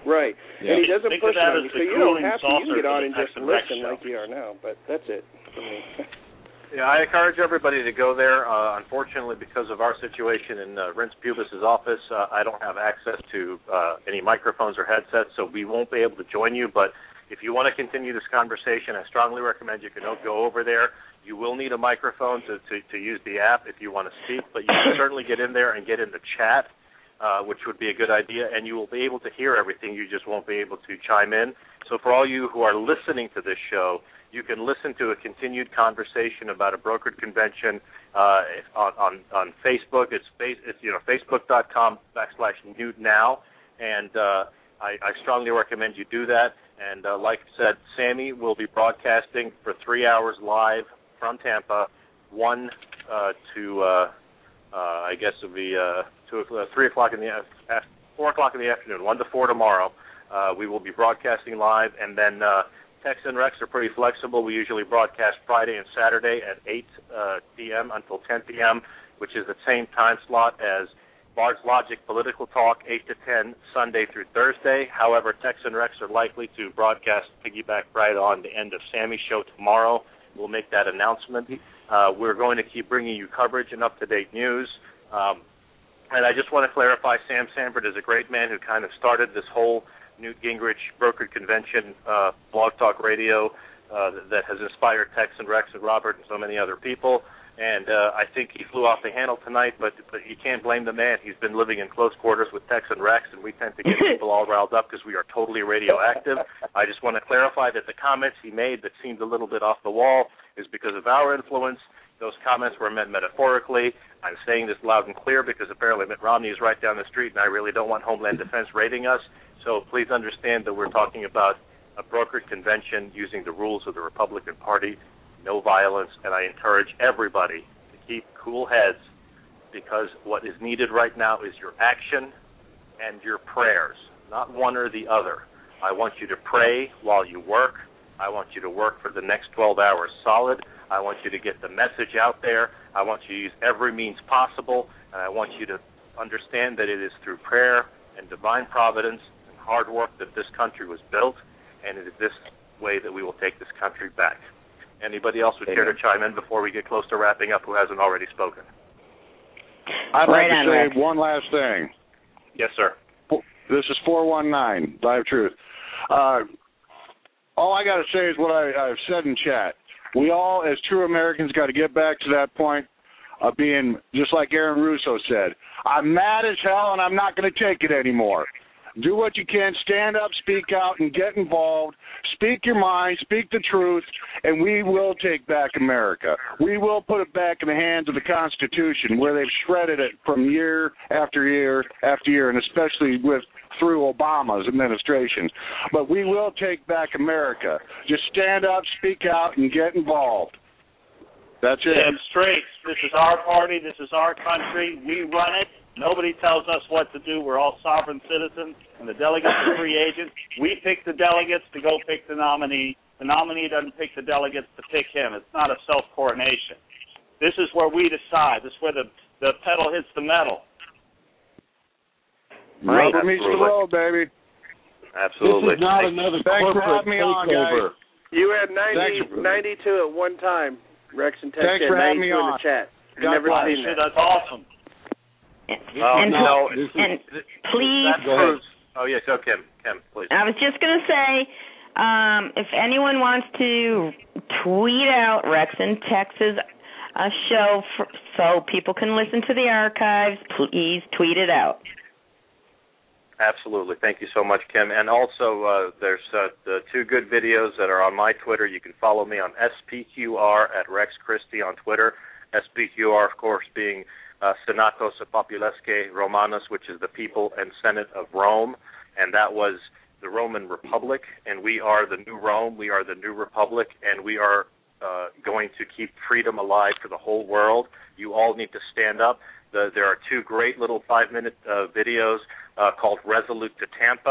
Right. Yeah. And he doesn't Think push of that it on as you, so the you don't cooling have to. You saucer can get for on the and just Texan Rex listen show. like you are now, but that's it for me. Yeah, I encourage everybody to go there. Uh, unfortunately, because of our situation in uh, Rince Pubis' office, uh, I don't have access to uh, any microphones or headsets, so we won't be able to join you. But if you want to continue this conversation, I strongly recommend you can go over there. You will need a microphone to, to, to use the app if you want to speak, but you can certainly get in there and get in the chat, uh, which would be a good idea, and you will be able to hear everything. You just won't be able to chime in. So for all you who are listening to this show, you can listen to a continued conversation about a brokered convention uh, on, on on Facebook. It's, it's you know facebook.com backslash Newt Now, and uh, I, I strongly recommend you do that. And uh, like I said, Sammy will be broadcasting for three hours live from Tampa, one uh, to uh, uh, I guess it'll be uh, two, uh, three o'clock in the uh, four o'clock in the afternoon, one to four tomorrow. Uh, we will be broadcasting live, and then. Uh, Texan Rex are pretty flexible. We usually broadcast Friday and Saturday at eight p.m. until ten p.m., which is the same time slot as Bard's Logic Political Talk, eight to ten, Sunday through Thursday. However, Texan Rex are likely to broadcast piggyback right on the end of Sammy's show tomorrow. We'll make that announcement. Uh, we're going to keep bringing you coverage and up-to-date news. Um, and I just want to clarify, Sam Sanford is a great man who kind of started this whole Newt Gingrich brokered convention uh, blog talk radio uh, that has inspired Tex and Rex and Robert and so many other people. And uh, I think he flew off the handle tonight, but, but you can't blame the man. He's been living in close quarters with Tex and Rex, and we tend to get people all riled up because we are totally radioactive. I just want to clarify that the comments he made that seemed a little bit off the wall is because of our influence. Those comments were meant metaphorically. I'm saying this loud and clear because apparently Mitt Romney is right down the street, and I really don't want Homeland Defense raiding us. So please understand that we're talking about a brokered convention using the rules of the Republican Party, no violence, and I encourage everybody to keep cool heads because what is needed right now is your action and your prayers, not one or the other. I want you to pray while you work. I want you to work for the next twelve hours solid. I want you to get the message out there. I want you to use every means possible, and I want you to understand that it is through prayer and divine providence hard work that this country was built, and it is this way that we will take this country back. Anybody else would care to chime in before we get close to wrapping up who hasn't already spoken? I'd right like to on, say Rex. one last thing. Yes, sir. This is four one nine, Live Truth. Uh, all I got to say is what I, I've said in chat. We all, as true Americans, got to get back to that point of being, just like Aaron Russo said, I'm mad as hell and I'm not going to take it anymore. Do what you can, stand up, speak out, and get involved. Speak your mind, speak the truth, and we will take back America. We will put it back in the hands of the Constitution, where they've shredded it from year after year after year, and especially with through Obama's administration. But we will take back America. Just stand up, speak out, and get involved. That's it. Damn straight. This is our party. This is our country. We run it. Nobody tells us what to do. We're all sovereign citizens, and the delegates are free agents. We pick the delegates to go pick the nominee. The nominee doesn't pick the delegates to pick him. It's not a self-coronation. This is where we decide. This is where the, the pedal hits the metal. Rubber meets the road, baby. Absolutely. This is not another Thanks for corporate having me on, takeover. guys. You had ninety, Thanks. ninety-two at one time, Rex and Tex. Thanks for having me ninety-two in on. the chat. I've God never bless. seen that. That's awesome. Oh, and no. and This is, please, that proves. Oh, yes. Oh, Kim. Kim, please. I was just going to say, um, if anyone wants to tweet out Rex and Tex's uh, show for, so people can listen to the archives, please tweet it out. Absolutely. Thank you so much, Kim. And also, uh, there's uh, the two good videos that are on my Twitter. You can follow me on S P Q R at Rex Christie on Twitter. S P Q R, of course, being uh, Senatus Populesque Romanus, which is the people and Senate of Rome. And that was the Roman Republic. And we are the new Rome. We are the new Republic. And we are uh, going to keep freedom alive for the whole world. You all need to stand up. The, there are two great little five-minute uh, videos uh, called Resolute to Tampa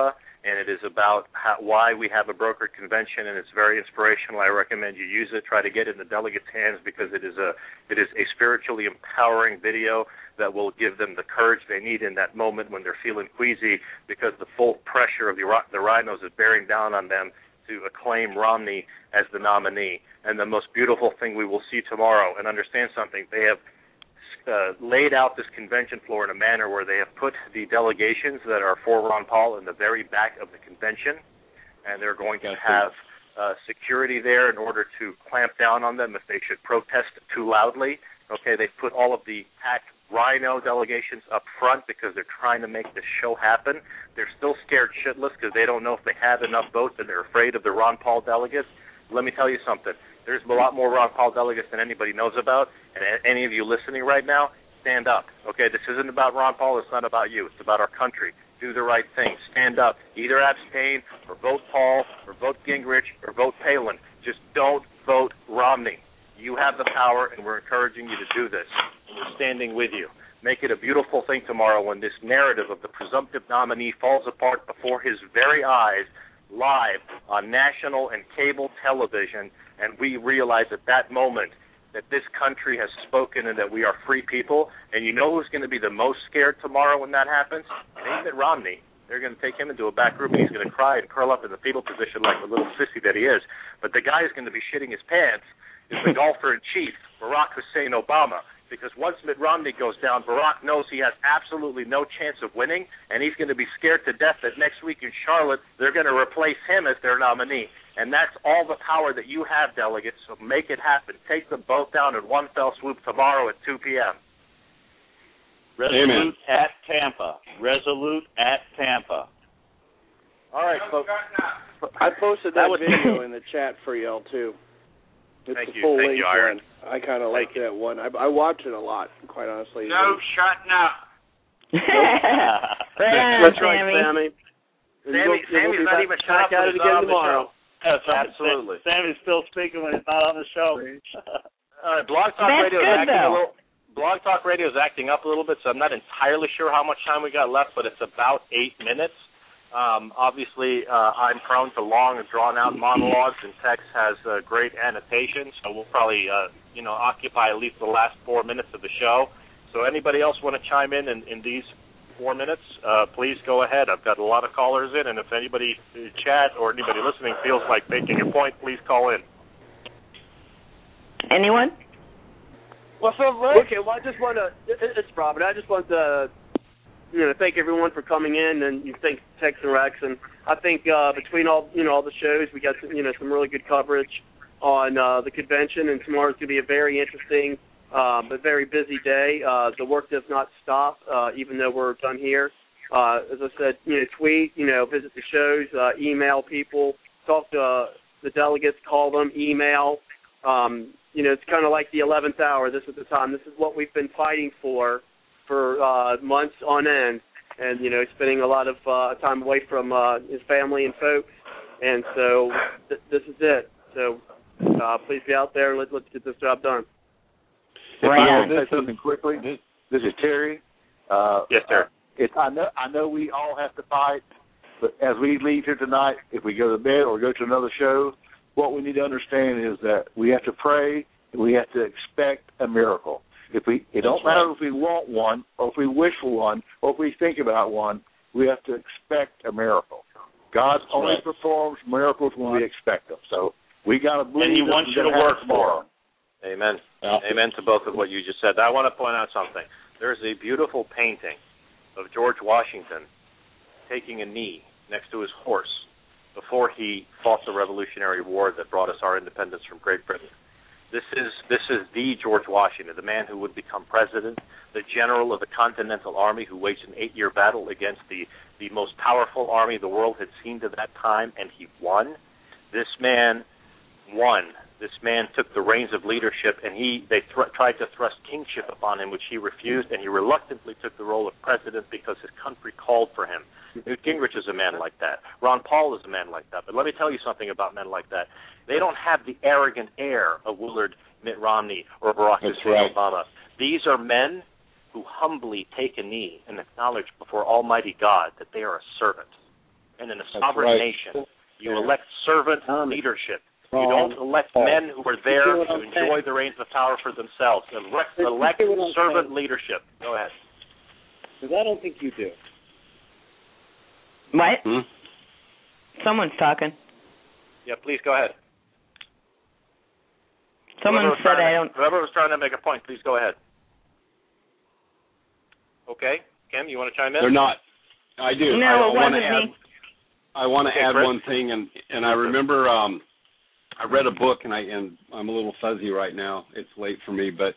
and it is about how, why we have a brokered convention, and it's very inspirational. I recommend you use it. Try to get it in the delegates' hands because it is a it is a spiritually empowering video that will give them the courage they need in that moment when they're feeling queasy because the full pressure of the, the rhinos is bearing down on them to acclaim Romney as the nominee. And the most beautiful thing we will see tomorrow, and understand something, they have uh, laid out this convention floor in a manner where they have put the delegations that are for Ron Paul in the very back of the convention, and they're going to have uh, security there in order to clamp down on them if they should protest too loudly. Okay, they've put all of the packed Rhino delegations up front because they're trying to make this show happen. They're still scared shitless because they don't know if they have enough votes and they're afraid of the Ron Paul delegates. Let me tell you something. There's a lot more Ron Paul delegates than anybody knows about, and any of you listening right now, stand up. Okay, this isn't about Ron Paul. It's not about you. It's about our country. Do the right thing. Stand up. Either abstain or vote Paul or vote Gingrich or vote Palin. Just don't vote Romney. You have the power, and we're encouraging you to do this. And we're standing with you. Make it a beautiful thing tomorrow when this narrative of the presumptive nominee falls apart before his very eyes, live on national and cable television, and we realize at that moment that this country has spoken and that we are free people. And you know who's going to be the most scared tomorrow when that happens? It ain't Mitt Romney. They're going to take him into a back room, and he's going to cry and curl up in the fetal position like the little sissy that he is. But the guy who's going to be shitting his pants is the golfer-in-chief, Barack Hussein Obama, because once Mitt Romney goes down, Barack knows he has absolutely no chance of winning, and he's going to be scared to death that next week in Charlotte they're going to replace him as their nominee. And that's all the power that you have, delegates, so make it happen. Take them both down in one fell swoop tomorrow at two p.m. Resolute Amen. At Tampa. Resolute at Tampa. All right, folks. I posted that, that video in the chat for y'all, too. It's Thank a you. full Thank you, Iron. I kind of like that one. I, I watch it a lot, quite honestly. No shutting up. That's right, Sammy. Sammy, Sammy's not even shut up at it again tomorrow. Yes, absolutely. Sammy's still speaking when he's not on the show. uh, Blog Talk That's Radio is good, acting though. a little. Blog Talk Radio is acting up a little bit, so I'm not entirely sure how much time we got left, but it's about eight minutes. Um, obviously, uh, I'm prone to long and drawn-out monologues, and Tex has uh, great annotations, so we'll probably, uh, you know, occupy at least the last four minutes of the show. So anybody else want to chime in in, in these four minutes, uh, please go ahead. I've got a lot of callers in, and if anybody in chat or anybody listening feels like making a point, please call in. Anyone? What's up, Rick? Okay, well, I just want to, it's Robert, I just want to, you know, thank everyone for coming in, and you thank Tex and Rex, and I think uh, between all, you know, all the shows, we got, some, you know, some really good coverage on uh, the convention, and tomorrow's going to be a very interesting uh, but very busy day. Uh, the work does not stop, uh, even though we're done here. Uh, as I said, you know, tweet, you know, visit the shows, uh, email people, talk to uh, the delegates, call them, email. Um, you know, it's kind of like the eleventh hour. This is the time. This is what we've been fighting for for uh, months on end, and, you know, spending a lot of uh, time away from uh, his family and folks. And so th- this is it. So uh, please be out there. Let, let's get this job done. If Right I on. can say something quickly, this, this is Terry. Uh, Yes, sir. It's, I know I know we all have to fight, but as we leave here tonight, if we go to bed or go to another show, what we need to understand is that we have to pray and we have to expect a miracle. If we, it don't matter if we want one or if we wish for one or if we think about one, we have to expect a miracle. God That's only right. performs miracles when we expect them. So we got to believe. And he this wants is you to gonna work happen for tomorrow. him. Amen. Yeah. Amen to both of what you just said. I want to point out something. There's a beautiful painting of George Washington taking a knee next to his horse before he fought the Revolutionary War that brought us our independence from Great Britain. This is this is the George Washington, the man who would become president, the general of the Continental Army who waged an eight-year battle against the, the most powerful army the world had seen to that time, and he won. This man won. This man took the reins of leadership, and he they thr- tried to thrust kingship upon him, which he refused, and he reluctantly took the role of president because his country called for him. Newt Gingrich is a man like that. Ron Paul is a man like that. But let me tell you something about men like that. They don't have the arrogant air of Willard, Mitt Romney, or Barack Hussein right. Obama. These are men who humbly take a knee and acknowledge before Almighty God that they are a servant. and in a sovereign right. nation. You elect servant leadership. You Wrong. don't elect Wrong. men who are there You see what to I'm enjoy saying? the reins of power for themselves. Elect, You see elect what I'm servant saying? leadership. Go ahead. Because I don't think you do. What? Hmm? Someone's talking. Yeah, please go ahead. Someone Whoever was said trying I to- don't. Whoever was trying to make a point, please go ahead. Okay, Kim, you want to chime in? They're not. I do. No, I, it I want to wasn't add. me. I want to Okay, add Chris? one thing, and and I remember um, I read a book, and I and I'm a little fuzzy right now. It's late for me, but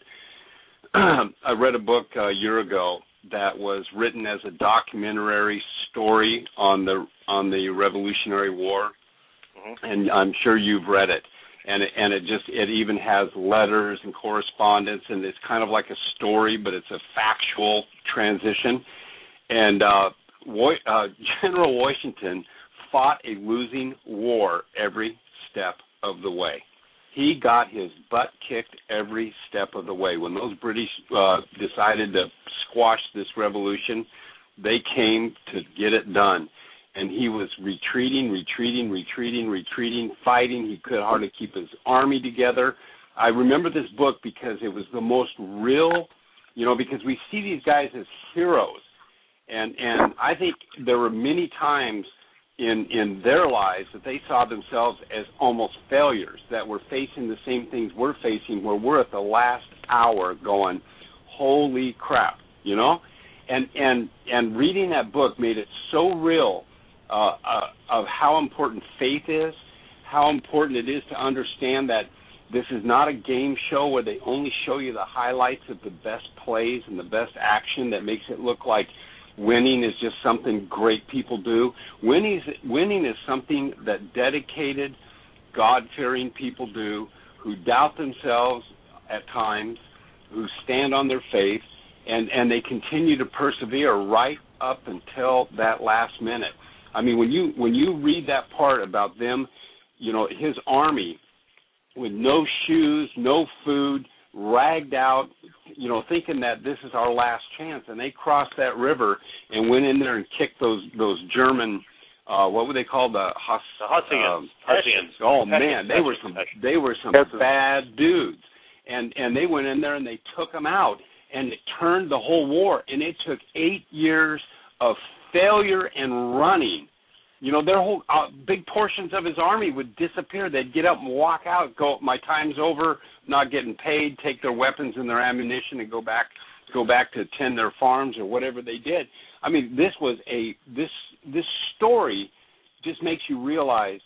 I read a book a year ago that was written as a documentary story on the on the Revolutionary War, Mm-hmm. and I'm sure you've read it. And it, and it just it even has letters and correspondence, and it's kind of like a story, but it's a factual transition. And uh, Wa- uh, General Washington fought a losing war every step of the way. He got his butt kicked every step of the way. When those British uh, decided to squash this revolution, they came to get it done. And he was retreating, retreating, retreating, retreating, fighting. He could hardly keep his army together. I remember this book because it was the most real, you know, because we see these guys as heroes. And and I think there were many times in in their lives that they saw themselves as almost failures, that were facing the same things we're facing, where we're at the last hour going, holy crap, you know? And and and reading that book made it so real uh, uh, of how important faith is, how important it is to understand that this is not a game show where they only show you the highlights of the best plays and the best action that makes it look like winning is just something great people do. Winning is, winning is something that dedicated, God-fearing people do who doubt themselves at times, who stand on their faith, and, and they continue to persevere right up until that last minute. I mean, when you when you read that part about them, you know, his army with no shoes, no food, ragged out, you know, thinking that this is our last chance, and they crossed that river and went in there and kicked those those German, uh, what were they called, the Hus, The Hessians. um, Hessians. Oh Hessians. man, they were some they were some Hessians. bad dudes, and and they went in there and they took them out, and it turned the whole war, and it took eight years of failure and running. You know, their whole uh, big portions of his army would disappear. They'd get up and walk out, go, my time's over, not getting paid, take their weapons and their ammunition and go back go back to tend their farms or whatever they did. I mean, this was a this this story just makes you realize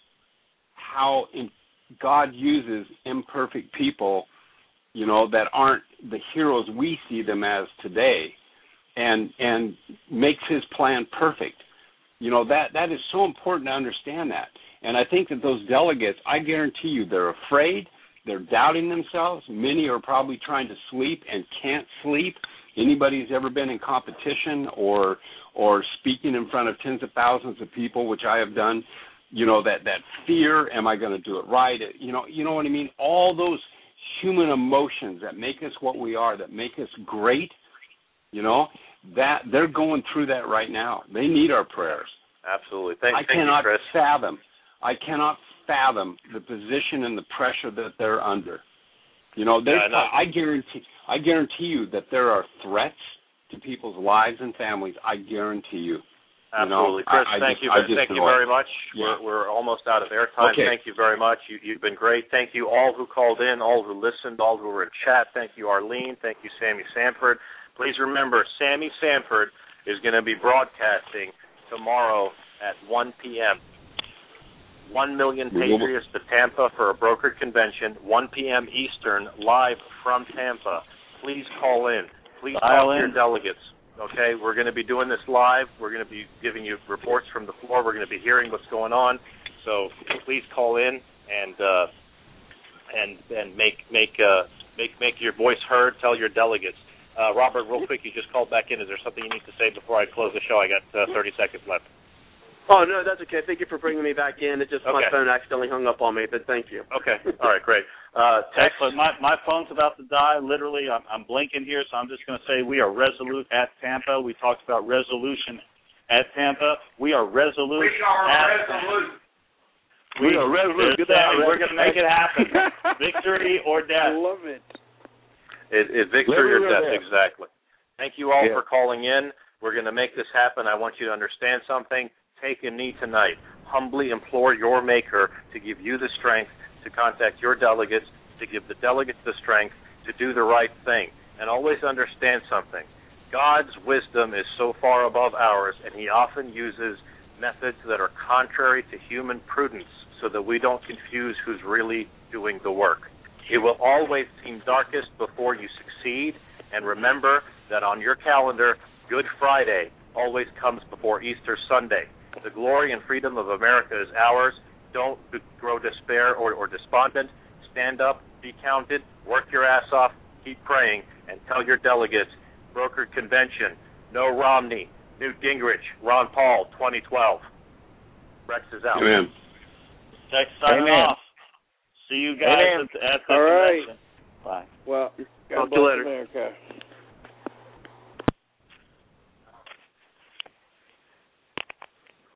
how in, God uses imperfect people, you know, that aren't the heroes we see them as today, and and makes his plan perfect. You know, that that is so important to understand that. And I think that those delegates, I guarantee you, they're afraid, they're doubting themselves. Many are probably trying to sleep and can't sleep. Anybody who's ever been in competition or or speaking in front of tens of thousands of people, which I have done, you know, that, that fear, am I going to do it right? You know, you know what I mean? All those human emotions that make us what we are, that make us great, you know, that they're going through that right now. They need our prayers. Absolutely. Thank, I thank cannot you, Chris. fathom. I cannot fathom the position and the pressure that they're under. You know, there's, Yeah, I know. I guarantee. I guarantee you that there are threats to people's lives and families. I guarantee you. Absolutely, you know, Chris. I, I thank just, you. I just Thank you know very it. much. Yeah. We're we're almost out of airtime. Okay. Thank you very much. You you've been great. Thank you all who called in, all who listened, all who were in chat. Thank you, Arlene. Thank you, Sammy Sanford. Please remember, Sammy Sanford is going to be broadcasting tomorrow at one p.m. One million Patriots to Tampa for a brokered convention, one p.m. Eastern, live from Tampa. Please call in. Please Dial talk to in. your delegates. Okay, we're going to be doing this live. We're going to be giving you reports from the floor. We're going to be hearing what's going on. So please call in and uh, and and make make uh, make make your voice heard. Tell your delegates. Uh, Robert, real quick, you just called back in. Is there something you need to say before I close the show? I got uh, thirty seconds left. Oh, no, that's okay. Thank you for bringing me back in. It just, my Okay. phone accidentally hung up on me, but thank you. Okay. All right, great. Uh, text. Excellent. My my phone's about to die. Literally, I'm, I'm blinking here, so I'm just going to say we are resolute at Tampa. We talked about resolution at Tampa. We are resolute. We are at, resolute. We, we are resolute. Good night, we're going to make it happen. Victory or death. I love it. It, it victory or death, death, exactly. Thank you all yeah. for calling in. We're going to make this happen. I want you to understand something. Take a knee tonight. Humbly implore your Maker to give you the strength to contact your delegates, to give the delegates the strength to do the right thing. And always understand something. God's wisdom is so far above ours, and he often uses methods that are contrary to human prudence so that we don't confuse who's really doing the work. It will always seem darkest before you succeed, and remember that on your calendar, Good Friday always comes before Easter Sunday. The glory and freedom of America is ours. Don't grow despair or, or despondent. Stand up, be counted, work your ass off, keep praying, and tell your delegates, brokered convention, no Romney, Newt Gingrich, Ron Paul, twenty twelve. Rex is out. Amen. Check signing Amen. off. See you guys Amen. at, at the All right. convention. Bye. Well, God Talk to bless you later. America.